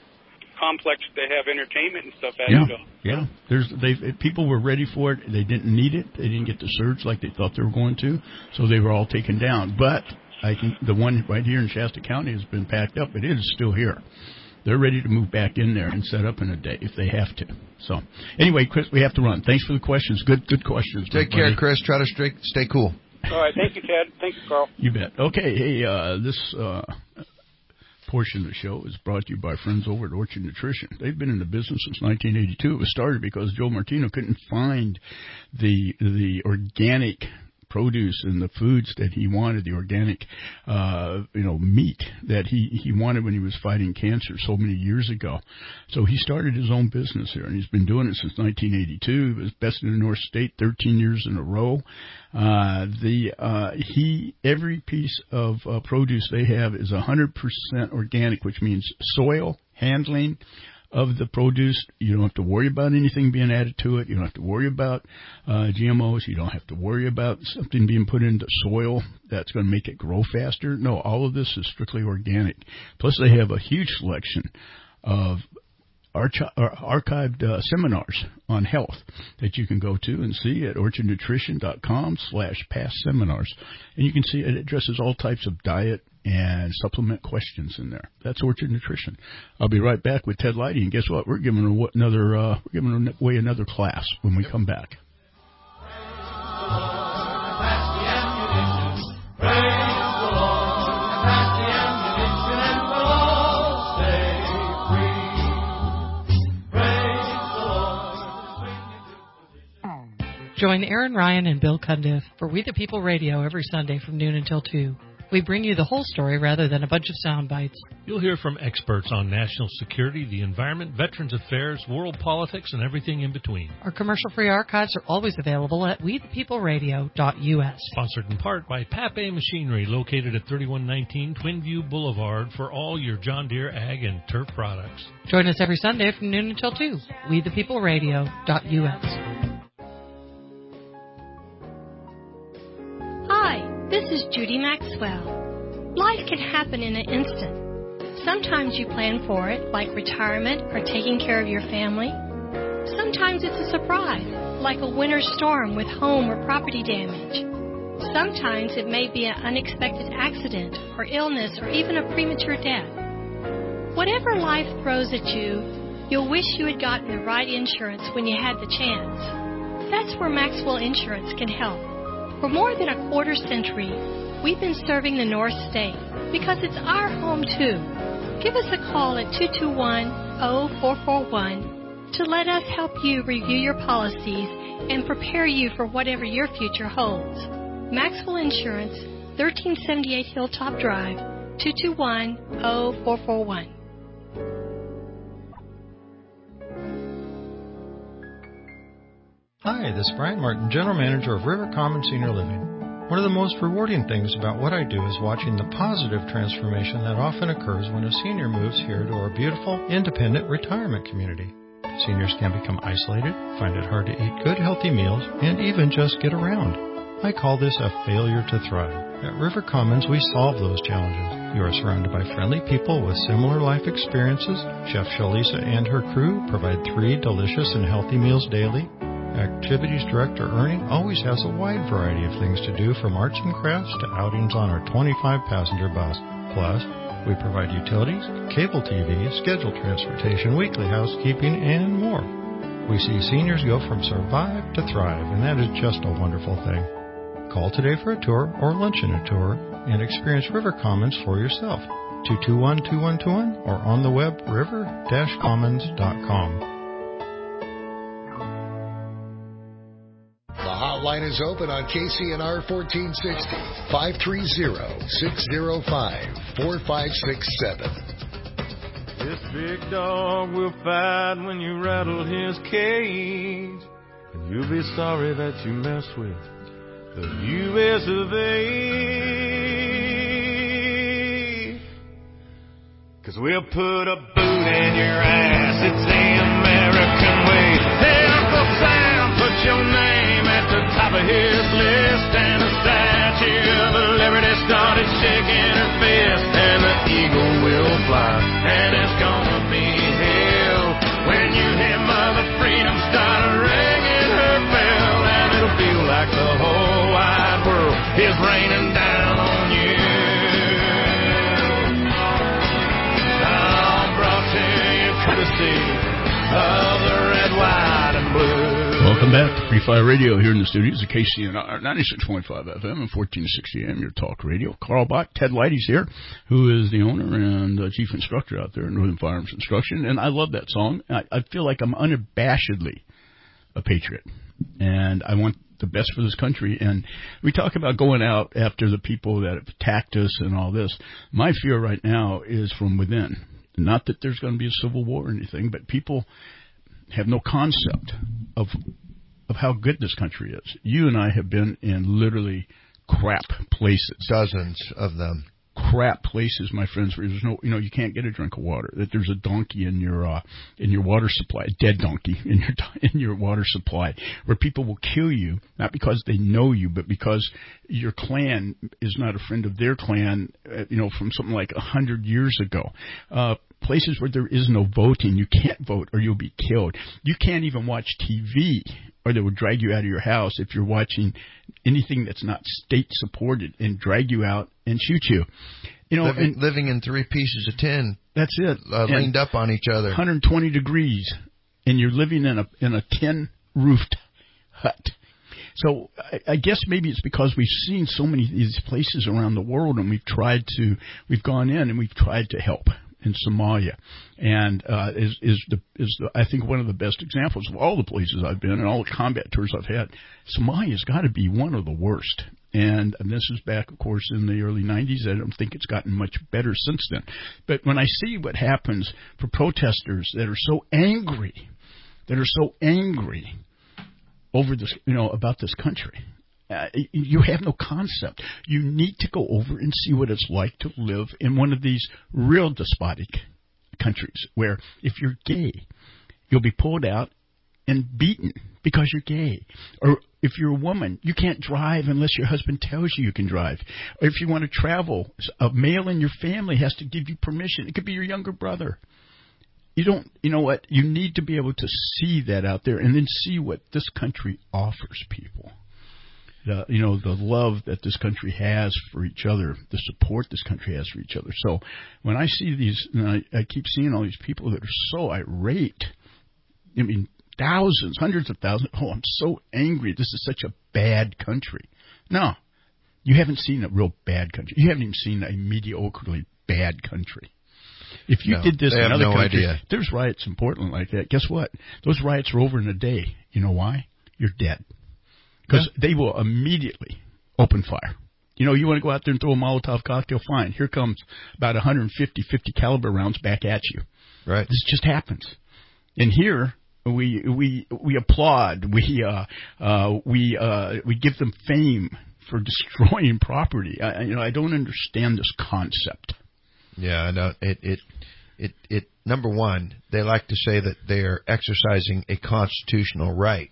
S21: complex they have entertainment and stuff at.
S2: Yeah,
S21: So
S2: yeah. There's they people were ready for it. They didn't need it. They didn't get the surge like they thought they were going to. So they were all taken down. But I think the one right here in Shasta County has been packed up. It is still here. They're ready to move back in there and set up in a day if they have to. So anyway, Chris, we have to run. Thanks for the questions. Good, good questions.
S4: Take
S2: my
S4: care,
S2: buddy.
S4: Chris. Try to stay, stay cool.
S21: all right, thank you, Ted. Thank you, Carl.
S2: You bet. Okay, hey, uh, this uh, portion of the show is brought to you by friends over at Orchard Nutrition. They've been in the business since nineteen eighty-two. It was started because Joe Martino couldn't find the the organic produce and the foods that he wanted, the organic, uh, you know, meat that he, he wanted when he was fighting cancer so many years ago. So he started his own business here, and he's been doing it since nineteen eighty-two. He was best in the North State thirteen years in a row. Uh, the, uh, he, every piece of uh, produce they have is one hundred percent organic, which means soil, handling of the produce. You don't have to worry about anything being added to it. You don't have to worry about uh, G M Os. You don't have to worry about something being put into soil that's going to make it grow faster. No, all of this is strictly organic. Plus, they have a huge selection of archi- or archived uh, seminars on health that you can go to and see at orchard nutrition dot com slash past seminars. And you can see it addresses all types of diet and supplement questions in there. That's Orchard Nutrition. I'll be right back with Ted Leidy, and guess what? We're giving away another uh, we're giving away another class when we come back.
S7: Join Aaron Ryan and Bill Cundiff for We the People Radio every Sunday from noon until two.
S15: We bring you the whole story rather than a bunch of sound bites.
S22: You'll hear from experts on national security, the environment, veterans affairs, world politics, and everything in between.
S15: Our commercial-free archives are always available at we the people radio dot U S.
S22: Sponsored in part by Pape Machinery, located at thirty-one nineteen Twinview Boulevard, for all your John Deere ag and turf products.
S15: Join us every Sunday from noon until two. we the people radio dot U S.
S23: Hi, this is Judy Maxwell. Life can happen in an instant. Sometimes you plan for it, like retirement or taking care of your family. Sometimes it's a surprise, like a winter storm with home or property damage. Sometimes it may be an unexpected accident or illness or even a premature death. Whatever life throws at you, you'll wish you had gotten the right insurance when you had the chance. That's where Maxwell Insurance can help. For more than a quarter century, we've been serving the North State because it's our home too. Give us a call at two two one, zero four four one to let us help you review your policies and prepare you for whatever your future holds. Maxwell Insurance, thirteen seventy-eight Hilltop Drive, two two one, zero four four one.
S24: Hi, this is Brian Martin, General Manager of River Common Senior Living. One of the most rewarding things about what I do is watching the positive transformation that often occurs when a senior moves here to our beautiful, independent retirement community. Seniors can become isolated, find it hard to eat good, healthy meals, and even just get around. I call this a failure to thrive. At River Commons, we solve those challenges. You are surrounded by friendly people with similar life experiences. Chef Shalisa and her crew provide three delicious and healthy meals daily. Activities Director Ernie always has a wide variety of things to do, from arts and crafts to outings on our twenty-five passenger bus. Plus, we provide utilities, cable T V, scheduled transportation, weekly housekeeping, and more. We see seniors go from survive to thrive, and that is just a wonderful thing. Call today for a tour or luncheon a tour and experience River Commons for yourself. two two one, two one two one or on the web river dash commons dot com.
S1: The hotline is open on K C N R fourteen sixty, five three zero, six zero five, four five six seven.
S5: This big dog will fight when you rattle his cage, and you'll be sorry that you messed with the U S of A. 'Cause we'll put a boot in your ass, it's the American way. Hey, Uncle Sam, put your name at the top of his list, and the Statue of Liberty started shaking her fist, and the eagle will fly, and it's gonna be hell when you hear Mother Freedom start ringing her bell, and it'll feel like the whole wide world is raining down on you. I'm brought to you courtesy of the red, white, and blue.
S2: Welcome back to Free Fire Radio here in the studios of K C N R ninety-six point five F M and fourteen sixty A M, your talk radio. Carl Bach, Ted Leidy's here, who is the owner and uh, chief instructor out there in Northern Firearms Instruction. And I love that song. I, I feel like I'm unabashedly a patriot, and I want the best for this country. And we talk about going out after the people that have attacked us and all this. My fear right now is from within. Not that there's going to be a civil war or anything, but people have no concept of of how good this country is. You and I have been in literally crap places.
S4: Dozens of them.
S2: Crap places, my friends, where there's no, you know, you can't get a drink of water. That there's a donkey in your uh, in your water supply, a dead donkey in your in your water supply, where people will kill you not because they know you, but because your clan is not a friend of their clan. Uh, you know, from something like a hundred years ago. Uh, places where there is no voting, you can't vote or you'll be killed. You can't even watch T V, or they will drag you out of your house if you're watching anything that's not state supported, and drag you out and shoot you. You know,
S4: living,
S2: and,
S4: living in three pieces of tin.
S2: That's it.
S4: Uh, leaned up on each other.
S2: one hundred twenty degrees, and you're living in a in a tin roofed hut. So I, I guess maybe it's because we've seen so many of these places around the world, and we've tried to, we've gone in and we've tried to help. In Somalia, and uh, is is the is the, I think one of the best examples of all the places I've been and all the combat tours I've had. Somalia's got to be one of the worst. And, and this was back, of course, in the early nineties. I don't think it's gotten much better since then. But when I see what happens for protesters that are so angry, that are so angry over this, you know, about this country, uh, you have no concept. You need to go over and see what it's like to live in one of these real despotic countries where if you're gay, you'll be pulled out and beaten because you're gay. Or if you're a woman, you can't drive unless your husband tells you you can drive. Or if you want to travel, a male in your family has to give you permission. It could be your younger brother. You don't, you know what? You need to be able to see that out there and then see what this country offers people. The, you know, the love that this country has for each other, the support this country has for each other. So when I see these, and I, I keep seeing all these people that are so irate, I mean, thousands, hundreds of thousands. Oh, I'm so angry. This is such a bad country. No, you haven't seen a real bad country. You haven't even seen a mediocrely bad country. If you
S4: no,
S2: did this
S4: in
S2: other
S4: no
S2: countries,
S4: idea.
S2: There's riots in Portland like that. Guess what? Those riots are over in a day. You know why? You're dead. Because yeah. they will immediately open fire. You know, you want to go out there and throw a Molotov cocktail? Fine. Here comes about one hundred fifty, fifty caliber rounds back at you.
S4: Right.
S2: This just happens. And here, we we we applaud. We uh, uh, we uh, we give them fame for destroying property. I, you know, I don't understand this concept.
S4: Yeah, I know. It, it, it, it, number one, they like to say that they're exercising a constitutional right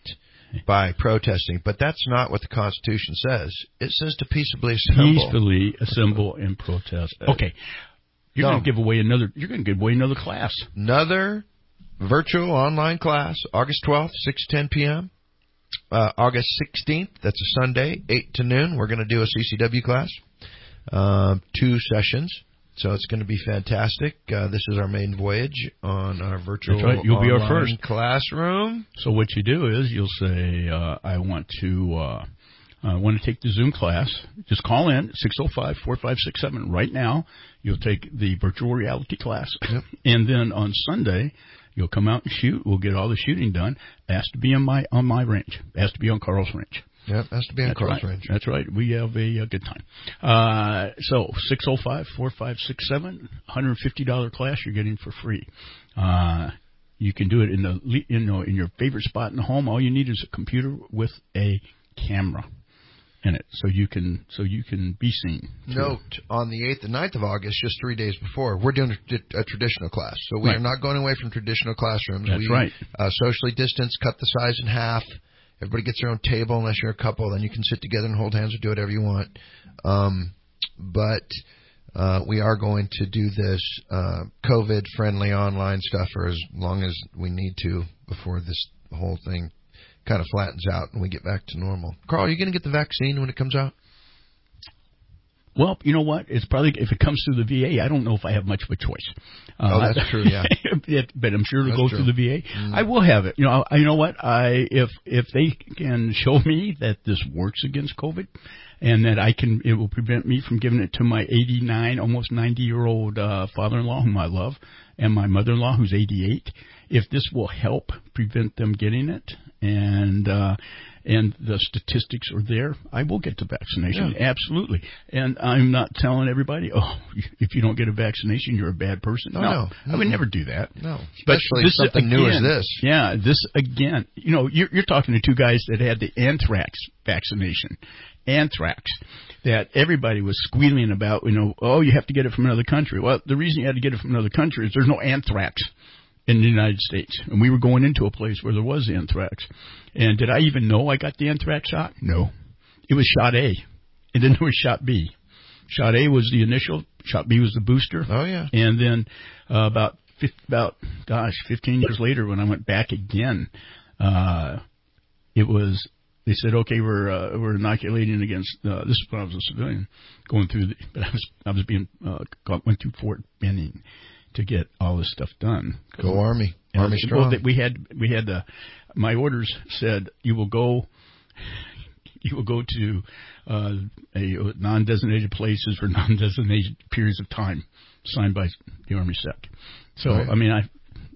S4: by protesting, but that's not what the Constitution says. It says to peaceably assemble.
S2: Peacefully assemble and protest. Okay. You're
S4: No.
S2: going to give away another, you're going to give away another class.
S4: Another virtual online class, August twelfth, six to ten p.m. Uh, August sixteenth, that's a Sunday, eight to noon, we're going to do a C C W class. Um, two sessions. So it's going to be fantastic. Uh, this is our main voyage on our virtual
S2: That's right. You'll be our first
S4: classroom.
S2: So what you do is you'll say, uh, I want to uh, I want to take the Zoom class. Just call in, six oh five, four five six seven right now. You'll take the virtual reality class.
S4: Yep.
S2: And then on Sunday, you'll come out and shoot. We'll get all the shooting done. It has to be on my, on my range. It has to be on Carl's range.
S4: Yep, has to be on
S2: That's
S4: Carl's
S2: right.
S4: range.
S2: That's right. We have a, a good time. Uh, so six oh five, four five six seven, one hundred fifty dollars class you're getting for free. Uh, you can do it in the you know in your favorite spot in the home. All you need is a computer with a camera in it, so you can so you can be seen.
S4: Note, on the eighth and ninth of August, just three days before, we're doing a, a traditional class. So we
S2: Right.
S4: are not going away from traditional classrooms.
S2: That's
S4: we,
S2: right.
S4: Uh, socially distanced, cut the size in half. Everybody gets their own table unless you're a couple. Then you can sit together and hold hands or do whatever you want. Um, but uh, we are going to do this uh, COVID-friendly online stuff for as long as we need to before this whole thing kind of flattens out and we get back to normal. Carl, are you going to get the vaccine when it comes out?
S2: Well, you know what? It's probably if it comes through the V A. I don't know if I have much of a choice. Uh,
S4: oh, that's true. Yeah,
S2: it, but I'm sure it'll
S4: That's
S2: go
S4: true.
S2: through the V A.
S4: Mm.
S2: I will have it. You know, I, you know what? I if if they can show me that this works against COVID, and that I can, it will prevent me from giving it to my eighty-nine, almost ninety year old uh, father-in-law, whom I love, and my mother-in-law, who's eighty-eight. If this will help prevent them getting it, and uh, and the statistics are there, I will get the vaccination.
S4: Yeah.
S2: Absolutely. And I'm not telling everybody, oh, if you don't get a vaccination, you're a bad person.
S4: Oh,
S2: no,
S4: no.
S2: I would never do that.
S4: No,
S2: But
S4: especially
S2: this
S4: something
S2: again,
S4: new as this.
S2: Yeah, this again. You know, you're, you're talking to two guys that had the anthrax vaccination. Anthrax. That everybody was squealing about, you know, oh, you have to get it from another country. Well, the reason you had to get it from another country is there's no anthrax in the United States. And we were going into a place where there was anthrax. And did I even know I got the anthrax shot? No. It was shot A. And then there was shot B. Shot A was the initial. Shot B was the booster.
S4: Oh, yeah.
S2: And then uh, about, about, gosh, fifteen years later when I went back again, uh, it was, they said, okay, we're uh, we're inoculating against, uh, this is when I was a civilian, going through, the, but I was, I was being, uh, got, went to Fort Benning to get all this stuff done.
S4: Go Army.
S2: And
S4: Army
S2: well,
S4: strong.
S2: that we had, we had the, my orders said you will go, you will go to uh, a non-designated places for non-designated periods of time, signed by the Army Sec. So,
S4: Right.
S2: I mean, I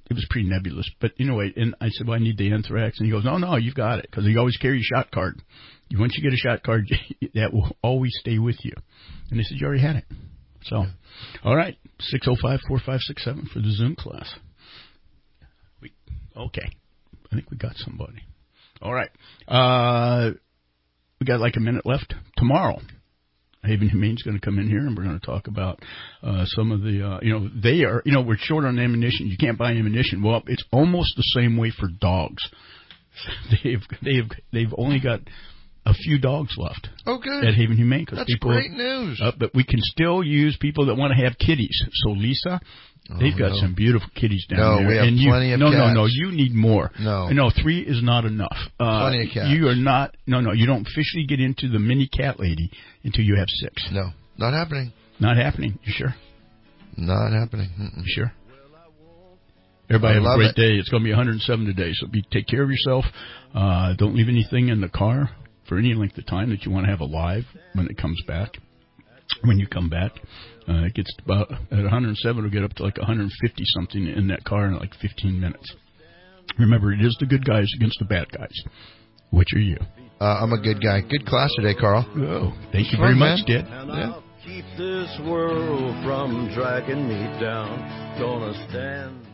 S2: it was pretty nebulous. But anyway, and I said, well, I need the anthrax. And he goes, no, no, you've got it. Because he always carries a shot card. Once you get a shot card, that will always stay with you. And they said, you already had it. So, yeah. All right, six oh five, four five six seven for the Zoom class. We, okay, I think we got somebody. All right, uh, we got like a minute left. Tomorrow, Haven Humane's going to come in here, and we're going to talk about uh, some of the, uh, you know, they are, you know, we're short on ammunition. You can't buy ammunition. Well, it's almost the same way for dogs. They've they've they've only got a few dogs left.
S4: Oh, good.
S2: At Haven Humane.
S4: That's
S2: people,
S4: great news.
S2: Uh, but we can still use people that want to have kitties. So, Lisa, oh, they've got
S4: no.
S2: some beautiful kitties down
S4: no,
S2: there.
S4: No, we have
S2: and you,
S4: plenty of
S2: no,
S4: cats.
S2: No, no, no. You need more.
S4: No.
S2: No, three is not enough. Uh,
S4: plenty of cats.
S2: You are not, no, no, you don't officially get into the mini cat lady until you have six.
S4: No, not happening.
S2: Not happening. You sure?
S4: Not happening. Mm-mm.
S2: You sure? Everybody
S4: I
S2: have a great
S4: it.
S2: day. It's going to be one hundred seven today, so be, take care of yourself. Uh, don't leave anything in the car for any length of time that you want to have alive when it comes back. When you come back, uh, it gets about at one hundred seven. It'll get up to like one hundred fifty something in that car in like fifteen minutes. Remember, it is the good guys against the bad guys. Which are you?
S4: Uh, I'm a good guy. Good class today, Carl.
S2: Oh, thank you very much, Dad.
S5: Yeah. Keep this world from dragging me down. Gonna stand.